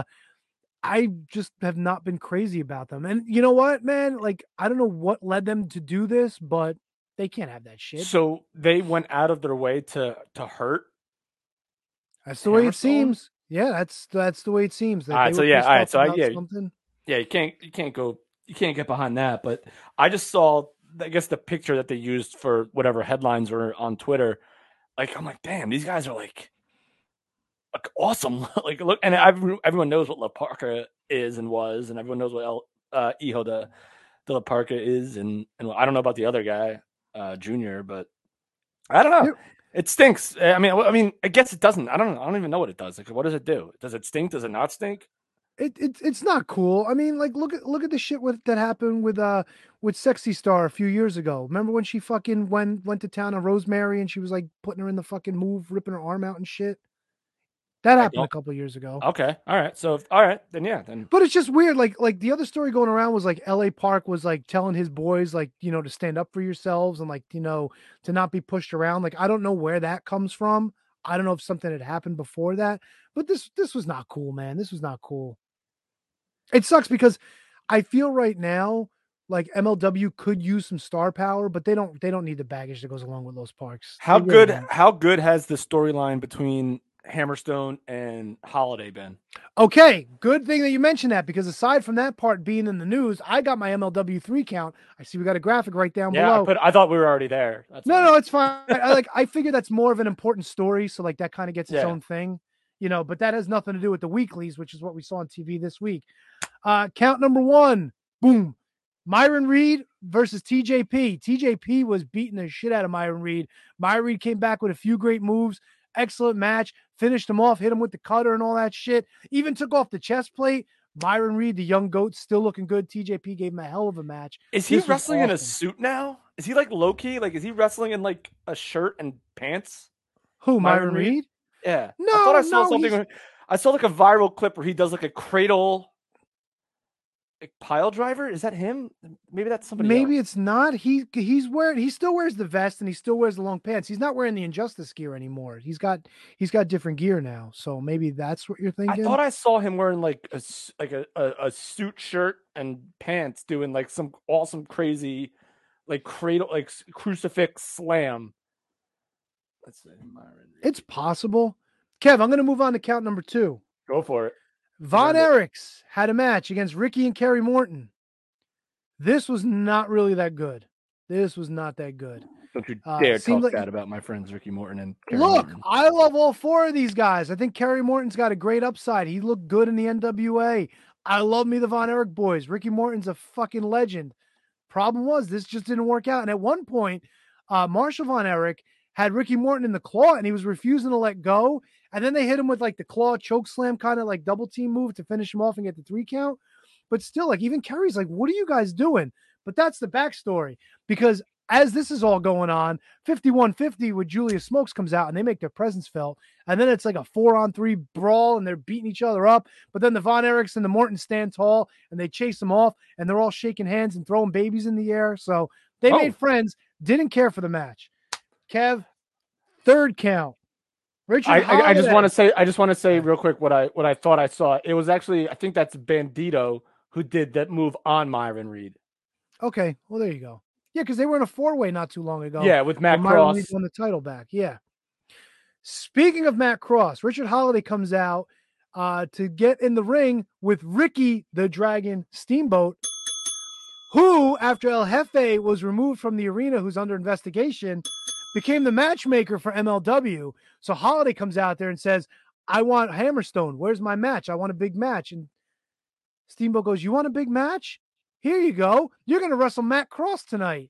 [SPEAKER 15] I just have not been crazy about them. And you know what, man? Like, I don't know what led them to do this, but they can't have that shit.
[SPEAKER 2] So they went out of their way to to hurt.
[SPEAKER 15] That's the way it
[SPEAKER 2] Hammerstone?
[SPEAKER 15] seems. Yeah, that's that's the way it seems. That
[SPEAKER 2] All right,
[SPEAKER 15] they
[SPEAKER 2] so
[SPEAKER 15] were
[SPEAKER 2] yeah,
[SPEAKER 15] pissed
[SPEAKER 2] all right,
[SPEAKER 15] off
[SPEAKER 2] so I,
[SPEAKER 15] about
[SPEAKER 2] yeah,
[SPEAKER 15] something.
[SPEAKER 2] yeah, you can't you can't go you can't get behind that. But I just saw, I guess, the picture that they used for whatever headlines were on Twitter. like I'm like, damn, these guys are like, like awesome. Like look, and everyone, everyone knows what La Parca is and was, and everyone knows what El, uh, Hijo de, de La Parca is, and and I don't know about the other guy, uh, Junior, but I don't know. It stinks. I mean, I mean, I guess it doesn't. I don't know. I don't even know what it does. Like, what does it do? Does it stink? Does it not stink?
[SPEAKER 1] It, it it's not cool. I mean, like look at look at the shit with that happened with uh with Sexy Star a few years ago. Remember when she fucking went went to town on Rosemary and she was like putting her in the fucking move, ripping her arm out and shit. That happened a couple of years ago.
[SPEAKER 2] Okay, all right. So all right, then yeah, then.
[SPEAKER 1] But it's just weird. Like like the other story going around was like L A Park was like telling his boys like you know to stand up for yourselves and like you know to not be pushed around. Like I don't know where that comes from. I don't know if something had happened before that. But this this was not cool, man. This was not cool. It sucks because I feel right now like M L W could use some star power, but they don't they don't need the baggage that goes along with those parks.
[SPEAKER 2] How
[SPEAKER 1] They really
[SPEAKER 2] good?
[SPEAKER 1] don't.
[SPEAKER 2] How good has the storyline between Hammerstone and Holiday been?
[SPEAKER 1] Okay, good thing that you mentioned that because aside from that part being in the news, I got my M L W three count. I see we got a graphic right down
[SPEAKER 2] Yeah,
[SPEAKER 1] below.
[SPEAKER 2] I, put, I thought we were already there. That's
[SPEAKER 1] no, no, it's fine. I like I figure that's more of an important story, so like that kind of gets its
[SPEAKER 2] Yeah.
[SPEAKER 1] own thing, you know. But that has nothing to do with the weeklies, which is what we saw on T V this week. Uh, count number one, boom, Myron Reed versus T J P. T J P was beating the shit out of Myron Reed. Myron Reed came back with a few great moves, excellent match, finished him off, hit him with the cutter and all that shit. Even took off the chest plate. Myron Reed, the young goat, still looking good. T J P gave him a hell of a match.
[SPEAKER 2] Is he
[SPEAKER 1] This was
[SPEAKER 2] wrestling in a
[SPEAKER 1] awesome.
[SPEAKER 2] suit now? Is he like low key? Like, is he wrestling in like a shirt and pants?
[SPEAKER 1] Who, Myron Reed?
[SPEAKER 2] Yeah.
[SPEAKER 1] No,
[SPEAKER 2] I thought I saw
[SPEAKER 1] no,
[SPEAKER 2] something.
[SPEAKER 1] he's-
[SPEAKER 2] Where, I saw like a viral clip where he does like a cradle like, pile driver. Is that him? Maybe that's somebody
[SPEAKER 1] Maybe
[SPEAKER 2] else.
[SPEAKER 1] it's not. He he's wearing he still wears the vest and he still wears the long pants. He's not wearing the Injustice gear anymore. He's got he's got different gear now. So maybe that's what you're
[SPEAKER 2] I
[SPEAKER 1] thinking.
[SPEAKER 2] thought I saw him wearing like a s- like a, a, a suit shirt and pants, doing like some awesome crazy like cradle like s- crucifix slam. Let's see. Myron.
[SPEAKER 1] It's possible. Kev, I'm going to move on to count number two.
[SPEAKER 2] Go for it.
[SPEAKER 1] Von
[SPEAKER 2] Remember-
[SPEAKER 1] Erichs had a match against Ricky and Kerry Morton. This was not really that good. This was not that good.
[SPEAKER 2] Don't you
[SPEAKER 1] Uh,
[SPEAKER 2] dare
[SPEAKER 1] seemed
[SPEAKER 2] talk
[SPEAKER 1] like-
[SPEAKER 2] bad about my friends Ricky Morton and Kerry
[SPEAKER 1] Look,
[SPEAKER 2] Morton.
[SPEAKER 1] I love all four of these guys. I think Kerry Morton's got a great upside. He looked good in the N W A. I love me the Von Erich boys. Ricky Morton's a fucking legend. Problem was, this just didn't work out. And at one point, uh, Marshall Von Erich had Ricky Morton in the claw and he was refusing to let go. And then they hit him with like the claw choke slam kind of like double team move to finish him off and get the three count. But still, like even Kerry's like, what are you guys doing? But that's the backstory because as this is all going on, fifty-one fifty with Julius Smokes comes out and they make their presence felt. And then it's like a four on three brawl and they're beating each other up. But then the Von Erichs and the Morton stand tall and they chase them off and they're all shaking hands and throwing babies in the air. So they
[SPEAKER 2] Oh.
[SPEAKER 1] made friends, didn't care for the match. Kev, third count. Richard
[SPEAKER 2] I, I, I just
[SPEAKER 1] Holiday.
[SPEAKER 2] want to say I just want to say real quick what I what I thought I saw. It was actually I think that's Bandito who did that move on Myron Reed.
[SPEAKER 1] Okay, well, there you go. Yeah, because they were in a four-way not too long ago.
[SPEAKER 2] Yeah, with Matt
[SPEAKER 1] where Myron
[SPEAKER 2] Cross.
[SPEAKER 1] Reed won the title back. Yeah. Speaking of Matt Cross, Richard Holiday comes out uh, to get in the ring with Ricky the Dragon Steamboat, who, after El Jefe was removed from the arena, who's under investigation, became the matchmaker for M L W. So Holiday comes out there and says, I want Hammerstone. Where's my match? I want a big match. And Steamboat goes, you want a big match? Here you go. You're going to wrestle Matt Cross tonight.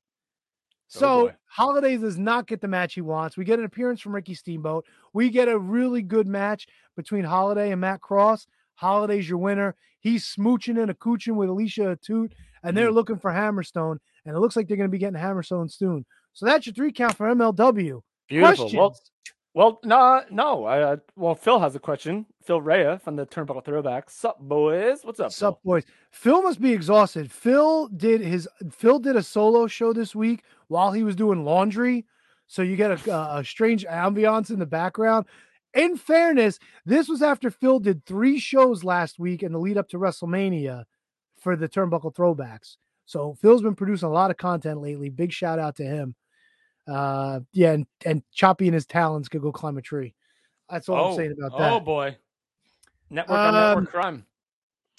[SPEAKER 1] So
[SPEAKER 2] boy.
[SPEAKER 1] Holiday does not get the match he wants. We get an appearance from Ricky Steamboat. We get a really good match between Holiday and Matt Cross. Holiday's your winner. He's smooching and a cooching with Alicia Atoot, and they're looking for Hammerstone. And it looks like they're going to be getting Hammerstone soon. So that's your three count for M L W.
[SPEAKER 2] Beautiful.
[SPEAKER 1] Questions?
[SPEAKER 2] Well, well, no, no. I, uh, well, Phil has a question. Phil Rea from the Turnbuckle Throwback. Sup, boys? What's up?
[SPEAKER 1] Sup, boys? Phil must be exhausted. Phil did his Phil did a solo show this week while he was doing laundry, so you get a, a strange ambiance in the background. In fairness, this was after Phil did three shows last week in the lead up to WrestleMania for the Turnbuckle Throwbacks. So Phil's been producing a lot of content lately. Big shout out to him. Uh, yeah, and, and Choppy and his talons could go climb a tree. That's all
[SPEAKER 2] oh,
[SPEAKER 1] I'm saying about
[SPEAKER 2] oh
[SPEAKER 1] that.
[SPEAKER 2] boy, network on
[SPEAKER 1] Um,
[SPEAKER 2] network crime.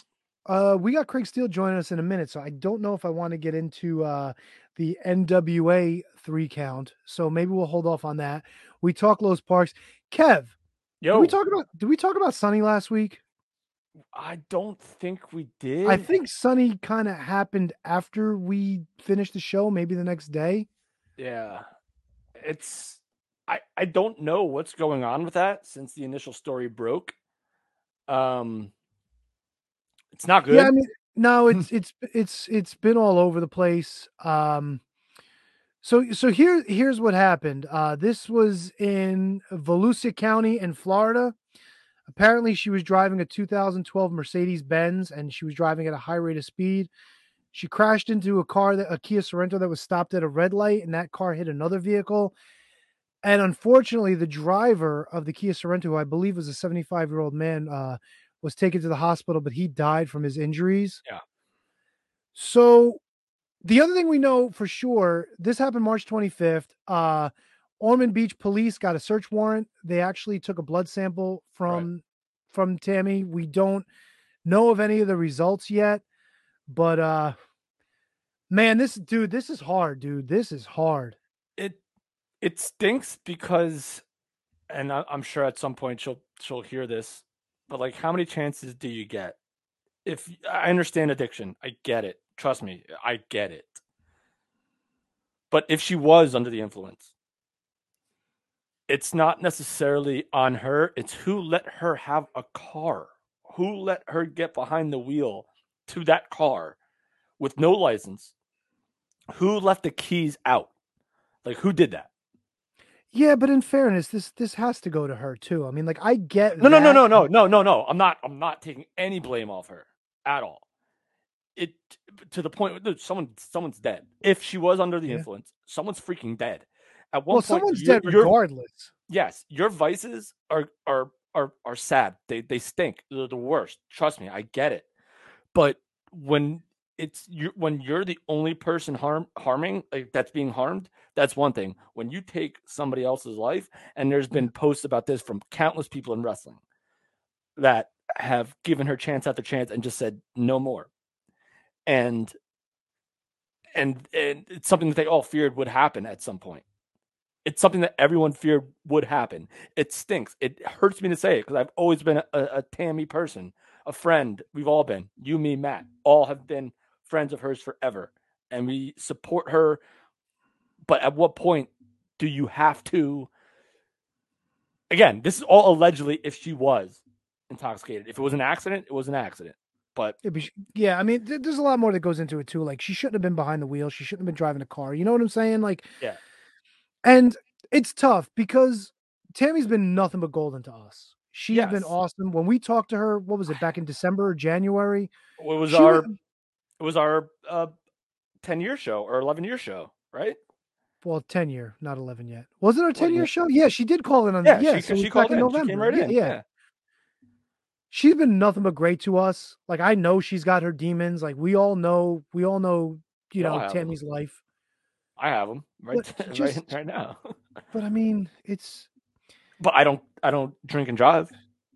[SPEAKER 1] Uh, we got Craig Steele joining us in a minute, so I don't know if I want to get into uh, the N W A three count. So maybe we'll hold off on that. We talk Los Parks. Kev,
[SPEAKER 2] Yo,
[SPEAKER 1] did we talk about did we talk about Sonny last week?
[SPEAKER 2] I don't think we did.
[SPEAKER 1] I think Sonny kind of happened after we finished the show, maybe the next day.
[SPEAKER 2] Yeah, it's I I don't know what's going on with that since the initial story broke. Um, it's not good.
[SPEAKER 1] Yeah, I mean, no, it's it's it's it's been all over the place. Um, so so here here's what happened. Uh, this was in Volusia County in Florida. Apparently, she was driving a two thousand twelve Mercedes Benz, and she was driving at a high rate of speed. She crashed into a car that a Kia Sorento that was stopped at a red light, and that car hit another vehicle. And unfortunately, the driver of the Kia Sorento, who I believe was a seventy-five year old man, uh, was taken to the hospital, but he died from his injuries.
[SPEAKER 2] Yeah.
[SPEAKER 1] So the other thing we know for sure, this happened March twenty-fifth. Uh, Ormond Beach police got a search warrant. They actually took a blood sample from, right. from Tammy. We don't know of any of the results yet, but uh, man, this dude, this is hard, dude. This is hard.
[SPEAKER 2] It, it stinks because, and I, I'm sure at some point she'll, she'll hear this, but like, how many chances do you get? If I understand addiction, I get it. Trust me, I get it. But if she was under the influence, it's not necessarily on her. It's who let her have a car, who let her get behind the wheel to that car with no license, who left the keys out. Like, who did that?
[SPEAKER 1] Yeah, but in fairness, this this has to go to her too. I mean, like, I get
[SPEAKER 2] no, no, no,
[SPEAKER 1] that.
[SPEAKER 2] no, no, no, no, no. I'm not. I'm not taking any blame off her at all. It to the point dude, someone someone's dead. If she was under the
[SPEAKER 1] Yeah.
[SPEAKER 2] influence, someone's freaking dead. At one
[SPEAKER 1] Well,
[SPEAKER 2] point,
[SPEAKER 1] someone's
[SPEAKER 2] you're-
[SPEAKER 1] dead
[SPEAKER 2] you're-
[SPEAKER 1] regardless.
[SPEAKER 2] Yes, your vices are are are are sad. They they stink. They're the worst. Trust me, I get it. But when it's you, when you're the only person harm harming like that's being harmed, that's one thing. When you take somebody else's life, and there's been posts about this from countless people in wrestling that have given her chance after chance and just said no more. And and and it's something that they all feared would happen at some point. It's something that everyone feared would happen. It stinks. It hurts me to say it because I've always been a, a Tammy person, a friend. We've all been. You, me, Matt, all have been friends of hers forever. And we support her. But at what point do you have to? Again, this is all allegedly if she was intoxicated. If it was an accident, it was an accident. But
[SPEAKER 1] Yeah, but she- yeah, I mean, th- there's a lot more that goes into it too. Like, she shouldn't have been behind the wheel. She shouldn't have been driving a car. You know what I'm saying? Like,
[SPEAKER 2] yeah.
[SPEAKER 1] and it's tough because Tammy's been nothing but golden to us. She's been
[SPEAKER 2] Yes.
[SPEAKER 1] awesome. When we talked to her, what was it, back in December or January?
[SPEAKER 2] It was
[SPEAKER 1] She
[SPEAKER 2] our
[SPEAKER 1] was-
[SPEAKER 2] it was our uh, ten year show or eleven year show, right?
[SPEAKER 1] Well, ten year, not eleven yet. Was it our ten year
[SPEAKER 2] yeah.
[SPEAKER 1] show? Yeah, she did call in on
[SPEAKER 2] Yeah,
[SPEAKER 1] yeah,
[SPEAKER 2] she-
[SPEAKER 1] so it
[SPEAKER 2] she
[SPEAKER 1] was
[SPEAKER 2] called
[SPEAKER 1] back in
[SPEAKER 2] in. She
[SPEAKER 1] November.
[SPEAKER 2] came right
[SPEAKER 1] yeah,
[SPEAKER 2] in,
[SPEAKER 1] yeah.
[SPEAKER 2] yeah.
[SPEAKER 1] She's been nothing but great to us. Like, I know she's got her demons. Like, we all know, we all know, you
[SPEAKER 2] We all
[SPEAKER 1] know,
[SPEAKER 2] have 'em.
[SPEAKER 1] Tammy's life.
[SPEAKER 2] I have them right
[SPEAKER 1] But
[SPEAKER 2] right,
[SPEAKER 1] just-
[SPEAKER 2] right now.
[SPEAKER 1] But I mean, it's
[SPEAKER 2] But I don't I don't drink and drive.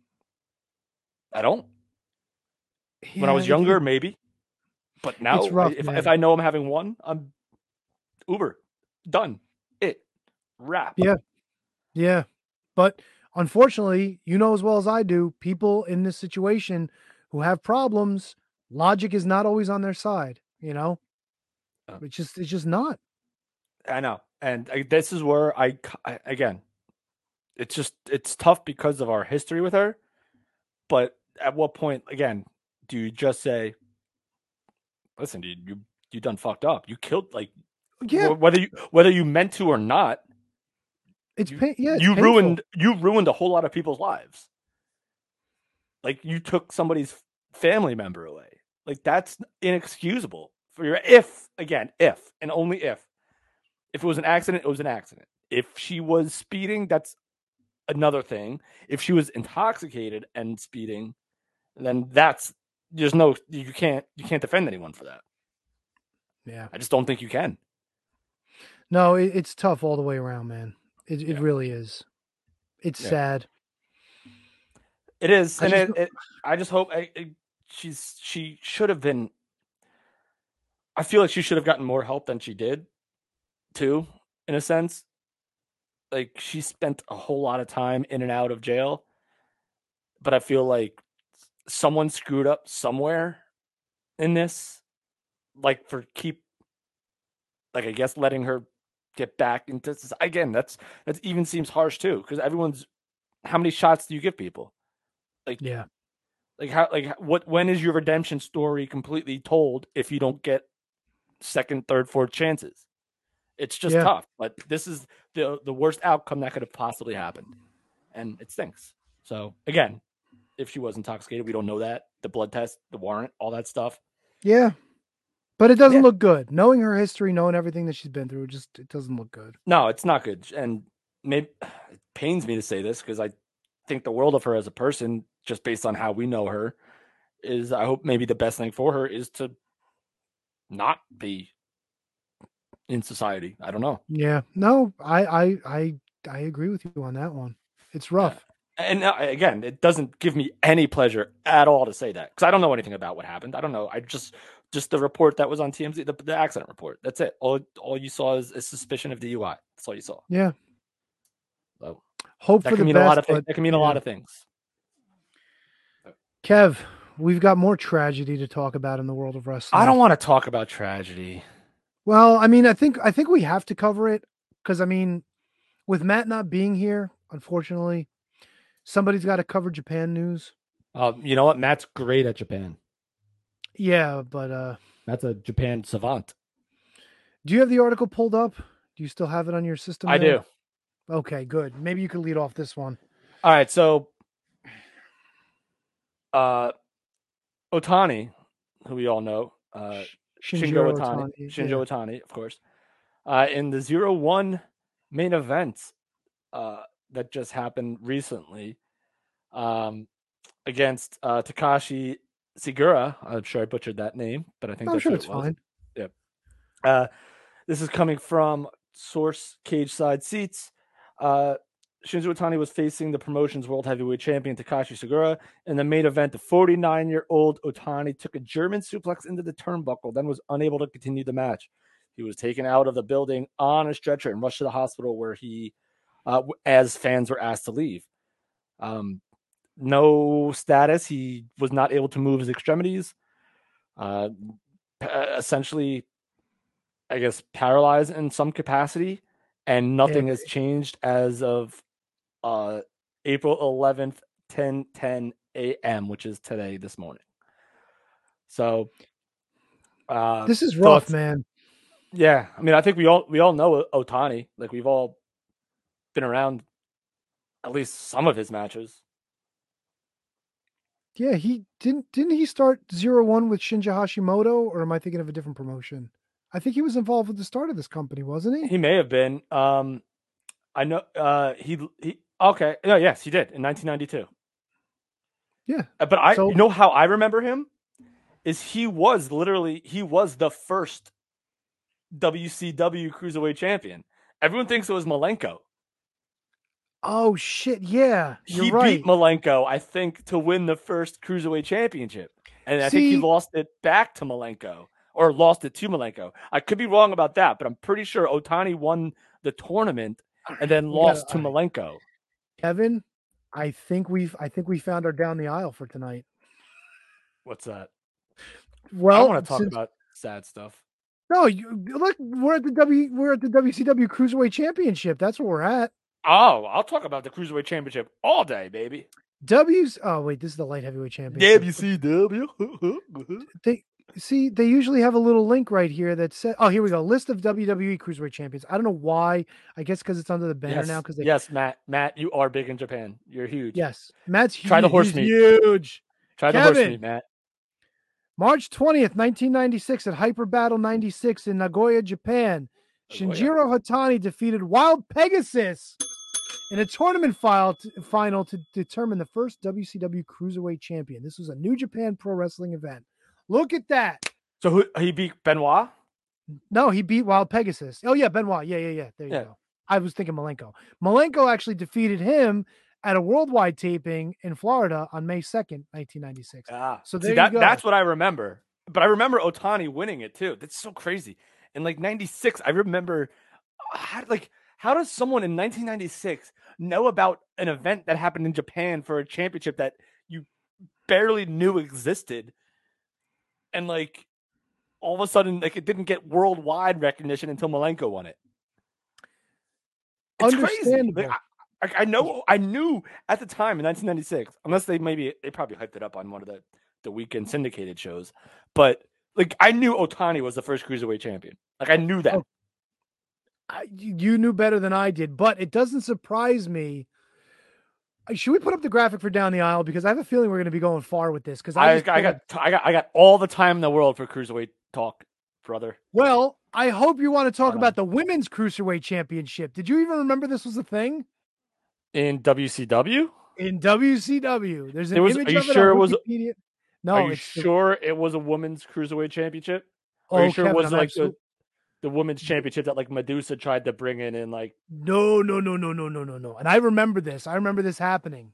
[SPEAKER 2] I don't. When I
[SPEAKER 1] Yeah,
[SPEAKER 2] was
[SPEAKER 1] it's-
[SPEAKER 2] younger, maybe. But now,
[SPEAKER 1] It's rough,
[SPEAKER 2] if
[SPEAKER 1] man.
[SPEAKER 2] if I know I'm having one, I'm Uber. Done. It. Wrap.
[SPEAKER 1] yeah, yeah. But unfortunately, you know as well as I do, people in this situation who have problems, logic is not always on their side. You know,
[SPEAKER 2] Uh.
[SPEAKER 1] it's just it's just not.
[SPEAKER 2] I know. And I, this is where I, c- I- again, it's just it's tough because of our history with her. But at what point, again, do you just say, "Listen, dude, you you done fucked up. You killed like
[SPEAKER 1] Yeah.
[SPEAKER 2] wh- whether you whether you meant to or not.
[SPEAKER 1] It's
[SPEAKER 2] you,
[SPEAKER 1] pain. Yeah, it's
[SPEAKER 2] you
[SPEAKER 1] painful.
[SPEAKER 2] ruined you ruined a whole lot of people's lives. Like you took somebody's family member away. Like that's inexcusable for your if again if and only if if it was an accident, it was an accident. If she was speeding, that's another thing. If she was intoxicated and speeding, then that's there's no you can't you can't defend anyone for that.
[SPEAKER 1] Yeah.
[SPEAKER 2] I just don't think you can.
[SPEAKER 1] No, it, it's tough all the way around, man. It it really is. It's
[SPEAKER 2] Yeah.
[SPEAKER 1] sad.
[SPEAKER 2] It is,
[SPEAKER 1] I
[SPEAKER 2] and
[SPEAKER 1] just
[SPEAKER 2] it, it, I just hope I, it, she's she should have been. I feel like she should have gotten more help than she did, too, in a sense. Like, she spent a whole lot of time in and out of jail, but I feel like someone screwed up somewhere in this, like for keep, like I guess letting her get back into this. Again, that's that even seems harsh too, because everyone's. How many shots do you give people? Like,
[SPEAKER 1] yeah,
[SPEAKER 2] like how, like what? When is your redemption story completely told if you don't get second, third, fourth chances? It's just
[SPEAKER 1] Yeah.
[SPEAKER 2] tough. But this is the the worst outcome that could have possibly happened, and it stinks. So again, if she was intoxicated, we don't know that. The blood test, the warrant, all that stuff.
[SPEAKER 1] Yeah. But it doesn't
[SPEAKER 2] Yeah.
[SPEAKER 1] look good. Knowing her history, knowing everything that she's been through, it just it doesn't look good.
[SPEAKER 2] No, it's not good. And maybe it pains me to say this because I think the world of her as a person, just based on how we know her, is I hope maybe the best thing for her is to not be in society. I don't know.
[SPEAKER 1] Yeah. No, I I I, I agree with you on that one. It's rough.
[SPEAKER 2] And uh, again, it doesn't give me any pleasure at all to say that because I don't know anything about what happened. I don't know. I just just the report that was on T M Z, the, the accident report. That's it. All all you saw is a suspicion of D U I. That's all you saw.
[SPEAKER 1] Yeah.
[SPEAKER 2] So
[SPEAKER 1] Hope
[SPEAKER 2] that
[SPEAKER 1] for
[SPEAKER 2] can
[SPEAKER 1] the
[SPEAKER 2] mean a lot
[SPEAKER 1] best,
[SPEAKER 2] of things.
[SPEAKER 1] but,
[SPEAKER 2] That can mean
[SPEAKER 1] yeah.
[SPEAKER 2] a lot of things.
[SPEAKER 1] Kev, we've got more tragedy to talk about in the world of wrestling.
[SPEAKER 2] I don't want to talk about tragedy.
[SPEAKER 1] Well, I mean, I think I think we have to cover it because I mean, with Matt not being here, unfortunately, somebody's got to cover Japan news.
[SPEAKER 2] Uh, you know what? Matt's great at Japan.
[SPEAKER 1] Yeah, but uh,
[SPEAKER 2] That's a Japan savant.
[SPEAKER 1] do you have the article pulled up? Do you still have it on your system?
[SPEAKER 2] I
[SPEAKER 1] there?
[SPEAKER 2] do.
[SPEAKER 1] Okay, good. Maybe you could lead off this one.
[SPEAKER 2] All right, so uh, Otani, who we all know, uh,
[SPEAKER 1] Shinjiro
[SPEAKER 2] Shingo Otani,
[SPEAKER 1] Otani,
[SPEAKER 2] Shinjo
[SPEAKER 1] yeah.
[SPEAKER 2] Otani, of course, uh, in the zero one main event uh, that just happened recently um, against uh, Takashi Sigura. I'm sure I butchered that name, but I think
[SPEAKER 1] I'm
[SPEAKER 2] that's
[SPEAKER 1] sure
[SPEAKER 2] what
[SPEAKER 1] it's
[SPEAKER 2] it was.
[SPEAKER 1] fine.
[SPEAKER 2] Yep. Uh, this is coming from Source Cage Side Seats. Uh, Shinzo Otani was facing the promotion's world heavyweight champion Takashi Sugiura. In the main event, the forty-nine-year-old Otani took a German suplex into the turnbuckle, then was unable to continue the match. He was taken out of the building on a stretcher and rushed to the hospital where he, uh, as fans were asked to leave. Um, no status. He was not able to move his extremities. Uh, essentially, I guess, paralyzed in some capacity, and nothing
[SPEAKER 1] Yeah.
[SPEAKER 2] has changed as of uh, April eleventh, ten ten a.m., which is today, this morning. So, uh,
[SPEAKER 1] This is rough,
[SPEAKER 2] thoughts-
[SPEAKER 1] man.
[SPEAKER 2] Yeah, I mean, I think we all we all know Otani. Like, we've all been around at least some of his matches.
[SPEAKER 1] Yeah, he didn't didn't he start zero one with Shinja Hashimoto, or am I thinking of a different promotion? I think he was involved with the start of this company, wasn't he?
[SPEAKER 2] He may have been. Um, I know. Uh, he he. Okay. No, yes, he did in nineteen ninety-two.
[SPEAKER 1] Yeah.
[SPEAKER 2] Uh, But I,
[SPEAKER 1] So-
[SPEAKER 2] you know how I remember him is he was literally he was the first W C W Cruiserweight champion. Everyone thinks it was Malenko.
[SPEAKER 1] Oh shit! Yeah, you're
[SPEAKER 2] He
[SPEAKER 1] right.
[SPEAKER 2] beat Malenko, I think, to win the first Cruiserweight championship, and I think he
[SPEAKER 1] See-
[SPEAKER 2] lost it back to Malenko or lost it to Malenko. I could be wrong about that, but I'm pretty sure Otani won the tournament and then
[SPEAKER 1] We gotta-
[SPEAKER 2] lost to Malenko.
[SPEAKER 1] Kevin, I think we've I think we found our down the aisle for tonight.
[SPEAKER 2] What's that?
[SPEAKER 1] Well,
[SPEAKER 2] I want to talk
[SPEAKER 1] since-
[SPEAKER 2] about sad stuff.
[SPEAKER 1] No, you look. We're at the W. We're at the W C W Cruiserweight Championship. That's where we're at.
[SPEAKER 2] Oh, I'll talk about the Cruiserweight Championship all day, baby.
[SPEAKER 1] W's. Oh wait, this is the light heavyweight championship.
[SPEAKER 2] W C W.
[SPEAKER 1] They see. They usually have a little link right here that says. Oh, here we go. List of W W E Cruiserweight Champions. I don't know why. I guess because it's under the banner
[SPEAKER 2] Yes,
[SPEAKER 1] now. Because
[SPEAKER 2] yes, Matt. Matt, you are big in Japan. You're huge.
[SPEAKER 1] Yes, Matt's
[SPEAKER 2] Try the
[SPEAKER 1] huge.
[SPEAKER 2] horse
[SPEAKER 1] He's
[SPEAKER 2] meat.
[SPEAKER 1] huge.
[SPEAKER 2] Try the horse
[SPEAKER 1] Kevin.
[SPEAKER 2] meat, Matt.
[SPEAKER 1] March twentieth, nineteen ninety-six, at Hyper Battle ninety-six in Nagoya, Japan. Shinjiro Hatani defeated Wild Pegasus in a tournament file t- final to determine the first W C W Cruiserweight Champion. This was a New Japan Pro Wrestling event. Look at that.
[SPEAKER 2] So who he beat Benoit?
[SPEAKER 1] No, he beat Wild Pegasus. Oh, yeah, Benoit. Yeah, yeah, yeah. There you
[SPEAKER 2] Yeah.
[SPEAKER 1] go. I was thinking Malenko. Malenko actually defeated him at a worldwide taping in Florida on May second, nineteen ninety-six.
[SPEAKER 2] Ah,
[SPEAKER 1] so
[SPEAKER 2] see,
[SPEAKER 1] there
[SPEAKER 2] that,
[SPEAKER 1] you go.
[SPEAKER 2] That's what I remember. But I remember Otani winning it too. That's so crazy. In like ninety-six, I remember how, like how does someone in nineteen ninety-six know about an event that happened in Japan for a championship that you barely knew existed, and like all of a sudden like it didn't get worldwide recognition until Malenko won it. It's crazy.
[SPEAKER 1] Understandable.
[SPEAKER 2] Like, I, I, I know I knew at the time in nineteen ninety-six, unless they maybe they probably hyped it up on one of the the weekend syndicated shows, but like I knew Otani was the first cruiserweight champion. Like I knew that.
[SPEAKER 1] Oh, I, you knew better than I did, but it doesn't surprise me. Should we put up the graphic for Down the Aisle? Because I have a feeling we're going to be going far with this. Because I,
[SPEAKER 2] I,
[SPEAKER 1] just
[SPEAKER 2] I got I got I got all the time in the world for cruiserweight talk, brother.
[SPEAKER 1] Well, I hope you want to talk about the women's cruiserweight championship. Did you even remember this was a thing
[SPEAKER 2] in W C W?
[SPEAKER 1] In W C W, there's an
[SPEAKER 2] it was,
[SPEAKER 1] image
[SPEAKER 2] are you
[SPEAKER 1] of it
[SPEAKER 2] sure
[SPEAKER 1] on
[SPEAKER 2] it was?
[SPEAKER 1] Wikipedia. No,
[SPEAKER 2] are you
[SPEAKER 1] it's
[SPEAKER 2] sure the, it was a women's cruiserweight championship?
[SPEAKER 1] Oh,
[SPEAKER 2] are you sure
[SPEAKER 1] Kevin,
[SPEAKER 2] it was
[SPEAKER 1] I'm
[SPEAKER 2] like
[SPEAKER 1] absolute...
[SPEAKER 2] the, the women's championship that like Medusa tried to bring in and like?
[SPEAKER 1] No, no, no, no, no, no, no, no. And I remember this. I remember this happening.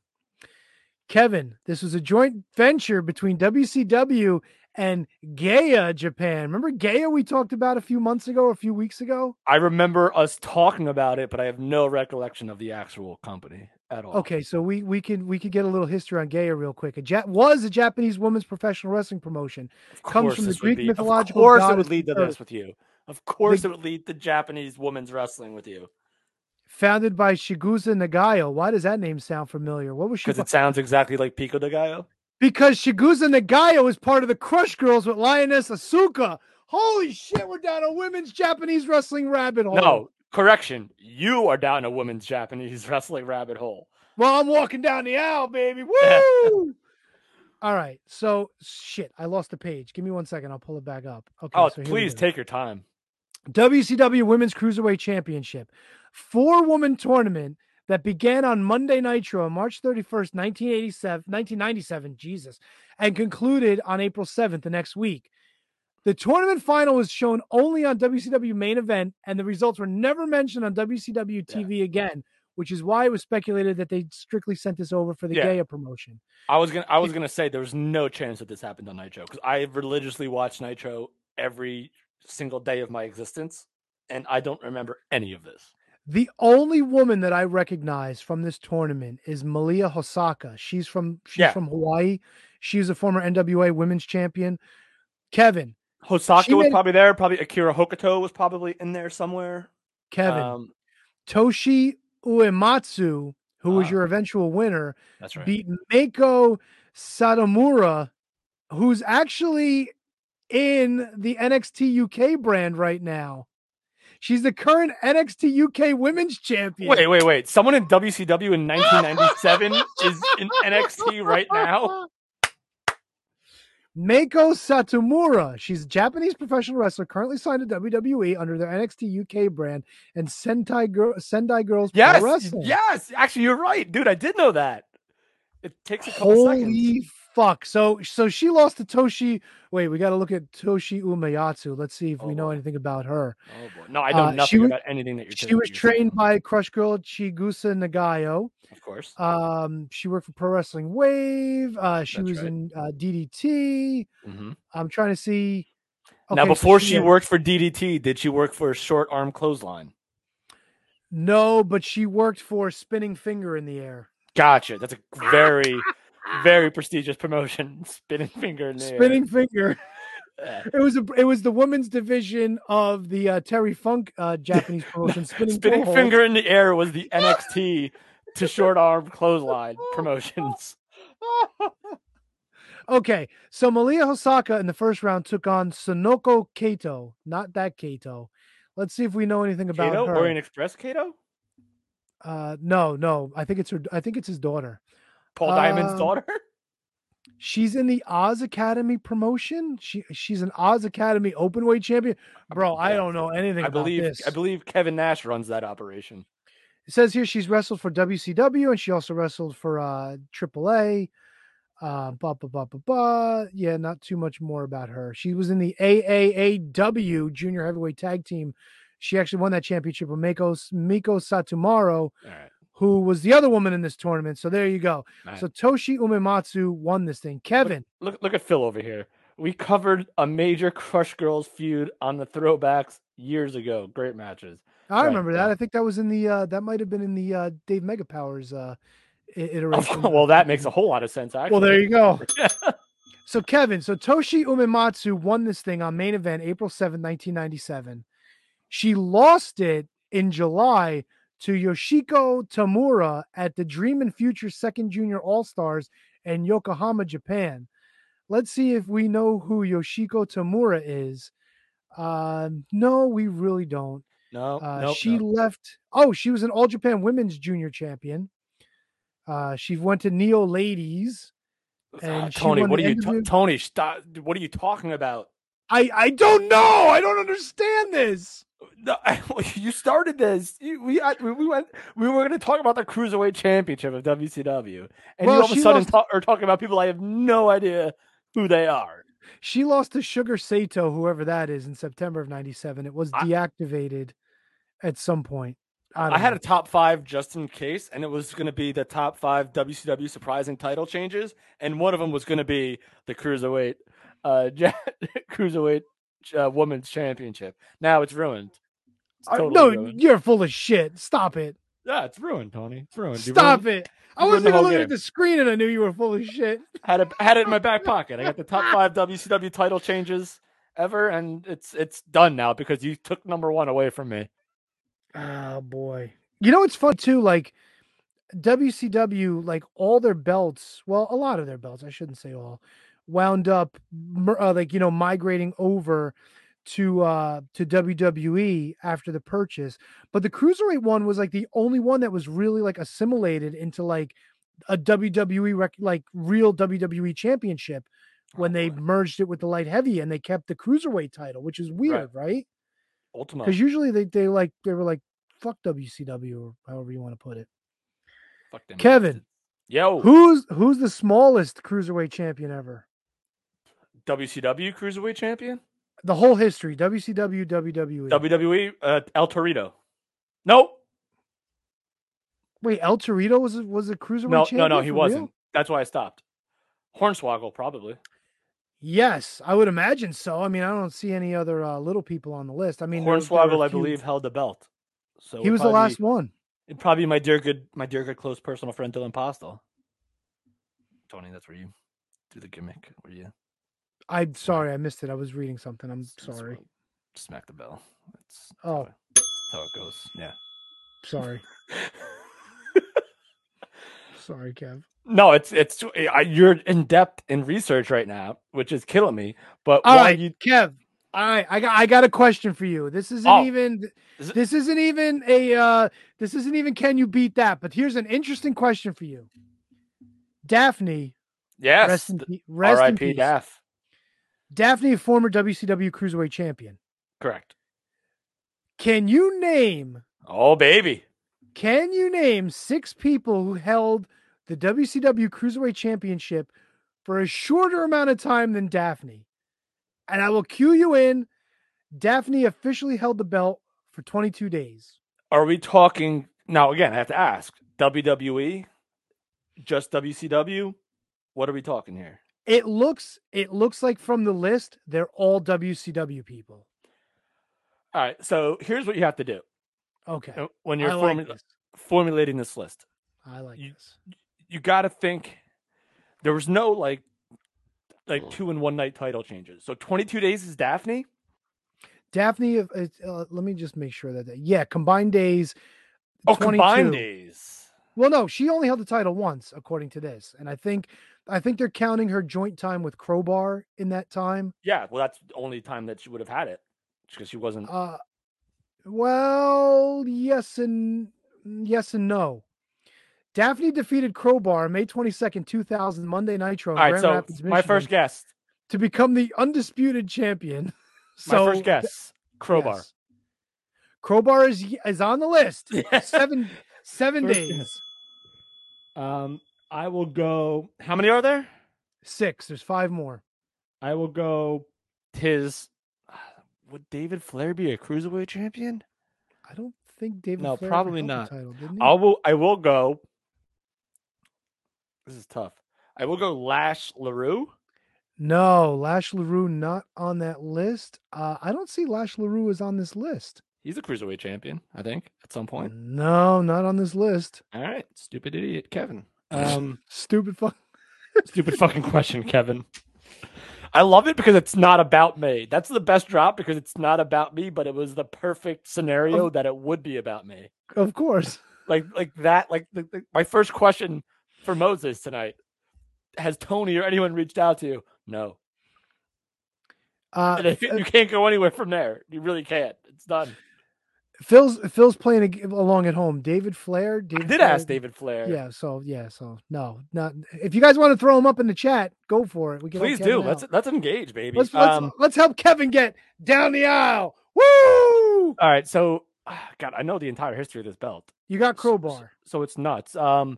[SPEAKER 1] Kevin, this was a joint venture between W C W and Gaia Japan. Remember Gaia we talked about a few months ago, a few weeks ago?
[SPEAKER 2] I remember us talking about it, but I have no recollection of the actual company at all.
[SPEAKER 1] Okay, so we we can we could get a little history on Gaia real quick. It ja- was a Japanese women's professional wrestling promotion. Comes from the Greek mythological.
[SPEAKER 2] Of course,
[SPEAKER 1] goddess
[SPEAKER 2] it would lead to
[SPEAKER 1] Earth.
[SPEAKER 2] this with you. Of course,
[SPEAKER 1] The-
[SPEAKER 2] it would lead to Japanese women's wrestling with you.
[SPEAKER 1] Founded by Shigusa Nagayo. Why does that name sound familiar? What was she?
[SPEAKER 2] Because it sounds exactly like Pico de Gallo.
[SPEAKER 1] Because Shigusa Nagayo is part of the Crush Girls with Lioness Asuka. Holy shit, we're down a women's Japanese wrestling rabbit hole.
[SPEAKER 2] No, correction. You are down a women's Japanese wrestling rabbit hole.
[SPEAKER 1] Well, I'm walking down the aisle, baby. Woo! All right. So, shit, I lost the page. Give me one second. I'll pull it back up. Okay.
[SPEAKER 2] Oh,
[SPEAKER 1] so here we
[SPEAKER 2] please
[SPEAKER 1] go.
[SPEAKER 2] take your time.
[SPEAKER 1] W C W Women's Cruiserweight Championship. Four-woman tournament that began on Monday Nitro on March thirty-first, nineteen eighty-seven, nineteen ninety-seven, Jesus, and concluded on April seventh the next week. The tournament final was shown only on W C W Main Event, and the results were never mentioned on W C W T V yeah. again, which is why it was speculated that they strictly sent this over for the
[SPEAKER 2] Yeah.
[SPEAKER 1] Gaia promotion.
[SPEAKER 2] I was gonna I was gonna say there was no chance that this happened on Nitro because I religiously watched Nitro every single day of my existence, and I don't remember any of this.
[SPEAKER 1] The only woman that I recognize from this tournament is Malia Hosaka. She's from she's
[SPEAKER 2] Yeah.
[SPEAKER 1] from Hawaii. She's a former N W A Women's Champion. Kevin
[SPEAKER 2] Hosaka
[SPEAKER 1] she
[SPEAKER 2] was
[SPEAKER 1] made-
[SPEAKER 2] probably there. Probably Akira Hokuto was probably in there somewhere.
[SPEAKER 1] Kevin
[SPEAKER 2] Um,
[SPEAKER 1] Toshi Uematsu, who was
[SPEAKER 2] Ah.
[SPEAKER 1] your eventual winner,
[SPEAKER 2] That's right.
[SPEAKER 1] beat Meiko Satomura, who's actually in the N X T U K brand right now. She's the current N X T U K Women's Champion.
[SPEAKER 2] Wait, wait, wait. Someone in W C W in nineteen ninety-seven is in N X T right now?
[SPEAKER 1] Meiko Satomura. She's a Japanese professional wrestler currently signed to W W E under their N X T U K brand and Sentai, Girl, Sendai Girls
[SPEAKER 2] Yes,
[SPEAKER 1] Pro Wrestling.
[SPEAKER 2] yes. Actually, you're right, dude. I did know that. It takes a couple seconds.
[SPEAKER 1] Holy fuck. So so she lost to Toshi. Wait, we got to look at Toshi Uematsu. Let's see if we know anything about her.
[SPEAKER 2] Oh boy. No, I know
[SPEAKER 1] Uh,
[SPEAKER 2] nothing
[SPEAKER 1] she was-
[SPEAKER 2] about anything that you're
[SPEAKER 1] She
[SPEAKER 2] saying.
[SPEAKER 1] was trained by Crush Girl Chigusa Nagayo.
[SPEAKER 2] Of course.
[SPEAKER 1] Um, she worked for Pro Wrestling Wave. Uh, she
[SPEAKER 2] That's
[SPEAKER 1] was
[SPEAKER 2] right.
[SPEAKER 1] in uh, D D T.
[SPEAKER 2] Mhm.
[SPEAKER 1] I'm trying to see.
[SPEAKER 2] now,
[SPEAKER 1] Okay, so
[SPEAKER 2] before she
[SPEAKER 1] had-
[SPEAKER 2] worked for D D T, did she work for Short Arm Clothesline?
[SPEAKER 1] No, but she worked for Spinning Finger in the Air.
[SPEAKER 2] Gotcha. That's a very, very prestigious promotion. Spinning Finger in the air.
[SPEAKER 1] Spinning Finger.
[SPEAKER 2] Yeah.
[SPEAKER 1] It was a it was the women's division of the uh, Terry Funk uh, Japanese promotion. Spinning,
[SPEAKER 2] Spinning
[SPEAKER 1] Toe Hold.
[SPEAKER 2] Finger in the Air was the N X T to Short Arm Clothesline promotions.
[SPEAKER 1] Okay, so Malia Hosaka in the first round took on Sonoko Kato, not that Kato. Let's see if we know anything about
[SPEAKER 2] Kato?
[SPEAKER 1] her.
[SPEAKER 2] Orient Express Kato?
[SPEAKER 1] Uh, no, no, I think it's her. I think it's his daughter.
[SPEAKER 2] Paul Diamond's
[SPEAKER 1] Um,
[SPEAKER 2] daughter?
[SPEAKER 1] She's in the Oz Academy promotion. She she's an Oz Academy openweight champion. Bro, I don't know anything
[SPEAKER 2] I
[SPEAKER 1] about
[SPEAKER 2] believe
[SPEAKER 1] this.
[SPEAKER 2] I believe Kevin Nash runs that operation.
[SPEAKER 1] It says here she's wrestled for W C W and she also wrestled for uh triple A. Uh, blah, blah, blah, blah, blah. Yeah, not too much more about her. She was in the A A A W Junior Heavyweight Tag Team. She actually won that championship with Miko, Miko Satomaro,
[SPEAKER 2] All right.
[SPEAKER 1] who was the other woman in this tournament. So there you go.
[SPEAKER 2] Man.
[SPEAKER 1] So Toshi Uematsu won this thing. Kevin.
[SPEAKER 2] Look, look, look at Phil over here. We covered a major Crush Girls feud on the throwbacks years ago. Great matches.
[SPEAKER 1] I
[SPEAKER 2] Right,
[SPEAKER 1] remember
[SPEAKER 2] so-
[SPEAKER 1] that. I think that was in the uh, that might have been in the uh, Dave Mega Powers uh, i- iteration.
[SPEAKER 2] well, that makes a whole lot of sense, actually.
[SPEAKER 1] Well, there you go. So Kevin, so Toshi Uematsu won this thing on main event April seventh, nineteen ninety-seven. She lost it in July to Yoshiko Tamura at the Dream and Future Second Junior All-Stars in Yokohama, Japan. Let's see if we know who Yoshiko Tamura is. Uh, no, we really don't.
[SPEAKER 2] No,
[SPEAKER 1] Uh,
[SPEAKER 2] nope,
[SPEAKER 1] she
[SPEAKER 2] nope.
[SPEAKER 1] left. Oh, she was an All Japan Women's Junior Champion. Uh, she went to Neo Ladies. And she
[SPEAKER 2] Tony,
[SPEAKER 1] won
[SPEAKER 2] what
[SPEAKER 1] the
[SPEAKER 2] are you,
[SPEAKER 1] N W-
[SPEAKER 2] ta- Tony? Stop! What are you talking about?
[SPEAKER 1] I I don't know. I don't understand this.
[SPEAKER 2] No, you started this. You, we I- we we went. We were going to talk about the Cruiserweight Championship of W C W, and
[SPEAKER 1] Well,
[SPEAKER 2] you all of a
[SPEAKER 1] she
[SPEAKER 2] sudden
[SPEAKER 1] lost-
[SPEAKER 2] ta- are talking about people I have no idea who they are.
[SPEAKER 1] She lost to Sugar Sato, whoever that is, in September of ninety-seven. It was deactivated at some point. I,
[SPEAKER 2] I,
[SPEAKER 1] don't
[SPEAKER 2] had
[SPEAKER 1] know.
[SPEAKER 2] a top five just in case, and it was going to be the top five W C W surprising title changes, and one of them was going to be the Cruiserweight, uh, ja- Cruiserweight uh, Women's Championship. Now it's ruined. It's
[SPEAKER 1] I-
[SPEAKER 2] totally
[SPEAKER 1] no,
[SPEAKER 2] ruined.
[SPEAKER 1] you're full of shit. Stop it.
[SPEAKER 2] Yeah, it's ruined, Tony. It's ruined. You
[SPEAKER 1] Stop
[SPEAKER 2] ruined-
[SPEAKER 1] it. I
[SPEAKER 2] you ruined
[SPEAKER 1] wasn't
[SPEAKER 2] the
[SPEAKER 1] even
[SPEAKER 2] whole
[SPEAKER 1] looking
[SPEAKER 2] game.
[SPEAKER 1] at the screen and I knew you were full of shit.
[SPEAKER 2] Had it had it in my back pocket. I got the top five W C W title changes ever, and it's it's done now because you took number one away from me.
[SPEAKER 1] Oh boy. You know what's fun too? Like W C W, like all their belts, well, a lot of their belts, I shouldn't say all, wound up mer- uh, like you know migrating over to uh to W W E after the purchase. But the Cruiserweight one was like the only one that was really like assimilated into like a W W E rec- like real W W E championship when they merged it with the light heavy and they kept the Cruiserweight title, which is weird, right?
[SPEAKER 2] Ultimo.
[SPEAKER 1] Because usually they they like they were like fuck W C W or however you want to put it.
[SPEAKER 2] Fuck them.
[SPEAKER 1] Kevin,
[SPEAKER 2] Yo,
[SPEAKER 1] who's who's the smallest cruiserweight champion ever?
[SPEAKER 2] W C W Cruiserweight Champion?
[SPEAKER 1] The whole history, W C W, W W E.
[SPEAKER 2] W W E, uh, El Torito. Nope.
[SPEAKER 1] Wait, El Torito was a, was a cruiserweight
[SPEAKER 2] No,
[SPEAKER 1] champion?
[SPEAKER 2] no, no, he
[SPEAKER 1] for
[SPEAKER 2] wasn't.
[SPEAKER 1] real?
[SPEAKER 2] That's why I stopped. Hornswoggle, probably.
[SPEAKER 1] Yes, I would imagine so. I mean, I don't see any other uh, little people on the list. I mean, there- there were
[SPEAKER 2] Hornswoggle,
[SPEAKER 1] a
[SPEAKER 2] I
[SPEAKER 1] few-
[SPEAKER 2] believe, held the belt. So
[SPEAKER 1] he
[SPEAKER 2] it'd
[SPEAKER 1] was the
[SPEAKER 2] probably
[SPEAKER 1] last
[SPEAKER 2] be-
[SPEAKER 1] one.
[SPEAKER 2] It'd probably be my dear good, my dear good close personal friend Dylan Postel. Tony, that's where you do the gimmick. Where you
[SPEAKER 1] I'm sorry, I missed it. I was reading something. I'm sorry.
[SPEAKER 2] smack the bell. That's
[SPEAKER 1] Oh,
[SPEAKER 2] that's how it goes. Yeah.
[SPEAKER 1] sorry. Sorry, Kev.
[SPEAKER 2] No, it's it's I, you're in depth in research right now, which is killing me. But
[SPEAKER 1] All
[SPEAKER 2] why
[SPEAKER 1] right,
[SPEAKER 2] you?
[SPEAKER 1] Kev. All right, I got I got a question for you. This isn't
[SPEAKER 2] Oh.
[SPEAKER 1] even this isn't even a uh this isn't even can you beat that? But here's an interesting question for you. Daphne.
[SPEAKER 2] Yes.
[SPEAKER 1] Rest in, pe- rest in
[SPEAKER 2] R I P
[SPEAKER 1] peace.
[SPEAKER 2] Daff.
[SPEAKER 1] Daphne, a former W C W Cruiserweight champion.
[SPEAKER 2] Correct.
[SPEAKER 1] Can you name
[SPEAKER 2] Oh baby.
[SPEAKER 1] Can you name six people who held the W C W Cruiserweight Championship for a shorter amount of time than Daphne? And I will cue you in. Daphne officially held the belt for twenty-two days.
[SPEAKER 2] Are we talking now? Again, I have to ask. W W E, just W C W. What are we talking here?
[SPEAKER 1] It looks it looks like from the list, they're all W C W people.
[SPEAKER 2] All right. So here's what you have to do.
[SPEAKER 1] Okay.
[SPEAKER 2] Uh, When you're
[SPEAKER 1] I like
[SPEAKER 2] formu-
[SPEAKER 1] this.
[SPEAKER 2] formulating this list,
[SPEAKER 1] I like
[SPEAKER 2] you,
[SPEAKER 1] this.
[SPEAKER 2] you got to think there was no like like two and one night title changes. So twenty-two days is Daphne.
[SPEAKER 1] Daphne, uh, uh, let me just make sure that yeah, combined days.
[SPEAKER 2] Oh, combined
[SPEAKER 1] twenty-two.
[SPEAKER 2] days.
[SPEAKER 1] Well, no, she only held the title once, according to this, and I think I think they're counting her joint time with Crowbar in that time.
[SPEAKER 2] Yeah. Well, that's the only time that she would have had it because she wasn't.
[SPEAKER 1] Uh, well, yes and yes and no. Daphne defeated Crowbar May twenty-second, two thousand, Monday Nitro in
[SPEAKER 2] All right.
[SPEAKER 1] Grand
[SPEAKER 2] So
[SPEAKER 1] Rapids,
[SPEAKER 2] my
[SPEAKER 1] Michigan,
[SPEAKER 2] first guess.
[SPEAKER 1] to become the undisputed champion.
[SPEAKER 2] My
[SPEAKER 1] So
[SPEAKER 2] first guess. Crowbar.
[SPEAKER 1] yes. Crowbar is is on the list. Seven seven
[SPEAKER 2] First
[SPEAKER 1] days.
[SPEAKER 2] guess. Um, I will go. How many are there?
[SPEAKER 1] Six. There's five more.
[SPEAKER 2] I will go. Tis. Would David Flair be a cruiserweight champion?
[SPEAKER 1] I don't think David
[SPEAKER 2] No,
[SPEAKER 1] Flair
[SPEAKER 2] probably
[SPEAKER 1] ever held
[SPEAKER 2] not.
[SPEAKER 1] the title, didn't he?
[SPEAKER 2] I will. I will go. This is tough. I will go Lash LaRue.
[SPEAKER 1] No, Lash LaRue not on that list. Uh, I don't see Lash LaRue is on this list.
[SPEAKER 2] He's a cruiserweight champion, I think, at some point.
[SPEAKER 1] No, not on this list.
[SPEAKER 2] All right, stupid idiot, Kevin. Um,
[SPEAKER 1] stupid fuck.
[SPEAKER 2] stupid fucking question, Kevin. I love it because it's not about me. That's the best drop because it's not about me, but it was the perfect scenario
[SPEAKER 1] Of-
[SPEAKER 2] that it would be about me.
[SPEAKER 1] Of course.
[SPEAKER 2] Like, like that. Like the, the, my first question for Moses tonight: has Tony or anyone reached out to you? No.
[SPEAKER 1] Uh,
[SPEAKER 2] And if you, you can't go anywhere from there. You really can't. It's done.
[SPEAKER 1] Phil's Phil's playing ag- along at home. David Flair. David
[SPEAKER 2] I did
[SPEAKER 1] Flair,
[SPEAKER 2] ask David Flair.
[SPEAKER 1] Yeah. So yeah. So no, not. If you guys want to throw him up in the chat, go for it. We can help
[SPEAKER 2] Please
[SPEAKER 1] Kevin
[SPEAKER 2] do.
[SPEAKER 1] out.
[SPEAKER 2] Let's let's engage, baby.
[SPEAKER 1] Let's let's,
[SPEAKER 2] Um,
[SPEAKER 1] let's help Kevin get down the aisle. Woo!
[SPEAKER 2] all right. So, ah, God, I know the entire history of this belt.
[SPEAKER 1] You got Crowbar.
[SPEAKER 2] So it's nuts. Um,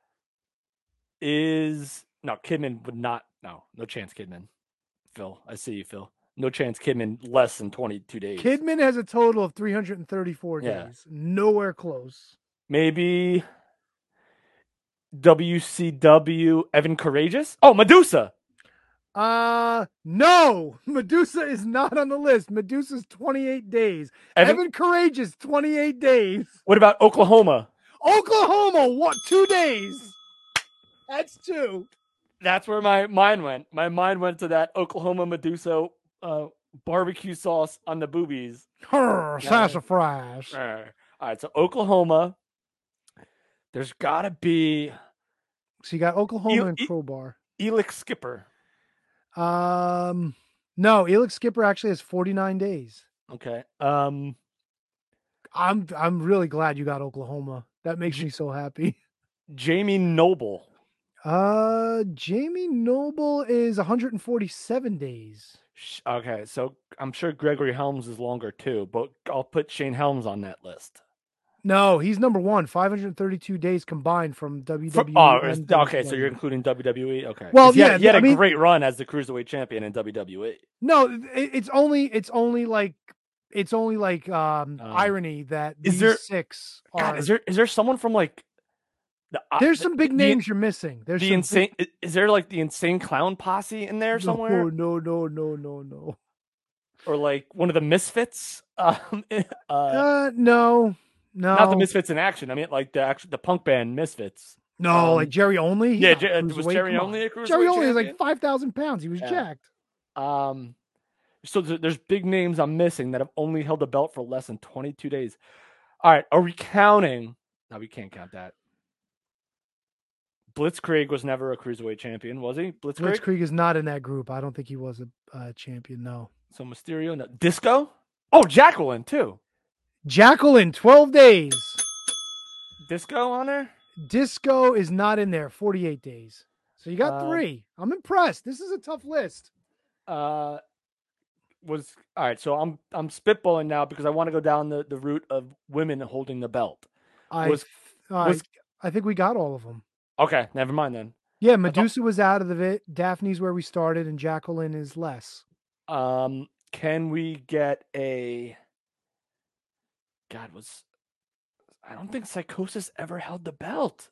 [SPEAKER 2] is no Kidman would not. No, no chance, Kidman. Phil, I see you, Phil. No chance, Kidman. Less than twenty-two days.
[SPEAKER 1] Kidman has a total of three hundred thirty-four
[SPEAKER 2] Yeah.
[SPEAKER 1] days. Nowhere close.
[SPEAKER 2] Maybe W C W Evan Courageous. Oh, Medusa.
[SPEAKER 1] Uh no, Medusa is not on the list. Medusa's twenty-eight days.
[SPEAKER 2] Evan-
[SPEAKER 1] Evan Courageous, twenty-eight days.
[SPEAKER 2] What about Oklahoma?
[SPEAKER 1] Oklahoma, what? Two days. That's two.
[SPEAKER 2] That's where my mind went. My mind went to that Oklahoma Medusa uh, barbecue sauce on the boobies.
[SPEAKER 1] Her sassafras.
[SPEAKER 2] All right, so Oklahoma. There's got to be
[SPEAKER 1] So you got Oklahoma
[SPEAKER 2] El-
[SPEAKER 1] and
[SPEAKER 2] E-
[SPEAKER 1] Crowbar.
[SPEAKER 2] Elix Skipper.
[SPEAKER 1] Um, no, Elix Skipper actually has forty-nine days.
[SPEAKER 2] Okay. Um,
[SPEAKER 1] I'm I'm really glad you got Oklahoma. That makes me so happy.
[SPEAKER 2] Jamie Noble.
[SPEAKER 1] Uh, Jamie Noble is one hundred forty-seven days.
[SPEAKER 2] Sh- Okay, so I'm sure Gregory Helms is longer too, but I'll put Shane Helms on that list.
[SPEAKER 1] No, he's number one. five hundred thirty-two days combined from W
[SPEAKER 2] For-
[SPEAKER 1] W E.
[SPEAKER 2] oh,
[SPEAKER 1] and
[SPEAKER 2] is- okay, so
[SPEAKER 1] W W E.
[SPEAKER 2] you're including W W E. Okay.
[SPEAKER 1] Well,
[SPEAKER 2] 'Cause he had,
[SPEAKER 1] yeah,
[SPEAKER 2] he had a
[SPEAKER 1] I mean-
[SPEAKER 2] great run as the cruiserweight champion in W W E.
[SPEAKER 1] No, it, it's only it's only like it's only like um,
[SPEAKER 2] Um,
[SPEAKER 1] irony that
[SPEAKER 2] is
[SPEAKER 1] these
[SPEAKER 2] there-
[SPEAKER 1] six are.
[SPEAKER 2] God, is there is there someone from like the, uh,
[SPEAKER 1] There's
[SPEAKER 2] the-
[SPEAKER 1] some big
[SPEAKER 2] the-
[SPEAKER 1] names you're missing. There's
[SPEAKER 2] the
[SPEAKER 1] some
[SPEAKER 2] insane. Is, is there like the insane clown posse in there
[SPEAKER 1] big,
[SPEAKER 2] somewhere,
[SPEAKER 1] No, no, no, no, no, no.
[SPEAKER 2] or like one of the Misfits? Um, uh,
[SPEAKER 1] Uh, no, no,
[SPEAKER 2] not the Misfits in action. I mean, like the actual the punk band Misfits.
[SPEAKER 1] No,
[SPEAKER 2] Um,
[SPEAKER 1] like Jerry Only. He's
[SPEAKER 2] yeah,
[SPEAKER 1] not
[SPEAKER 2] Jer- uh, was
[SPEAKER 1] cruiserweight,
[SPEAKER 2] Jerry
[SPEAKER 1] come on.
[SPEAKER 2] Only a cruiserweight
[SPEAKER 1] Jerry Only is like
[SPEAKER 2] champion?
[SPEAKER 1] five thousand pounds. He was
[SPEAKER 2] Yeah.
[SPEAKER 1] jacked.
[SPEAKER 2] Um, so th- there's big names I'm missing that have only held the belt for less than twenty-two days. All right, are we counting? No, we can't count that. Blitzkrieg was never a cruiserweight champion, was he? Blitzkrieg.
[SPEAKER 1] Blitzkrieg is not in that group. I don't think he was a uh, champion. No.
[SPEAKER 2] So Mysterio, no. Disco. Oh, Jacqueline too.
[SPEAKER 1] Jacqueline, twelve days.
[SPEAKER 2] Disco on there.
[SPEAKER 1] Disco is not in there. forty-eight days. So you got
[SPEAKER 2] Uh,
[SPEAKER 1] three. I'm impressed. This is a tough list.
[SPEAKER 2] Uh, was all right. So I'm I'm spitballing now because I want to go down the, the route of women holding the belt.
[SPEAKER 1] I
[SPEAKER 2] Was
[SPEAKER 1] I,
[SPEAKER 2] was
[SPEAKER 1] I think we got all of them.
[SPEAKER 2] okay. Never mind then.
[SPEAKER 1] Yeah, Medusa was out of it. Daphne's where we started, and Jacqueline is less.
[SPEAKER 2] Um, can we get a? God, was I don't think Psychosis ever held the belt.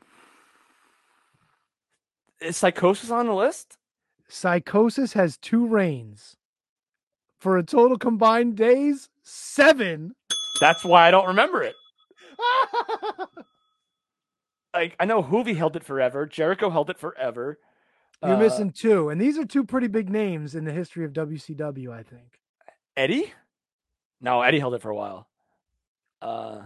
[SPEAKER 2] Is Psychosis on the list?
[SPEAKER 1] Psychosis has two reigns for a total combined days seven.
[SPEAKER 2] That's why I don't remember it. Like I know Hoovy held it forever. Jericho held it forever.
[SPEAKER 1] You're
[SPEAKER 2] Uh,
[SPEAKER 1] missing two, and these are two pretty big names in the history of W C W. I think.
[SPEAKER 2] Eddie. No, Eddie held it for a while. Uh,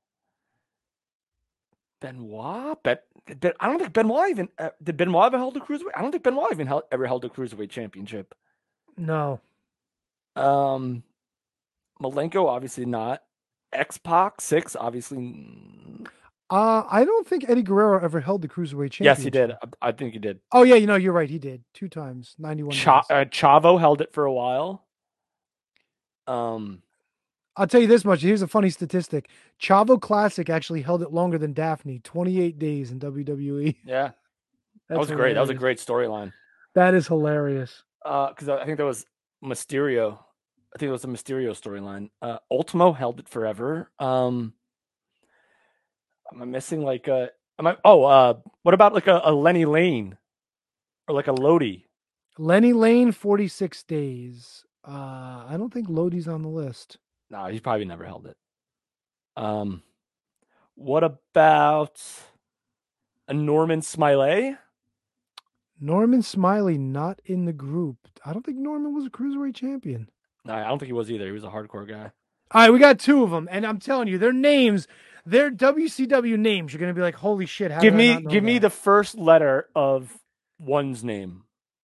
[SPEAKER 2] Benoit. Ben, ben, I don't think Benoit even uh, did. Benoit ever hold a cruiserweight? I don't think Benoit even held, ever held a cruiserweight championship.
[SPEAKER 1] No.
[SPEAKER 2] Um, Malenko obviously not. X-Pac six obviously. mm,
[SPEAKER 1] Uh, I don't think Eddie Guerrero ever held the cruiserweight championship.
[SPEAKER 2] Yes, he did. I, I think he did.
[SPEAKER 1] Oh yeah, you know you're right. He did two times, ninety-one.
[SPEAKER 2] Cha-
[SPEAKER 1] days.
[SPEAKER 2] uh, Chavo held it for a while. Um,
[SPEAKER 1] I'll tell you this much. Here's a funny statistic: Chavo Classic actually held it longer than Daphne, twenty-eight days in W W E.
[SPEAKER 2] yeah, that
[SPEAKER 1] That's
[SPEAKER 2] was great. That was a
[SPEAKER 1] hilarious.
[SPEAKER 2] great storyline.
[SPEAKER 1] That is hilarious.
[SPEAKER 2] Uh, because I think that was Mysterio I think it was a Mysterio storyline. Uh, Ultimo held it forever. Um, am I missing like a? Am I? Oh, uh, what about like a, a Lenny Lane or like a Lodi?
[SPEAKER 1] Lenny Lane, forty-six days. Uh, I don't think Lodi's on the list.
[SPEAKER 2] No, he's probably never held it. Um, what about a Norman Smiley?
[SPEAKER 1] Norman Smiley not in the group. I don't think Norman was a cruiserweight champion.
[SPEAKER 2] No, I don't think he was either. He was a hardcore guy.
[SPEAKER 1] All right, we got two of them, and I'm telling you, their names, their W C W names. You're gonna be like, "Holy shit!" How
[SPEAKER 2] Give
[SPEAKER 1] did I
[SPEAKER 2] me,
[SPEAKER 1] not know
[SPEAKER 2] give me
[SPEAKER 1] that?
[SPEAKER 2] the first letter of one's name.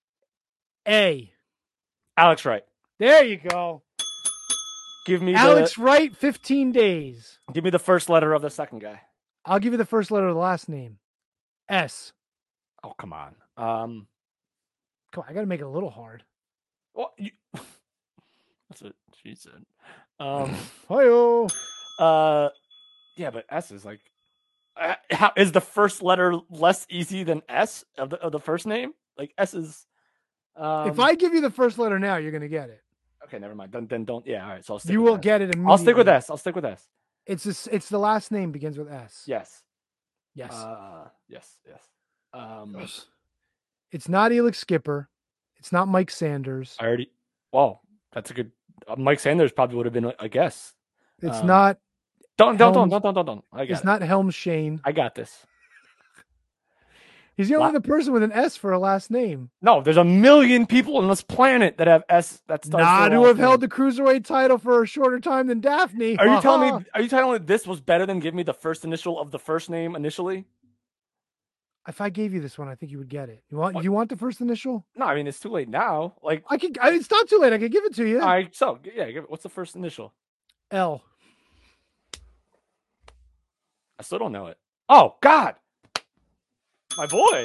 [SPEAKER 1] A.
[SPEAKER 2] Alex Wright.
[SPEAKER 1] There you go.
[SPEAKER 2] Give me
[SPEAKER 1] Alex
[SPEAKER 2] the,
[SPEAKER 1] Wright, fifteen days.
[SPEAKER 2] Give me the first letter of the second guy.
[SPEAKER 1] I'll give you the first letter of the last name. S.
[SPEAKER 2] Oh, come on. Um,
[SPEAKER 1] come on, I got to make it a little hard.
[SPEAKER 2] Well, you, that's what she said. Um,
[SPEAKER 1] Hi-yo.
[SPEAKER 2] Uh, yeah, but S is like, uh, how is the first letter less easy than S of the of the first name? Like S is. Um,
[SPEAKER 1] If I give you the first letter now, you're gonna get it.
[SPEAKER 2] Okay, never mind. Then, then don't. Yeah, all right. So I'll stick
[SPEAKER 1] You
[SPEAKER 2] with
[SPEAKER 1] will
[SPEAKER 2] S.
[SPEAKER 1] get it
[SPEAKER 2] I'll stick with
[SPEAKER 1] immediately.
[SPEAKER 2] S. I'll stick with S.
[SPEAKER 1] It's this. It's the last name begins with S.
[SPEAKER 2] Yes.
[SPEAKER 1] Yes.
[SPEAKER 2] Uh, yes. Yes. Um,
[SPEAKER 1] It's not Elix Skipper. It's not Mike Sanders.
[SPEAKER 2] I already. Wow, that's a good. Uh, Mike Sanders probably would have been a, a guess.
[SPEAKER 1] It's
[SPEAKER 2] Um,
[SPEAKER 1] not.
[SPEAKER 2] Don't don't don't
[SPEAKER 1] Helms-
[SPEAKER 2] don't don't don't. don't. I got
[SPEAKER 1] It's
[SPEAKER 2] it.
[SPEAKER 1] not Helm Shane.
[SPEAKER 2] I got this.
[SPEAKER 1] He's the only
[SPEAKER 2] La-
[SPEAKER 1] other person with an S for a last name.
[SPEAKER 2] No, there's a million people on this planet that have S. That starts.
[SPEAKER 1] Not
[SPEAKER 2] their
[SPEAKER 1] who
[SPEAKER 2] last
[SPEAKER 1] have
[SPEAKER 2] name.
[SPEAKER 1] held the cruiserweight title for a shorter time than Daphne.
[SPEAKER 2] Are you telling
[SPEAKER 1] Ha-ha.
[SPEAKER 2] me? Are you telling me this was better than give me the first initial of the first name initially?
[SPEAKER 1] If I gave you this one, I think you would get it. You want? You want the first initial?
[SPEAKER 2] No, I mean it's too late now. Like
[SPEAKER 1] I could. I, it's not too late. I could give it to you.
[SPEAKER 2] all right, so yeah, give it- what's the first initial?
[SPEAKER 1] L.
[SPEAKER 2] I still don't know it. Oh God, my boy,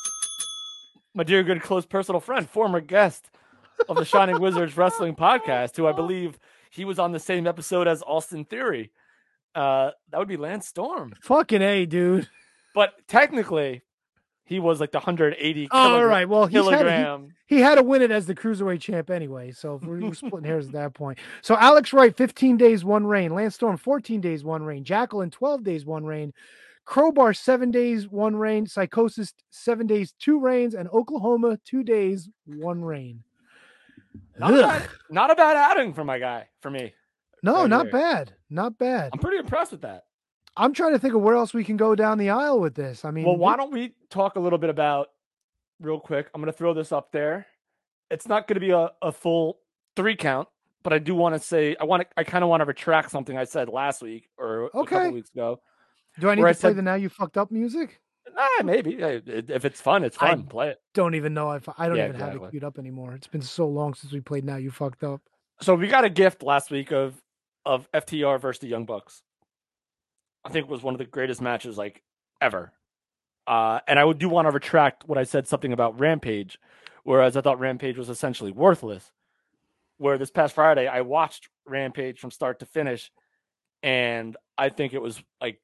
[SPEAKER 2] my dear, good, close personal friend, former guest of the Shining Wizards Wrestling Podcast, who I believe he was on the same episode as Austin Theory. Uh, that would be Lance Storm.
[SPEAKER 1] Fucking A, dude.
[SPEAKER 2] But technically, he was like the one hundred eighty.
[SPEAKER 1] Oh, all right. Well, he's had,
[SPEAKER 2] kilogram.
[SPEAKER 1] he, he had to win it as the cruiserweight champ anyway. So if we're, we're splitting hairs at that point. So Alex Wright, fifteen days, one reign. Lance Storm, fourteen days, one reign. Jacqueline, twelve days, one reign. Crowbar, seven days, one reign. Psychosis, seven days, two reigns. And Oklahoma, two days, one reign.
[SPEAKER 2] Not a, bad, not a bad outing for my guy, for me.
[SPEAKER 1] No,
[SPEAKER 2] Right
[SPEAKER 1] not
[SPEAKER 2] here.
[SPEAKER 1] bad. Not bad.
[SPEAKER 2] I'm pretty impressed with that.
[SPEAKER 1] I'm trying to think of where else we can go down the aisle with this. I mean,
[SPEAKER 2] Well, why don't we talk a little bit about, real quick, I'm going to throw this up there. It's not going to be a, a full three count, but I do want to say, I want to, I kind of want to retract something I said last week or a
[SPEAKER 1] Okay.
[SPEAKER 2] couple weeks ago.
[SPEAKER 1] do I need
[SPEAKER 2] where
[SPEAKER 1] to
[SPEAKER 2] I
[SPEAKER 1] play
[SPEAKER 2] said-
[SPEAKER 1] the Now You Fucked Up music?
[SPEAKER 2] Nah, maybe. Hey, If it's fun, it's
[SPEAKER 1] I
[SPEAKER 2] fun. Play it.
[SPEAKER 1] Don't even know if I don't
[SPEAKER 2] Yeah,
[SPEAKER 1] even have
[SPEAKER 2] exactly.
[SPEAKER 1] it queued up anymore. It's been so long since we played Now You Fucked Up.
[SPEAKER 2] So we got a gift last week of, of F T R versus the Young Bucks. I think it was one of the greatest matches like ever. Uh, and I would do want to retract what I said something about Rampage, whereas I thought Rampage was essentially worthless. Where this past Friday, I watched Rampage from start to finish, and I think it was like,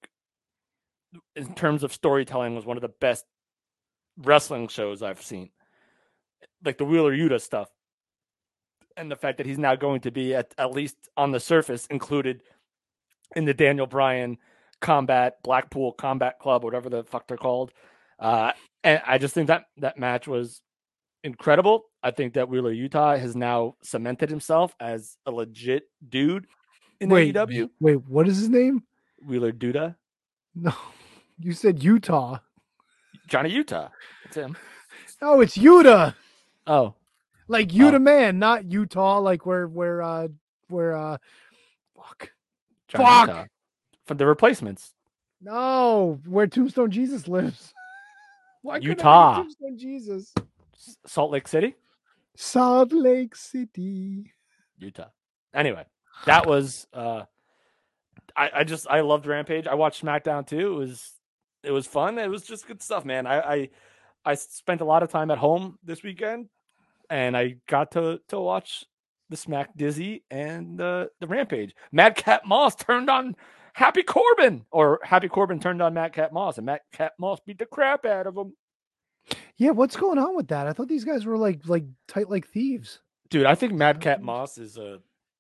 [SPEAKER 2] in terms of storytelling, was one of the best wrestling shows I've seen. Like the Wheeler Yuta stuff. And the fact that he's now going to be, at, at least on the surface, included in the Daniel Bryan Combat, Blackpool Combat Club, whatever the fuck they're called. Uh, and I just think that that match was incredible. I think that Wheeler Yuta has now cemented himself as a legit dude in A E
[SPEAKER 1] Wait,
[SPEAKER 2] W.
[SPEAKER 1] wait, what is his name?
[SPEAKER 2] Wheeler Duda.
[SPEAKER 1] No, you said Utah.
[SPEAKER 2] Johnny Utah. It's him.
[SPEAKER 1] No, it's Utah.
[SPEAKER 2] Oh.
[SPEAKER 1] Like Utah man, not Utah. Like where, where, uh, where, uh, fuck,
[SPEAKER 2] Johnny
[SPEAKER 1] fuck.
[SPEAKER 2] Utah. From the Replacements.
[SPEAKER 1] No, where Tombstone Jesus lives. Why couldn't I
[SPEAKER 2] Utah.
[SPEAKER 1] think of Tombstone Jesus.
[SPEAKER 2] Salt Lake City.
[SPEAKER 1] Salt Lake City.
[SPEAKER 2] Utah. Anyway, that was uh I, I just I loved Rampage. I watched SmackDown too. It was it was fun. It was just good stuff, man. I I, I spent a lot of time at home this weekend, and I got to to watch the Smack Dizzy and the the Rampage. Madcap Moss turned on Happy Corbin, or Happy Corbin turned on Madcap Moss, and Madcap Moss beat the crap out of him.
[SPEAKER 1] Yeah, what's going on with that? I thought these guys were like like tight like thieves.
[SPEAKER 2] Dude, I think Madcap Moss is a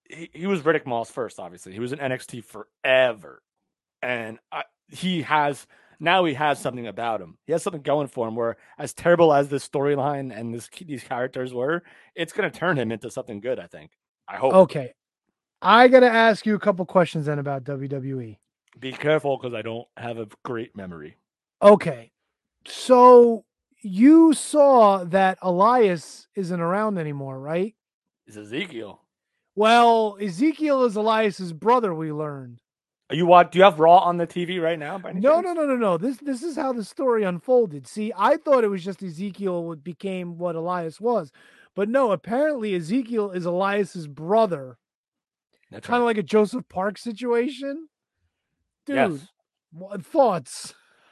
[SPEAKER 2] he, he was Riddick Moss first, obviously. He was in N X T forever. And I, he has, now he has something about him. He has something going for him where, as terrible as this storyline and this, these characters were, it's going to turn him into something good, I think. I hope.
[SPEAKER 1] Okay. I got to ask you a couple questions then about W W E.
[SPEAKER 2] Be careful because I don't have a great memory.
[SPEAKER 1] Okay. So you saw that Elias isn't around anymore, right?
[SPEAKER 2] It's Ezekiel.
[SPEAKER 1] Well, Ezekiel is Elias's brother, we learned.
[SPEAKER 2] Are you watch? Do you have Raw on the T V right now? By any
[SPEAKER 1] No,
[SPEAKER 2] chance?
[SPEAKER 1] no, no, no, no. This this is how the story unfolded. See, I thought it was just Ezekiel became what Elias was. But no, apparently Ezekiel is Elias's brother.
[SPEAKER 2] That's
[SPEAKER 1] kind of like a Joseph Park situation. Dude,
[SPEAKER 2] Yes.
[SPEAKER 1] what thoughts?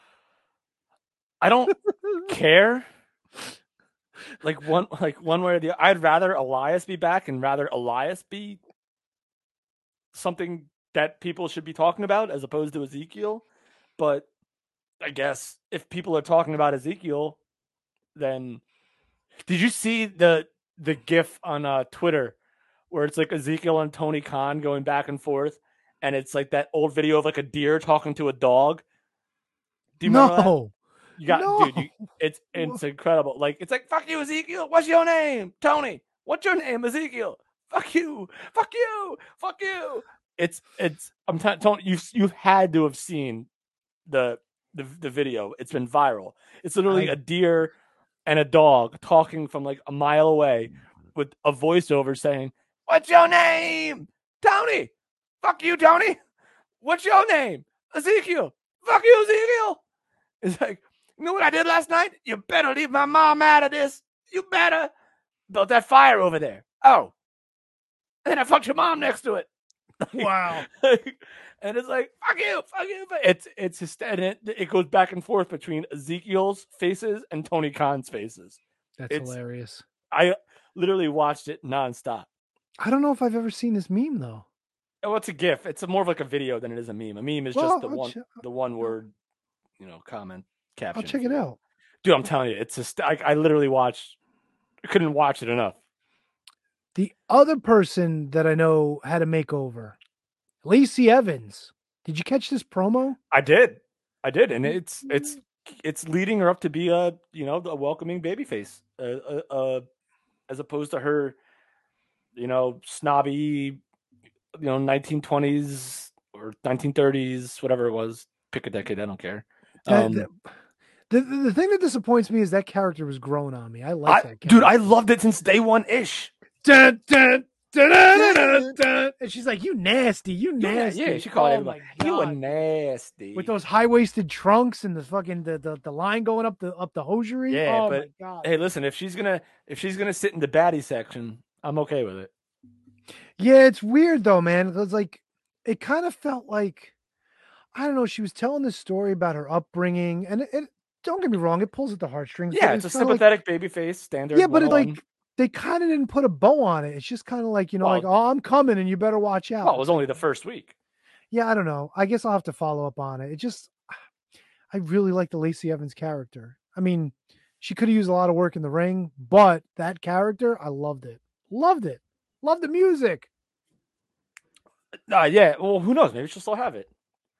[SPEAKER 2] I don't care. Like one, like one way or the other. I'd rather Elias be back and rather Elias be something that people should be talking about as opposed to Ezekiel. But I guess if people are talking about Ezekiel, then did you see the the GIF on uh, Twitter where it's like Ezekiel and Tony Khan going back and forth, and it's like that old video of like a deer talking to a dog? Do you remember that?
[SPEAKER 1] No.
[SPEAKER 2] You got,
[SPEAKER 1] No.
[SPEAKER 2] dude. You, it's it's incredible. Like it's like, fuck you, Ezekiel. What's your name, Tony? What's your name, Ezekiel? Fuck you, fuck you, fuck you. It's it's. I'm t- Tony. You've you've had to have seen the the the video. It's been viral. It's literally
[SPEAKER 1] I-
[SPEAKER 2] a deer and a dog talking from like a mile away with a voiceover saying, "What's your name, Tony? Fuck you, Tony. What's your name, Ezekiel? Fuck you, Ezekiel." It's like, you know what I did last night? You better leave my mom out of this. You better. Built that fire over there. Oh. And then I fucked your mom next to it.
[SPEAKER 1] Wow.
[SPEAKER 2] And it's like, fuck you, fuck you. fuck- It's it's just, and it, it goes back and forth between Ezekiel's faces and Tony Khan's faces.
[SPEAKER 1] That's
[SPEAKER 2] It's-
[SPEAKER 1] hilarious.
[SPEAKER 2] I literally watched it nonstop.
[SPEAKER 1] I don't know if I've ever seen this meme though.
[SPEAKER 2] Oh, it's a GIF. It's more of like a video than it is a meme. A meme is
[SPEAKER 1] Well,
[SPEAKER 2] just the
[SPEAKER 1] I'll
[SPEAKER 2] one
[SPEAKER 1] che-
[SPEAKER 2] the one word, you know, comment caption.
[SPEAKER 1] I'll check it out.
[SPEAKER 2] Dude, I'm telling you, it's just I, I literally watched. I couldn't watch it enough.
[SPEAKER 1] The other person that I know had a makeover, Lacey Evans. Did you catch this promo?
[SPEAKER 2] I did, I did, and it's it's it's leading her up to be a you know a welcoming babyface, uh, uh, uh, as opposed to her, you know, snobby, you know, nineteen twenties or nineteen thirties, whatever it was. Pick a decade, I don't care.
[SPEAKER 1] That-
[SPEAKER 2] Um,
[SPEAKER 1] that- the, the the thing that disappoints me is that character was grown on me. I like
[SPEAKER 2] I-
[SPEAKER 1] that character.
[SPEAKER 2] dude, I loved it since day one ish.
[SPEAKER 1] Dun, dun, dun, dun, dun, dun, dun. And she's like, "You nasty, you
[SPEAKER 2] Yeah,
[SPEAKER 1] nasty."
[SPEAKER 2] yeah, she called
[SPEAKER 1] oh
[SPEAKER 2] everybody.
[SPEAKER 1] my
[SPEAKER 2] You a
[SPEAKER 1] God.
[SPEAKER 2] nasty.
[SPEAKER 1] With those high waisted trunks and the fucking the, the the line going up the up the hosiery.
[SPEAKER 2] Yeah,
[SPEAKER 1] oh
[SPEAKER 2] but
[SPEAKER 1] my God.
[SPEAKER 2] hey, listen, if she's gonna if she's gonna sit in the baddie section, I'm okay with it.
[SPEAKER 1] Yeah, it's weird though, man. It was like it kind of felt like I don't know. She was telling this story about her upbringing, and it, it don't get me wrong, it pulls at the heartstrings.
[SPEAKER 2] Yeah,
[SPEAKER 1] but
[SPEAKER 2] it's a
[SPEAKER 1] kinda like-
[SPEAKER 2] sympathetic baby face standard.
[SPEAKER 1] yeah, but it, like
[SPEAKER 2] one-on-one.
[SPEAKER 1] they kind of didn't put a bow on it. It's just kind of like you know,
[SPEAKER 2] Well-
[SPEAKER 1] like oh, I'm coming, and you better watch out.
[SPEAKER 2] well, it was only the first week.
[SPEAKER 1] Yeah, I don't know. I guess I'll have to follow up on it. It just, I really like the Lacey Evans character. I mean, she could have used a lot of work in the ring, but that character, I loved it. Loved it. Loved the music.
[SPEAKER 2] Uh, yeah, well, who knows? Maybe she'll still have it.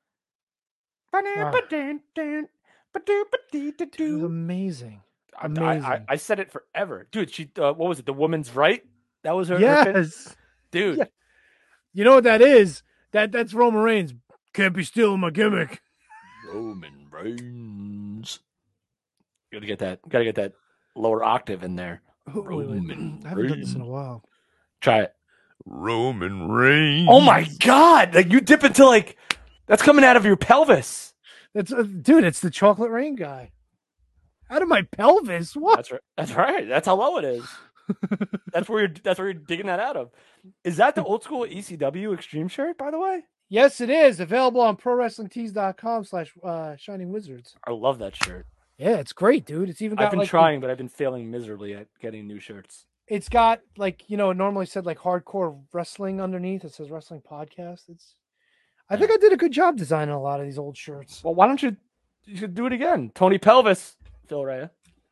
[SPEAKER 1] It was amazing.
[SPEAKER 2] I,
[SPEAKER 1] Amazing.
[SPEAKER 2] I, I, I said it forever, dude. She, uh, what was it? The Woman's Right. That was her. her pin?
[SPEAKER 1] Yes.
[SPEAKER 2] dude.
[SPEAKER 1] Yeah. You know what that is? That that's Roman Reigns. Can't be stealing my gimmick.
[SPEAKER 2] Roman Reigns. Gotta get that. Gotta get that lower octave in there.
[SPEAKER 1] Wait, wait,
[SPEAKER 2] Roman
[SPEAKER 1] I haven't done this in a
[SPEAKER 2] Reigns.
[SPEAKER 1] while.
[SPEAKER 2] Try it.
[SPEAKER 14] Roman Reigns.
[SPEAKER 2] Oh my god! Like you dip into like that's coming out of your pelvis.
[SPEAKER 1] That's uh, dude. It's the Chocolate Rain guy. Out of my pelvis. What?
[SPEAKER 2] That's right. That's right. That's how low it is. that's where you're. That's where you're digging that out of. Is that the old school E C W Extreme shirt, by the way?
[SPEAKER 1] Yes, it is available on pro wrestling tees dot com slash Shining Wizards.
[SPEAKER 2] I love that shirt.
[SPEAKER 1] Yeah, it's great, dude. It's even got
[SPEAKER 2] I've been
[SPEAKER 1] like the-
[SPEAKER 2] trying, but I've been failing miserably at getting new shirts.
[SPEAKER 1] it's got like you know it normally said like hardcore wrestling underneath. It says wrestling podcast. It's. I think I did a good job designing a lot of these old shirts.
[SPEAKER 2] Well, why don't you? You should do it again. Tony Pelvis, Phil Rea.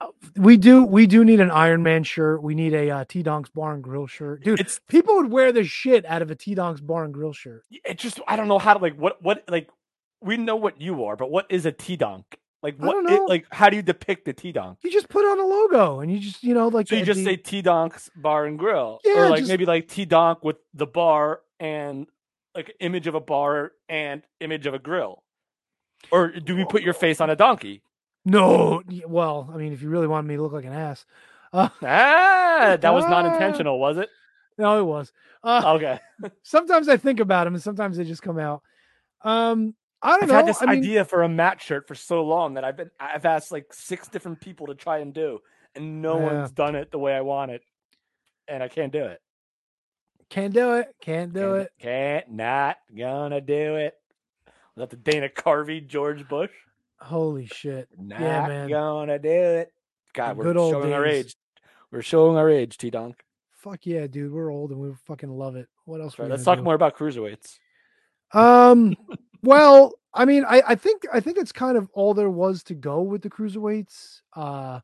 [SPEAKER 1] We do we do need an Iron Man shirt. We need a uh, T-Donks Bar and Grill shirt. Dude, it's, people would wear the shit out of a T-Donks Bar and Grill shirt.
[SPEAKER 2] It just I don't know how to like what what like we know what you are, but what is a T-Donk? Like what
[SPEAKER 1] don't know.
[SPEAKER 2] It, like how do you depict the T-Donk?
[SPEAKER 1] You just put on a logo and you just, you know, like
[SPEAKER 2] So you
[SPEAKER 1] the-
[SPEAKER 2] just
[SPEAKER 1] the-
[SPEAKER 2] say T-Donks Bar and Grill.
[SPEAKER 1] Yeah,
[SPEAKER 2] or like
[SPEAKER 1] just-
[SPEAKER 2] maybe like T-Donk with the bar and like image of a bar and image of a grill. Or do we put your face on a donkey?
[SPEAKER 1] No, well, I mean, if you really wanted me to look like an ass. Uh,
[SPEAKER 2] Ah, that was not
[SPEAKER 1] Ah.
[SPEAKER 2] intentional, was it?
[SPEAKER 1] No, it was. Uh,
[SPEAKER 2] Okay.
[SPEAKER 1] sometimes I think about them and sometimes they just come out. Um, I don't
[SPEAKER 2] I've
[SPEAKER 1] know.
[SPEAKER 2] had this
[SPEAKER 1] I mean,
[SPEAKER 2] idea for a match shirt for so long that I've been I've asked like six different people to try and do, and no
[SPEAKER 1] Yeah.
[SPEAKER 2] one's done it the way I want it, and I can't do it.
[SPEAKER 1] can't do it. Can't do
[SPEAKER 2] Can't,
[SPEAKER 1] it.
[SPEAKER 2] can't not gonna do it. Was that the Dana Carvey, George Bush?
[SPEAKER 1] Holy shit.
[SPEAKER 2] Not
[SPEAKER 1] yeah, man.
[SPEAKER 2] gonna do it. God,
[SPEAKER 1] The
[SPEAKER 2] we're
[SPEAKER 1] good old
[SPEAKER 2] showing our
[SPEAKER 1] days.
[SPEAKER 2] age. We're showing our age, T Donk.
[SPEAKER 1] Fuck yeah, dude. We're old and we fucking love it. What else?
[SPEAKER 2] Right,
[SPEAKER 1] we
[SPEAKER 2] let's
[SPEAKER 1] gonna
[SPEAKER 2] talk
[SPEAKER 1] do?
[SPEAKER 2] more about cruiserweights.
[SPEAKER 1] Um, well, I mean, I, I think I think it's kind of all there was to go with the cruiserweights. Uh,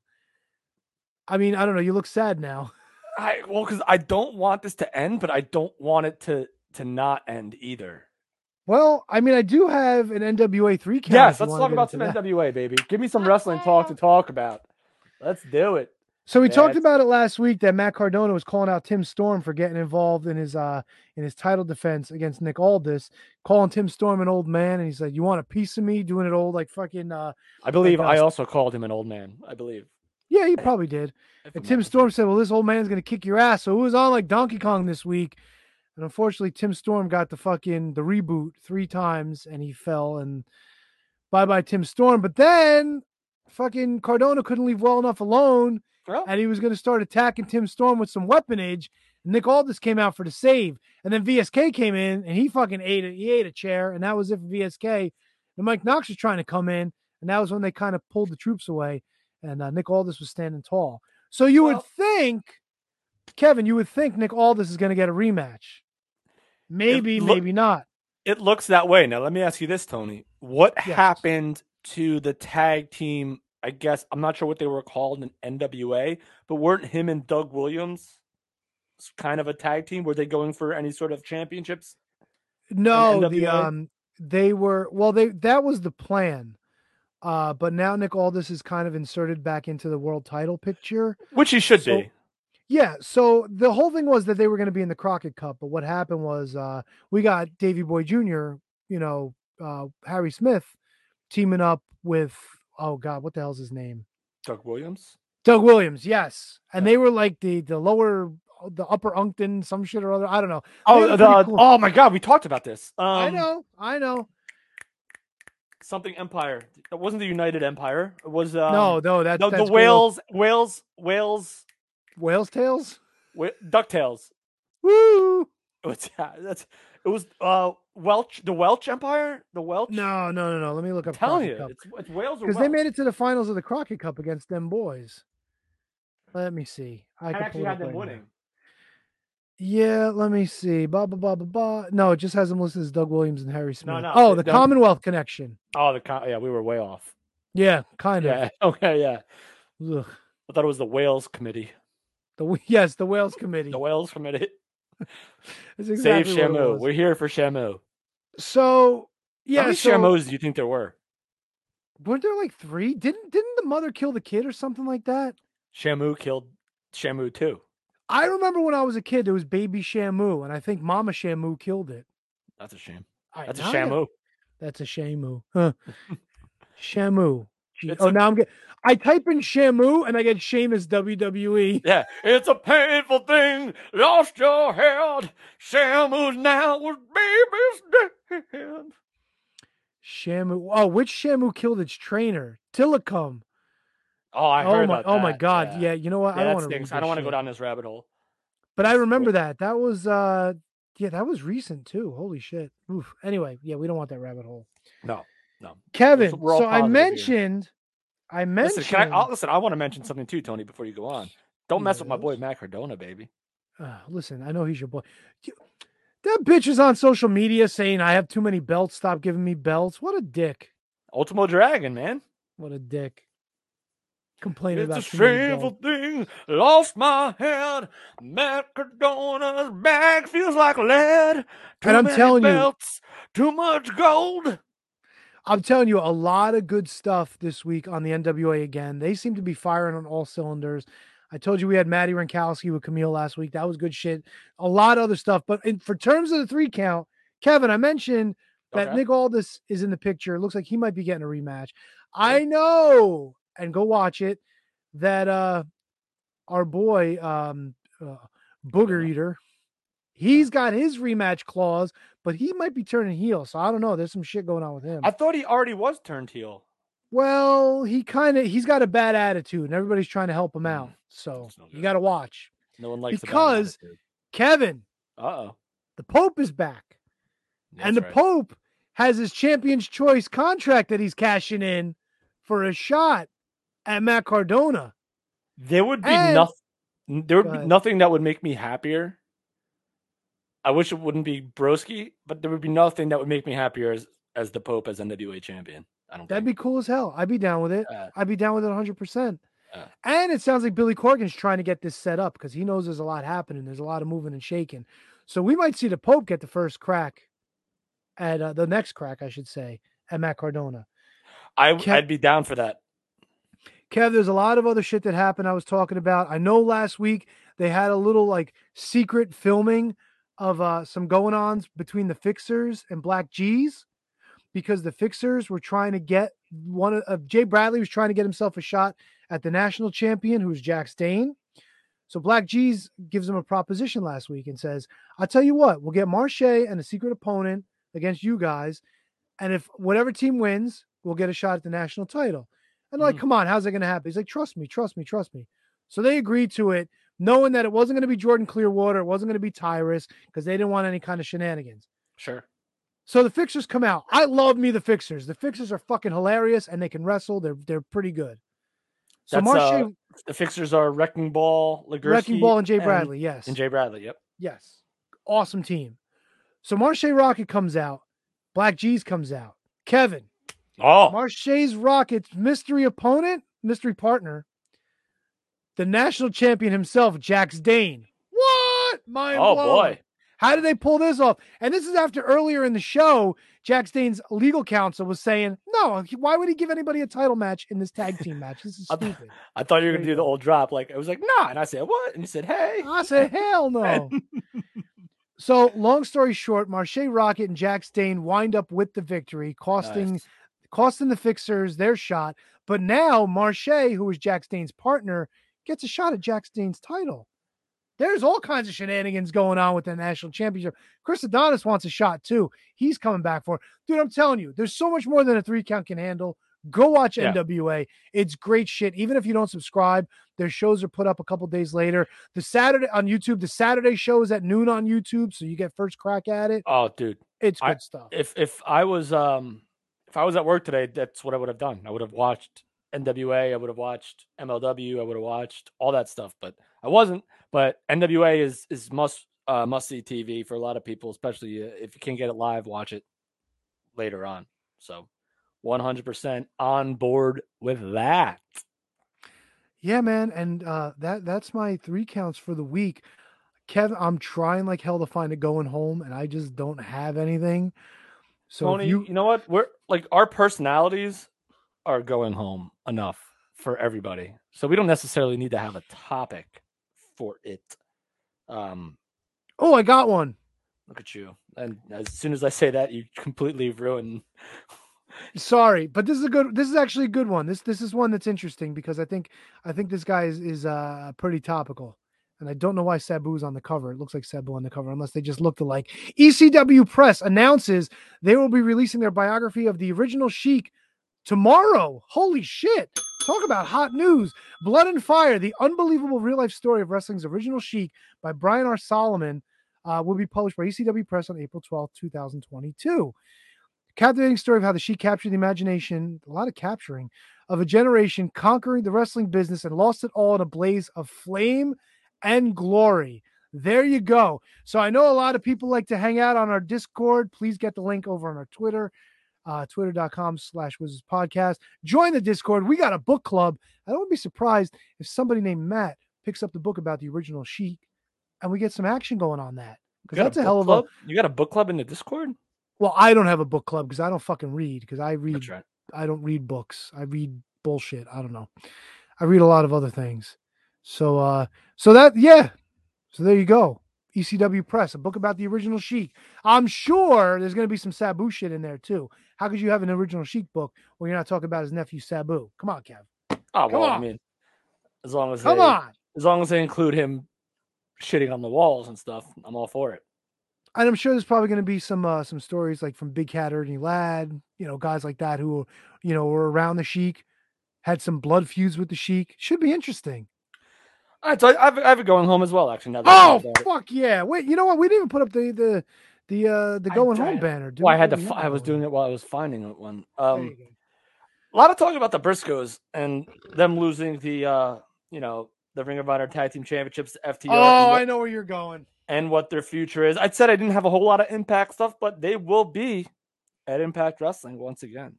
[SPEAKER 1] I mean, I don't know. You look sad now.
[SPEAKER 2] I well, because I don't want this to end, but I don't want it to to not end either.
[SPEAKER 1] Well, I mean, I do have an N W A three count.
[SPEAKER 2] Yes,
[SPEAKER 1] if you
[SPEAKER 2] let's
[SPEAKER 1] wanna
[SPEAKER 2] talk
[SPEAKER 1] get
[SPEAKER 2] about
[SPEAKER 1] into
[SPEAKER 2] some
[SPEAKER 1] that.
[SPEAKER 2] N W A, baby. Give me some wrestling talk to talk about. Let's do it.
[SPEAKER 1] So we talked
[SPEAKER 2] That's-
[SPEAKER 1] about it last week that Matt Cardona was calling out Tim Storm for getting involved in his uh in his title defense against Nick Aldis, calling Tim Storm an old man, and he said, "You want a piece of me?" Doing it old like fucking. Uh,
[SPEAKER 2] I believe
[SPEAKER 1] like,
[SPEAKER 2] I
[SPEAKER 1] uh,
[SPEAKER 2] also called him an old man. I believe.
[SPEAKER 1] Yeah, you probably did. And Tim Storm said, "Well, this old man's gonna kick your ass." So it was on like Donkey Kong this week, and unfortunately, Tim Storm got the fucking the reboot three times, and he fell. And bye bye Tim Storm. But then, fucking Cardona couldn't leave well enough alone, and he was gonna start attacking Tim Storm with some weaponage. Nick Aldis came out for the save, and then V S K came in, and he fucking ate it. He ate a chair, and that was it for V S K. And Mike Knox was trying to come in, and that was when they kind of pulled the troops away. And uh, Nick Aldis was standing tall. So you would think, Kevin, you would think Nick Aldis is going to get a rematch. Maybe,
[SPEAKER 2] It look-
[SPEAKER 1] maybe not.
[SPEAKER 2] It looks that way. Now, let me ask you this, Tony. What
[SPEAKER 1] Yes.
[SPEAKER 2] happened to the tag team? I guess I'm not sure what they were called in N W A, but weren't him and Doug Williams kind of a tag team? Were they going for any sort of championships?
[SPEAKER 1] No,
[SPEAKER 2] in
[SPEAKER 1] the
[SPEAKER 2] N W A?
[SPEAKER 1] um, they were well. They that was the plan. Uh, but now Nick Aldis is kind of inserted back into the world title picture,
[SPEAKER 2] Which he should
[SPEAKER 1] So-
[SPEAKER 2] be.
[SPEAKER 1] Yeah, so the whole thing was that they were going to be in the Crockett Cup, but what happened was uh, we got Davey Boy Junior, you know, uh, Harry Smith teaming up with, oh God, what the hell's his name?
[SPEAKER 2] Doug Williams.
[SPEAKER 1] Doug Williams, yes. And they were like the the lower, the upper Uncton, some shit or other. I don't know. They
[SPEAKER 2] Oh,
[SPEAKER 1] had a
[SPEAKER 2] the,
[SPEAKER 1] pretty cool-
[SPEAKER 2] oh my God, we talked about this. Um,
[SPEAKER 1] I know, I know.
[SPEAKER 2] Something Empire. It wasn't the United Empire. It was um,
[SPEAKER 1] No, no, that's-
[SPEAKER 2] the,
[SPEAKER 1] that's
[SPEAKER 2] the
[SPEAKER 1] great
[SPEAKER 2] Wales, Wales, Wales,
[SPEAKER 1] Whale's Tails.
[SPEAKER 2] Wh- Ducktales.
[SPEAKER 1] Woo!
[SPEAKER 2] What's that? That's it was uh Welch, the Welch Empire, the Welch.
[SPEAKER 1] No, no, no, no. Let me look up.
[SPEAKER 2] I'm telling
[SPEAKER 1] Crockett
[SPEAKER 2] you,
[SPEAKER 1] Cup.
[SPEAKER 2] it's, it's Wales or
[SPEAKER 1] Because
[SPEAKER 2] Welch.
[SPEAKER 1] they made it to the finals of the Crockett Cup against them boys. Let me see. I,
[SPEAKER 2] I
[SPEAKER 1] can
[SPEAKER 2] actually
[SPEAKER 1] pull it
[SPEAKER 2] had
[SPEAKER 1] up
[SPEAKER 2] them
[SPEAKER 1] right now.
[SPEAKER 2] winning.
[SPEAKER 1] Yeah, let me see. Blah blah blah blah blah. No, it just has them listed as Doug Williams and Harry Smith.
[SPEAKER 2] no,
[SPEAKER 1] oh,
[SPEAKER 2] they
[SPEAKER 1] the
[SPEAKER 2] don't-
[SPEAKER 1] Commonwealth Connection.
[SPEAKER 2] Oh, the con- yeah, we were way off.
[SPEAKER 1] Yeah, kind of.
[SPEAKER 2] Yeah. Okay. Yeah.
[SPEAKER 1] Ugh.
[SPEAKER 2] I thought it was the Wales Committee.
[SPEAKER 1] The yes, the Wales Committee.
[SPEAKER 2] The Wales Committee.
[SPEAKER 1] That's exactly
[SPEAKER 2] Save
[SPEAKER 1] what it
[SPEAKER 2] Shamu.
[SPEAKER 1] was.
[SPEAKER 2] We're here for Shamu.
[SPEAKER 1] So yeah,
[SPEAKER 2] How many
[SPEAKER 1] so,
[SPEAKER 2] Shamus do you think there were?
[SPEAKER 1] weren't there like three? Didn't didn't the mother kill the kid or something like that?
[SPEAKER 2] Shamu killed Shamu too.
[SPEAKER 1] I remember when I was a kid, there was baby Shamu, and I think Mama Shamu killed it.
[SPEAKER 2] That's a shame.
[SPEAKER 1] I-
[SPEAKER 2] That's a
[SPEAKER 1] now I got-
[SPEAKER 2] Shamu.
[SPEAKER 1] That's a Shamu. Huh. Shamu. Gee,
[SPEAKER 2] It's
[SPEAKER 1] Oh,
[SPEAKER 2] a-
[SPEAKER 1] now I'm getting. I type in Shamu and I get Sheamus W W E.
[SPEAKER 2] Yeah, it's a painful thing. Lost your head. Shamu's now with baby's dead.
[SPEAKER 1] Shamu. Oh, which Shamu killed its trainer? Tillicum.
[SPEAKER 2] Oh, I
[SPEAKER 1] oh
[SPEAKER 2] heard
[SPEAKER 1] my,
[SPEAKER 2] about
[SPEAKER 1] Oh my
[SPEAKER 2] that,
[SPEAKER 1] God.
[SPEAKER 2] yeah.
[SPEAKER 1] Yeah. You know what?
[SPEAKER 2] Yeah,
[SPEAKER 1] I don't
[SPEAKER 2] that
[SPEAKER 1] want to.
[SPEAKER 2] stinks. I don't want to go down this rabbit hole.
[SPEAKER 1] But I remember that. That was. uh Yeah, that was recent too. Holy shit. Oof. Anyway, yeah, we don't want that rabbit hole.
[SPEAKER 2] No, no.
[SPEAKER 1] Kevin.
[SPEAKER 2] We're all
[SPEAKER 1] So I
[SPEAKER 2] positive here.
[SPEAKER 1] mentioned. I mentioned.
[SPEAKER 2] Listen, can I, I'll, listen, I want to mention something too, Tony, before you go on. Don't mess with my boy Matt Cardona, baby.
[SPEAKER 1] Uh, listen, I know he's your boy. You- That bitch is on social media saying I have too many belts. Stop giving me belts. What a dick.
[SPEAKER 2] Ultimo Dragon, man.
[SPEAKER 1] What a dick. complaining
[SPEAKER 2] It's
[SPEAKER 1] about
[SPEAKER 2] a
[SPEAKER 1] too many
[SPEAKER 2] shameful
[SPEAKER 1] goals.
[SPEAKER 2] thing. Lost my head. Matt Cardona's bag feels like lead. Too
[SPEAKER 1] And I'm
[SPEAKER 2] many
[SPEAKER 1] telling you-
[SPEAKER 2] belts. Too much gold.
[SPEAKER 1] I'm telling you, a lot of good stuff this week on the N W A again. They seem to be firing on all cylinders. I told you we had Maddie Rankowski with Camille last week. That was good shit. A lot of other stuff. But in, for terms of the three count, Kevin, I mentioned that
[SPEAKER 2] Okay.
[SPEAKER 1] Nick Aldis is in the picture. It looks like he might be getting a rematch. I know, and go watch it, that uh, our boy, um, uh, Booger Eater, he's got his rematch clause, but he might be turning heel. So I don't know. There's some shit going on with him.
[SPEAKER 2] I thought he already was turned heel.
[SPEAKER 1] Well, he kind of he's got a bad attitude, and everybody's trying to help him out. So you got to watch
[SPEAKER 2] No one likes a bad
[SPEAKER 1] because
[SPEAKER 2] attitude.
[SPEAKER 1] Kevin,
[SPEAKER 2] Uh-oh.
[SPEAKER 1] the Pope is back, and the
[SPEAKER 2] right.
[SPEAKER 1] Pope has his Champion's Choice contract that he's cashing in for a shot at Matt Cardona.
[SPEAKER 2] There would be
[SPEAKER 1] And-
[SPEAKER 2] nothing. There would
[SPEAKER 1] Go
[SPEAKER 2] be
[SPEAKER 1] ahead.
[SPEAKER 2] nothing that would make me happier. I wish it wouldn't be Broski, but there would be nothing that would make me happier as, as the Pope as N W A champion. I don't
[SPEAKER 1] That'd
[SPEAKER 2] think.
[SPEAKER 1] be cool as hell. I'd be down with it.
[SPEAKER 2] Uh,
[SPEAKER 1] I'd be down with it one hundred percent.
[SPEAKER 2] Uh.
[SPEAKER 1] And it sounds like Billy Corgan's trying to get this set up because he knows there's a lot happening. There's a lot of moving and shaking. So we might see the Pope get the first crack at uh, the next crack, I should say, at Matt Cardona.
[SPEAKER 2] I,
[SPEAKER 1] Kev-
[SPEAKER 2] I'd be down for that.
[SPEAKER 1] Kev, there's a lot of other shit that happened I was talking about. I know last week they had a little like secret filming of uh, some going-ons between the Fixers and Black G's because the Fixers were trying to get one of uh, Jay Bradley was trying to get himself a shot at the national champion, who's Jack Stain. So Black G's gives him a proposition last week and says, I'll tell you what, we'll get Marche and a secret opponent against you guys. And if whatever team wins, we'll get a shot at the national title. And they're like, come on, how's that going to happen? He's like, trust me, trust me, trust me. So they agreed to it, knowing that it wasn't going to be Jordan Clearwater. It wasn't going to be Tyrus because they didn't want any kind of shenanigans.
[SPEAKER 2] Sure.
[SPEAKER 1] So the Fixers come out. I love me the Fixers. The Fixers are fucking hilarious and they can wrestle. They're they're pretty good. So
[SPEAKER 2] That's,
[SPEAKER 1] Marche,
[SPEAKER 2] uh, the Fixers are Wrecking Ball, Legursky,
[SPEAKER 1] Wrecking Ball and Jay Bradley, yes.
[SPEAKER 2] And Jay Bradley, yep.
[SPEAKER 1] yes, awesome team. So Marche Rocket comes out. Black G's comes out. Kevin.
[SPEAKER 2] Oh.
[SPEAKER 1] Marche's Rocket's mystery opponent, mystery partner, the national champion himself, Jax Dane. What? Mind
[SPEAKER 2] Oh,
[SPEAKER 1] blown.
[SPEAKER 2] boy.
[SPEAKER 1] How did they pull this off? And this is after earlier in the show, Jax Dane's legal counsel was saying, no, why would he give anybody a title match in this tag team match? This is stupid.
[SPEAKER 2] I thought you were going to do the old drop. Like, I was like, nah. And I said, what? And you said, hey.
[SPEAKER 1] I said, hell no. So, long story short, Marche Rocket and Jax Dane wind up with the victory, costing
[SPEAKER 2] Nice.
[SPEAKER 1] costing the Fixers their shot. But now Marche, who is Jax Dane's partner, gets a shot at Jax Dane's title. There's all kinds of shenanigans going on with the national championship. Chris Adonis wants a shot too. He's coming back for it. Dude, I'm telling you, there's so much more than a three count can handle. Go watch
[SPEAKER 2] Yeah.
[SPEAKER 1] N W A. It's great shit. Even if you don't subscribe, their shows are put up a couple days later. The Saturday on YouTube, the Saturday show is at noon on YouTube, so you get first crack at it.
[SPEAKER 2] Oh, dude.
[SPEAKER 1] It's good
[SPEAKER 2] I-
[SPEAKER 1] stuff.
[SPEAKER 2] If if I was um if I was at work today, that's what I would have done. I would have watched N W A, I would have watched M L W, I would have watched all that stuff, but I wasn't. But N W A is is must uh, must see T V for a lot of people, especially uh, if you can't get it live, watch it later on. So one hundred percent on board with that.
[SPEAKER 1] Yeah, man, and uh, that that's my three counts for the week. Kevin, I'm trying like hell to find it going home, and I just don't have anything. So
[SPEAKER 2] Tony,
[SPEAKER 1] if
[SPEAKER 2] you,
[SPEAKER 1] you,
[SPEAKER 2] know what? We're like our personalities are going home enough for everybody. So we don't necessarily need to have a topic for it. Um,
[SPEAKER 1] oh, I got one.
[SPEAKER 2] look at you. And as soon as I say that, you completely ruin.
[SPEAKER 1] Sorry, but this is a good. This is actually a good one. This this is one that's interesting because I think I think this guy is is uh pretty topical, and I don't know why Sabu's on the cover. It looks like Sabu on the cover, unless they just looked alike. E C W Press announces they will be releasing their biography of the original Sheik tomorrow. Holy shit! Talk about hot news. Blood and Fire: The Unbelievable Real Life Story of Wrestling's Original Sheik by Brian R. Solomon uh, will be published by E C W Press on April twelfth, twenty twenty-two. Captivating story of how the Sheik captured the imagination, a lot of capturing, of a generation, conquering the wrestling business and lost it all in a blaze of flame and glory. There you go. So I know a lot of people like to hang out on our Discord. Please get the link over on our Twitter. uh, twitter.com slash Wizards Podcast. Join the Discord. We got a book club. I wouldn't be surprised if somebody named Matt picks up the book about the original Sheik and we get some action going on that.
[SPEAKER 2] You
[SPEAKER 1] Because
[SPEAKER 2] got
[SPEAKER 1] that's
[SPEAKER 2] a
[SPEAKER 1] a
[SPEAKER 2] book
[SPEAKER 1] hell of
[SPEAKER 2] club?
[SPEAKER 1] a...
[SPEAKER 2] You got a book club in the Discord?
[SPEAKER 1] Well, I don't have a book club because I don't fucking read because I read...
[SPEAKER 2] That's right.
[SPEAKER 1] I don't read books. I read bullshit. I don't know. I read a lot of other things. So, uh, so that, yeah. So there you go. E C W Press, a book about the original Sheik. I'm sure there's going to be some Sabu shit in there too. How could you have an original Sheik book when you're not talking about his nephew Sabu? Come on, Kev.
[SPEAKER 2] Oh,
[SPEAKER 1] Come
[SPEAKER 2] well, I
[SPEAKER 1] on.
[SPEAKER 2] mean, as long as
[SPEAKER 1] Come
[SPEAKER 2] they,
[SPEAKER 1] on.
[SPEAKER 2] as long as they include him shitting on the walls and stuff, I'm all for it.
[SPEAKER 1] And I'm sure there's probably going to be some uh, some stories like from Big Cat Ernie Ladd, you know, guys like that who, you know, were around the Sheik, had some blood feuds with the Sheik. Should be interesting.
[SPEAKER 2] All right, so I, I, have, I have it going home as well. Actually, now that
[SPEAKER 1] Oh
[SPEAKER 2] I think about it.
[SPEAKER 1] fuck yeah! Wait, you know what? We didn't even put up the the the uh the going
[SPEAKER 2] I-
[SPEAKER 1] home banner. Did
[SPEAKER 2] Well, I
[SPEAKER 1] we?
[SPEAKER 2] had to.
[SPEAKER 1] We
[SPEAKER 2] Fi-
[SPEAKER 1] had
[SPEAKER 2] I was
[SPEAKER 1] one.
[SPEAKER 2] doing it while I was finding it one.
[SPEAKER 1] There
[SPEAKER 2] Um,
[SPEAKER 1] you go.
[SPEAKER 2] a lot of talk about the Briscoes and them losing the, uh, you know, the Ring of Honor Tag Team Championships, to F T R,
[SPEAKER 1] Oh,
[SPEAKER 2] and, what,
[SPEAKER 1] I know where you're going.
[SPEAKER 2] and what their future is. I said I didn't have a whole lot of Impact stuff, but they will be at Impact Wrestling once again.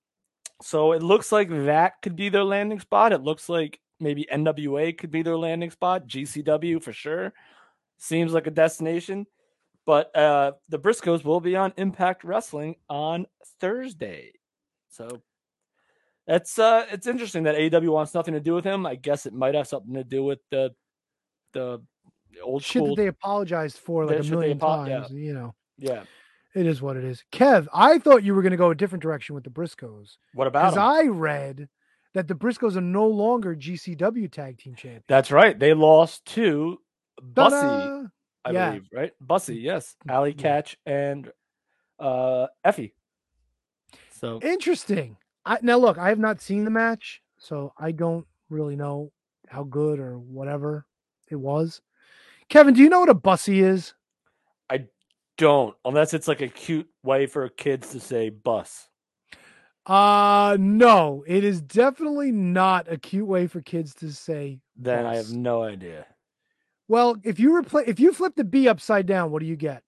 [SPEAKER 2] So it looks like that could be their landing spot. It looks like maybe N W A could be their landing spot. G C W for sure. Seems like a destination. But uh, the Briscoes will be on Impact Wrestling on Thursday. So that's uh, it's interesting that A E W wants nothing to do with him. I guess it might have something to do with the the old
[SPEAKER 1] Shit
[SPEAKER 2] school
[SPEAKER 1] that they apologized for like
[SPEAKER 2] That
[SPEAKER 1] a
[SPEAKER 2] shit they
[SPEAKER 1] million
[SPEAKER 2] apo-
[SPEAKER 1] times.
[SPEAKER 2] yeah.
[SPEAKER 1] You know,
[SPEAKER 2] Yeah.
[SPEAKER 1] it is what it is. Kev, I thought you were going to go a different direction with the Briscoes.
[SPEAKER 2] What about
[SPEAKER 1] Because
[SPEAKER 2] 'em?
[SPEAKER 1] I read that the Briscoes are no longer G C W Tag Team Champions.
[SPEAKER 2] That's right. They lost to Bussy,
[SPEAKER 1] Ta-da!
[SPEAKER 2] I
[SPEAKER 1] Yeah.
[SPEAKER 2] believe, right? Bussy, yes. Alley Catch and uh, Effie. So
[SPEAKER 1] Interesting. I, now, look, I have not seen the match, so I don't really know how good or whatever it was. Kevin, do you know what a bussy is?
[SPEAKER 2] I don't, unless it's like a cute way for kids to say bus.
[SPEAKER 1] Uh no, it is definitely not a cute way for kids to say.
[SPEAKER 2] Then I
[SPEAKER 1] bus.
[SPEAKER 2] have no idea.
[SPEAKER 1] Well, if you replace, if you flip the B upside down, what do you get?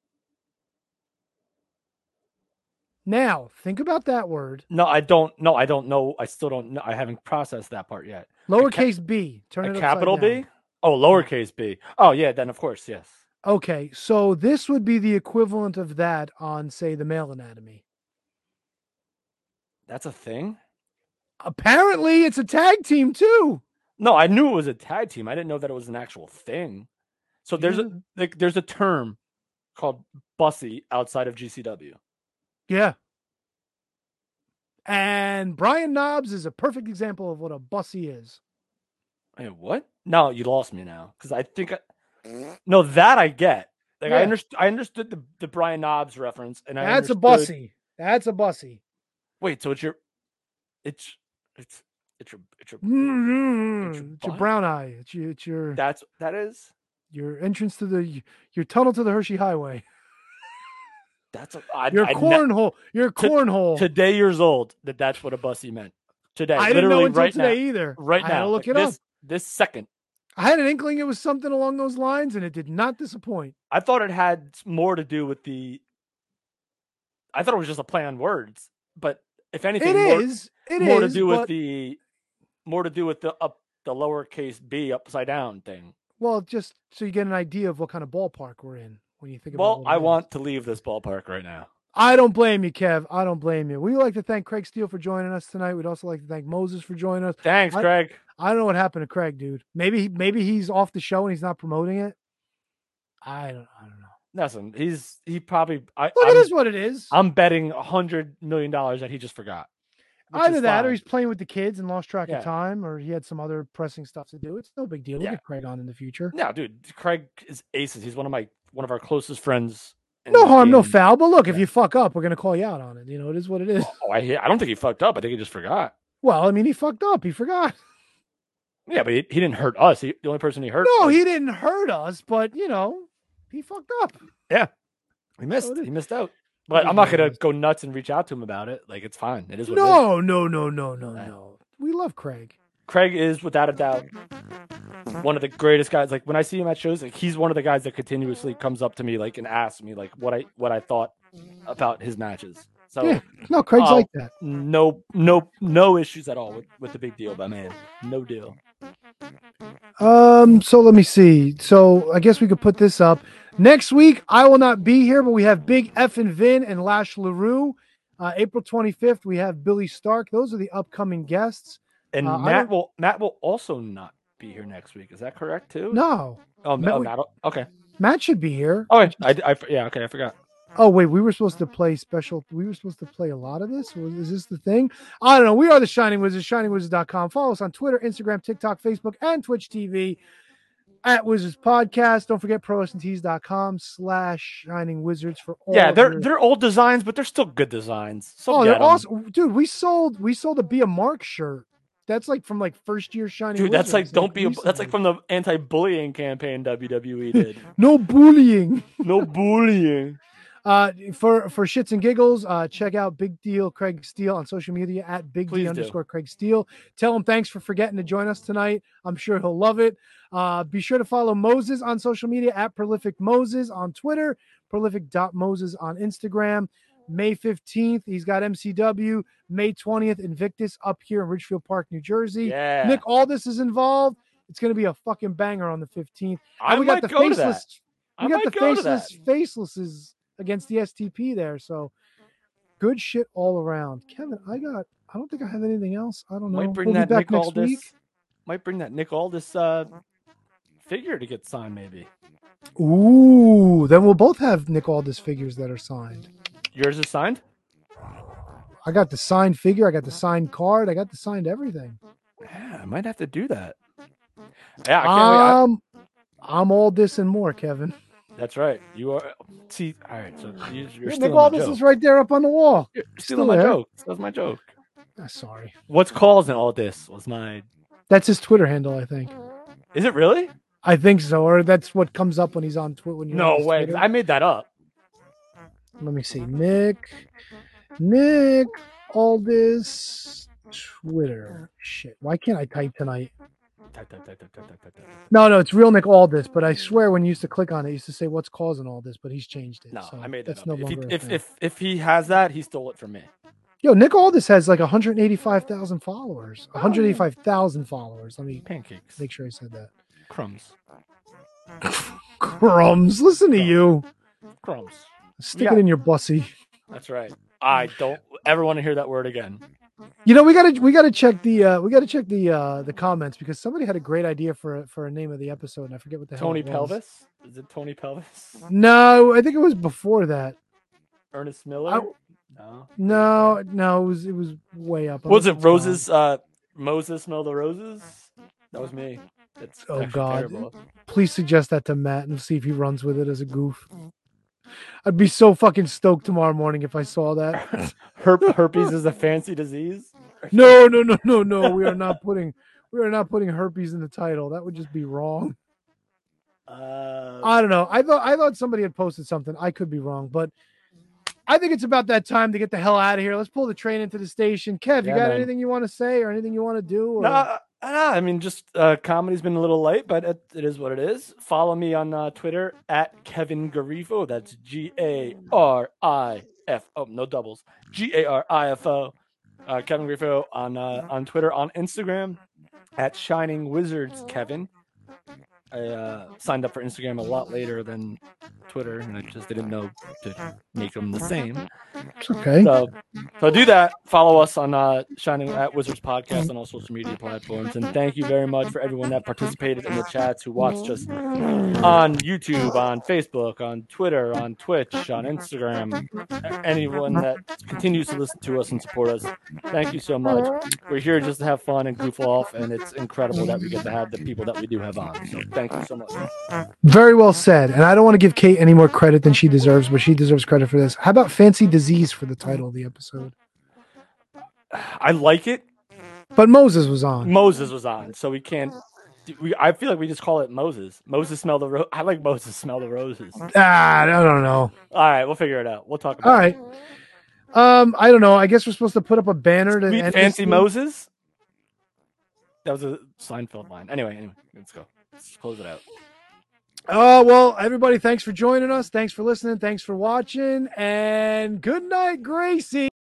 [SPEAKER 1] Now, think about that word.
[SPEAKER 2] No, I don't. No, I don't know. I still don't know. I haven't processed that part yet.
[SPEAKER 1] Lowercase b. Turn
[SPEAKER 2] A
[SPEAKER 1] it upside
[SPEAKER 2] capital
[SPEAKER 1] down.
[SPEAKER 2] B? Oh, lowercase b. Oh, yeah. Then of course, yes.
[SPEAKER 1] Okay, so this would be the equivalent of that on, say, the male anatomy.
[SPEAKER 2] That's a thing.
[SPEAKER 1] Apparently, it's a tag team too.
[SPEAKER 2] No, I knew it was a tag team. I didn't know that it was an actual thing. So there's a like there's a term called bussy outside of G C W.
[SPEAKER 1] Yeah. And Brian Knobs is a perfect example of what a bussy is.
[SPEAKER 2] Wait, what? No, you lost me now because I think I, no that I get. Like I
[SPEAKER 1] Yeah.
[SPEAKER 2] understood. I understood the, the Brian Knobs reference, and I
[SPEAKER 1] That's a
[SPEAKER 2] understood-
[SPEAKER 1] bussy. That's a bussy.
[SPEAKER 2] Wait, so it's your, it's it's it's your it's your
[SPEAKER 1] Mm-hmm. It's your
[SPEAKER 2] butt?
[SPEAKER 1] brown eye. It's your, it's your
[SPEAKER 2] that's that is
[SPEAKER 1] your entrance to the your tunnel to the Hershey Highway.
[SPEAKER 2] that's a I,
[SPEAKER 1] Your
[SPEAKER 2] I ne-
[SPEAKER 1] cornhole. Your
[SPEAKER 2] to-
[SPEAKER 1] cornhole.
[SPEAKER 2] Today years old that that's what a bussy meant. Today,
[SPEAKER 1] I didn't know
[SPEAKER 2] literally
[SPEAKER 1] until
[SPEAKER 2] right
[SPEAKER 1] today
[SPEAKER 2] now,
[SPEAKER 1] either.
[SPEAKER 2] Right
[SPEAKER 1] I had
[SPEAKER 2] now,
[SPEAKER 1] to look
[SPEAKER 2] like
[SPEAKER 1] it
[SPEAKER 2] this,
[SPEAKER 1] up.
[SPEAKER 2] This second,
[SPEAKER 1] I had an inkling it was something along those lines, and it did not disappoint.
[SPEAKER 2] I thought it had more to do with the. I thought it was just a play on words, but if anything,
[SPEAKER 1] It
[SPEAKER 2] more,
[SPEAKER 1] is. It
[SPEAKER 2] more
[SPEAKER 1] is,
[SPEAKER 2] to do with
[SPEAKER 1] but-
[SPEAKER 2] the, more to do with the up the lowercase b upside down thing.
[SPEAKER 1] Well, just so you get an idea of what kind of ballpark we're in when you think about.
[SPEAKER 2] Well,
[SPEAKER 1] what it
[SPEAKER 2] I
[SPEAKER 1] is.
[SPEAKER 2] want to leave this ballpark right now.
[SPEAKER 1] I don't blame you, Kev. I don't blame you. We'd like to thank Craig Steele for joining us tonight. We'd also like to thank Moses for joining us.
[SPEAKER 2] Thanks,
[SPEAKER 1] I-
[SPEAKER 2] Craig.
[SPEAKER 1] I don't know what happened to Craig, dude. Maybe maybe he's off the show and he's not promoting it. I don't. I don't know.
[SPEAKER 2] Listen, he's he probably. I,
[SPEAKER 1] Look,
[SPEAKER 2] I'm,
[SPEAKER 1] it is what it is.
[SPEAKER 2] I'm betting a hundred million dollars that he just forgot. which
[SPEAKER 1] Either
[SPEAKER 2] is
[SPEAKER 1] that, or
[SPEAKER 2] fine.
[SPEAKER 1] he's playing with the kids and lost track
[SPEAKER 2] Yeah.
[SPEAKER 1] of time, or he had some other pressing stuff to do. It's no big deal. We'll
[SPEAKER 2] Yeah.
[SPEAKER 1] get Craig on in the future.
[SPEAKER 2] No, dude, Craig is aces. He's one of my one of our closest friends. in
[SPEAKER 1] No
[SPEAKER 2] this
[SPEAKER 1] harm, no
[SPEAKER 2] game.
[SPEAKER 1] foul. But look, if you fuck up, we're gonna call you out on it. You know, it is what it is.
[SPEAKER 2] Oh, I I don't think he fucked up. I think he just forgot.
[SPEAKER 1] Well, I mean, he fucked up. He forgot.
[SPEAKER 2] Yeah, but he, he didn't hurt us. He, the only person he hurt.
[SPEAKER 1] No,
[SPEAKER 2] was-
[SPEAKER 1] he didn't hurt us, but you know, he fucked up.
[SPEAKER 2] Yeah, he missed.
[SPEAKER 1] So it is.
[SPEAKER 2] He missed out. But
[SPEAKER 1] is
[SPEAKER 2] I'm not
[SPEAKER 1] what it
[SPEAKER 2] gonna
[SPEAKER 1] is.
[SPEAKER 2] go nuts and reach out to him about it. Like it's fine. It is what it is.
[SPEAKER 1] No, no, no, no, no, no. We love Craig.
[SPEAKER 2] Craig is without a doubt one of the greatest guys. Like when I see him at shows, like he's one of the guys that continuously comes up to me like and asks me like what I what I thought about his matches. So
[SPEAKER 1] Yeah. No, Craig's
[SPEAKER 2] uh,
[SPEAKER 1] like that.
[SPEAKER 2] No, no, no issues at all with, with the big deal, but man, no deal.
[SPEAKER 1] Um, so let me see. So I guess we could put this up. Next week, I will not be here, but we have Big F and Vin and Lash LaRue. Uh, April twenty-fifth, we have Billy Stark. Those are the upcoming guests.
[SPEAKER 2] And
[SPEAKER 1] Uh, I
[SPEAKER 2] Matt
[SPEAKER 1] don't-
[SPEAKER 2] will Matt will also not be here next week. Is that correct too?
[SPEAKER 1] No.
[SPEAKER 2] Oh,
[SPEAKER 1] Matt
[SPEAKER 2] oh,
[SPEAKER 1] would-
[SPEAKER 2] Matt. Okay.
[SPEAKER 1] Matt should be here.
[SPEAKER 2] Oh, I, I, yeah. Okay, I forgot.
[SPEAKER 1] Oh, wait, we were supposed to play special. We were supposed to play a lot of this. Was, is this the thing? I don't know. We are the Shining Wizards, shining wizards dot com. Follow us on Twitter, Instagram, TikTok, Facebook, and Twitch T V at Wizards Podcast. Don't forget pro wrestling tees dot com slash Shining Wizards for all
[SPEAKER 2] Yeah,
[SPEAKER 1] of
[SPEAKER 2] they're
[SPEAKER 1] your-
[SPEAKER 2] they're old designs, but they're still good designs. So
[SPEAKER 1] Oh,
[SPEAKER 2] get
[SPEAKER 1] they're
[SPEAKER 2] 'em.
[SPEAKER 1] awesome. Dude, we sold we sold a Be a Mark shirt. That's like from like first year Shining
[SPEAKER 2] Dude, that's like
[SPEAKER 1] Wizards,
[SPEAKER 2] don't be. A,
[SPEAKER 1] recently.
[SPEAKER 2] that's like from the anti-bullying campaign W W E did.
[SPEAKER 1] No bullying.
[SPEAKER 2] No bullying.
[SPEAKER 1] Uh, for for shits and giggles, uh, check out Big Deal Craig Steele on social media at Big
[SPEAKER 2] Please
[SPEAKER 1] D
[SPEAKER 2] do.
[SPEAKER 1] underscore Craig Steele. Tell him thanks for forgetting to join us tonight. I'm sure he'll love it. Uh, be sure to follow Moses on social media at Prolific Moses on Twitter, prolific dot moses on Instagram. May fifteenth, he's got M C W. May twentieth, Invictus up here in Ridgefield Park, New Jersey.
[SPEAKER 2] Yeah.
[SPEAKER 1] Nick Aldis is involved. It's going to be a fucking banger on the fifteenth.
[SPEAKER 2] I
[SPEAKER 1] And we got
[SPEAKER 2] might
[SPEAKER 1] the
[SPEAKER 2] go to that.
[SPEAKER 1] faceless.
[SPEAKER 2] I
[SPEAKER 1] We got
[SPEAKER 2] might
[SPEAKER 1] the
[SPEAKER 2] go to that.
[SPEAKER 1] faceless facelesses against the S T P there. So good shit all around. Kevin, I got. I don't think I have anything else. I don't know.
[SPEAKER 2] Might bring
[SPEAKER 1] We'll be
[SPEAKER 2] that
[SPEAKER 1] back
[SPEAKER 2] Nick
[SPEAKER 1] next
[SPEAKER 2] Aldis.
[SPEAKER 1] week.
[SPEAKER 2] Might bring that Nick Aldis uh, figure to get signed, maybe.
[SPEAKER 1] Ooh, then we'll both have Nick Aldis figures that are signed.
[SPEAKER 2] Yours is signed.
[SPEAKER 1] I got the signed figure. I got the signed card. I got the signed everything.
[SPEAKER 2] Yeah, I might have to do that. Yeah, I can't wait. I-
[SPEAKER 1] Um, I'm all this and more, Kevin.
[SPEAKER 2] That's right. You are. See, all right. So you, you're
[SPEAKER 1] Nick
[SPEAKER 2] stealing my
[SPEAKER 1] Aldis
[SPEAKER 2] joke.
[SPEAKER 1] is right there up on the wall.
[SPEAKER 2] You're
[SPEAKER 1] Still
[SPEAKER 2] stealing my
[SPEAKER 1] there.
[SPEAKER 2] joke. That's my joke.
[SPEAKER 1] Ah, sorry.
[SPEAKER 2] What's causing all this was my.
[SPEAKER 1] That's his Twitter handle, I think.
[SPEAKER 2] Is it really?
[SPEAKER 1] I think so, or that's what comes up when he's on Twitter. When you're
[SPEAKER 2] No
[SPEAKER 1] on his
[SPEAKER 2] way.
[SPEAKER 1] Twitter.
[SPEAKER 2] I made that up.
[SPEAKER 1] Let me see. Nick, Nick Aldis Twitter. Shit. Why can't I type tonight?
[SPEAKER 2] Type, type, type, type, type, type, type, type.
[SPEAKER 1] No, no, it's real Nick Aldis. But I swear, when you used to click on it, it used to say what's causing all this. But he's changed it.
[SPEAKER 2] No,
[SPEAKER 1] so
[SPEAKER 2] I made that
[SPEAKER 1] that's
[SPEAKER 2] up.
[SPEAKER 1] no
[SPEAKER 2] if, he,
[SPEAKER 1] longer a
[SPEAKER 2] if,
[SPEAKER 1] thing.
[SPEAKER 2] if if he has that, he stole it from me.
[SPEAKER 1] Yo, Nick Aldis has like one hundred eighty-five thousand followers. one hundred eighty-five thousand followers. Let me
[SPEAKER 2] Pancakes.
[SPEAKER 1] make sure I said that.
[SPEAKER 2] Crumbs.
[SPEAKER 1] Crumbs. Listen to you.
[SPEAKER 2] Crumbs.
[SPEAKER 1] Stick
[SPEAKER 2] Yeah.
[SPEAKER 1] it in your bussy.
[SPEAKER 2] That's right. I don't ever want to hear that word again.
[SPEAKER 1] You know, we gotta we gotta check the uh we gotta check the uh the comments because somebody had a great idea for a, for a name of the episode and I forget what the
[SPEAKER 2] Tony
[SPEAKER 1] hell it was.
[SPEAKER 2] Pelvis? Is it Tony Pelvis?
[SPEAKER 1] No, I think it was before that.
[SPEAKER 2] Ernest Miller?
[SPEAKER 1] I-
[SPEAKER 2] no.
[SPEAKER 1] No, no, it was it was way up. I
[SPEAKER 2] Was
[SPEAKER 1] think
[SPEAKER 2] it
[SPEAKER 1] it's
[SPEAKER 2] Roses? Uh, Moses smell the roses? That was me. That's
[SPEAKER 1] gone. Oh
[SPEAKER 2] actually
[SPEAKER 1] God!
[SPEAKER 2] terrible.
[SPEAKER 1] Please suggest that to Matt and see if he runs with it as a goof. I'd be so fucking stoked tomorrow morning if I saw that.
[SPEAKER 2] Herp- herpes is a fancy disease.
[SPEAKER 1] No, no, no, no, no. We are not putting we are not putting herpes in the title. That would just be wrong.
[SPEAKER 2] Uh,
[SPEAKER 1] I don't know. I thought I thought somebody had posted something. I could be wrong, but I think it's about that time to get the hell out of here. Let's pull the train into the station. Kev, you
[SPEAKER 2] Yeah,
[SPEAKER 1] got
[SPEAKER 2] man.
[SPEAKER 1] anything you want to say or anything you want to do? Or...
[SPEAKER 2] No, uh, no, I mean, just uh, comedy's been a little late, but it, it is what it is. Follow me on uh, Twitter at Kevin Garifo. That's G A R I F O. No doubles. G A R I F O. Uh, Kevin Garifo on uh, on Twitter, on Instagram at Shining Wizards Kevin. I uh, signed up for Instagram a lot later than Twitter, and I just didn't know to make them the same.
[SPEAKER 1] It's okay.
[SPEAKER 2] So, so do that. Follow us on uh, Shining at Wizards Podcast on all social media platforms. And thank you very much for everyone that participated in the chats, who watched us on YouTube, on Facebook, on Twitter, on Twitch, on Instagram. Anyone that continues to listen to us and support us, thank you so much. We're here just to have fun and goof off, and it's incredible that we get to have the people that we do have on. So thank you so much.
[SPEAKER 1] Very well said. And I don't want to give Kate any more credit than she deserves, but she deserves credit for this. How about Fancy Disease for the title of the episode?
[SPEAKER 2] I like it.
[SPEAKER 1] But Moses was on.
[SPEAKER 2] Moses was on, so we can't. We, I feel like we just call it Moses. Moses smell the rose. I like Moses smell the roses.
[SPEAKER 1] Ah, I don't know.
[SPEAKER 2] All right, we'll figure it out. We'll talk about
[SPEAKER 1] All
[SPEAKER 2] it.
[SPEAKER 1] right. Um, I don't know. I guess we're supposed to put up a banner to
[SPEAKER 2] Sweet
[SPEAKER 1] end
[SPEAKER 2] Fancy
[SPEAKER 1] this-
[SPEAKER 2] Moses. That was a Seinfeld line. Anyway, anyway, let's go. Let's close it out.
[SPEAKER 1] Uh, well, everybody, thanks for joining us. Thanks for listening. Thanks for watching. And good night, Gracie.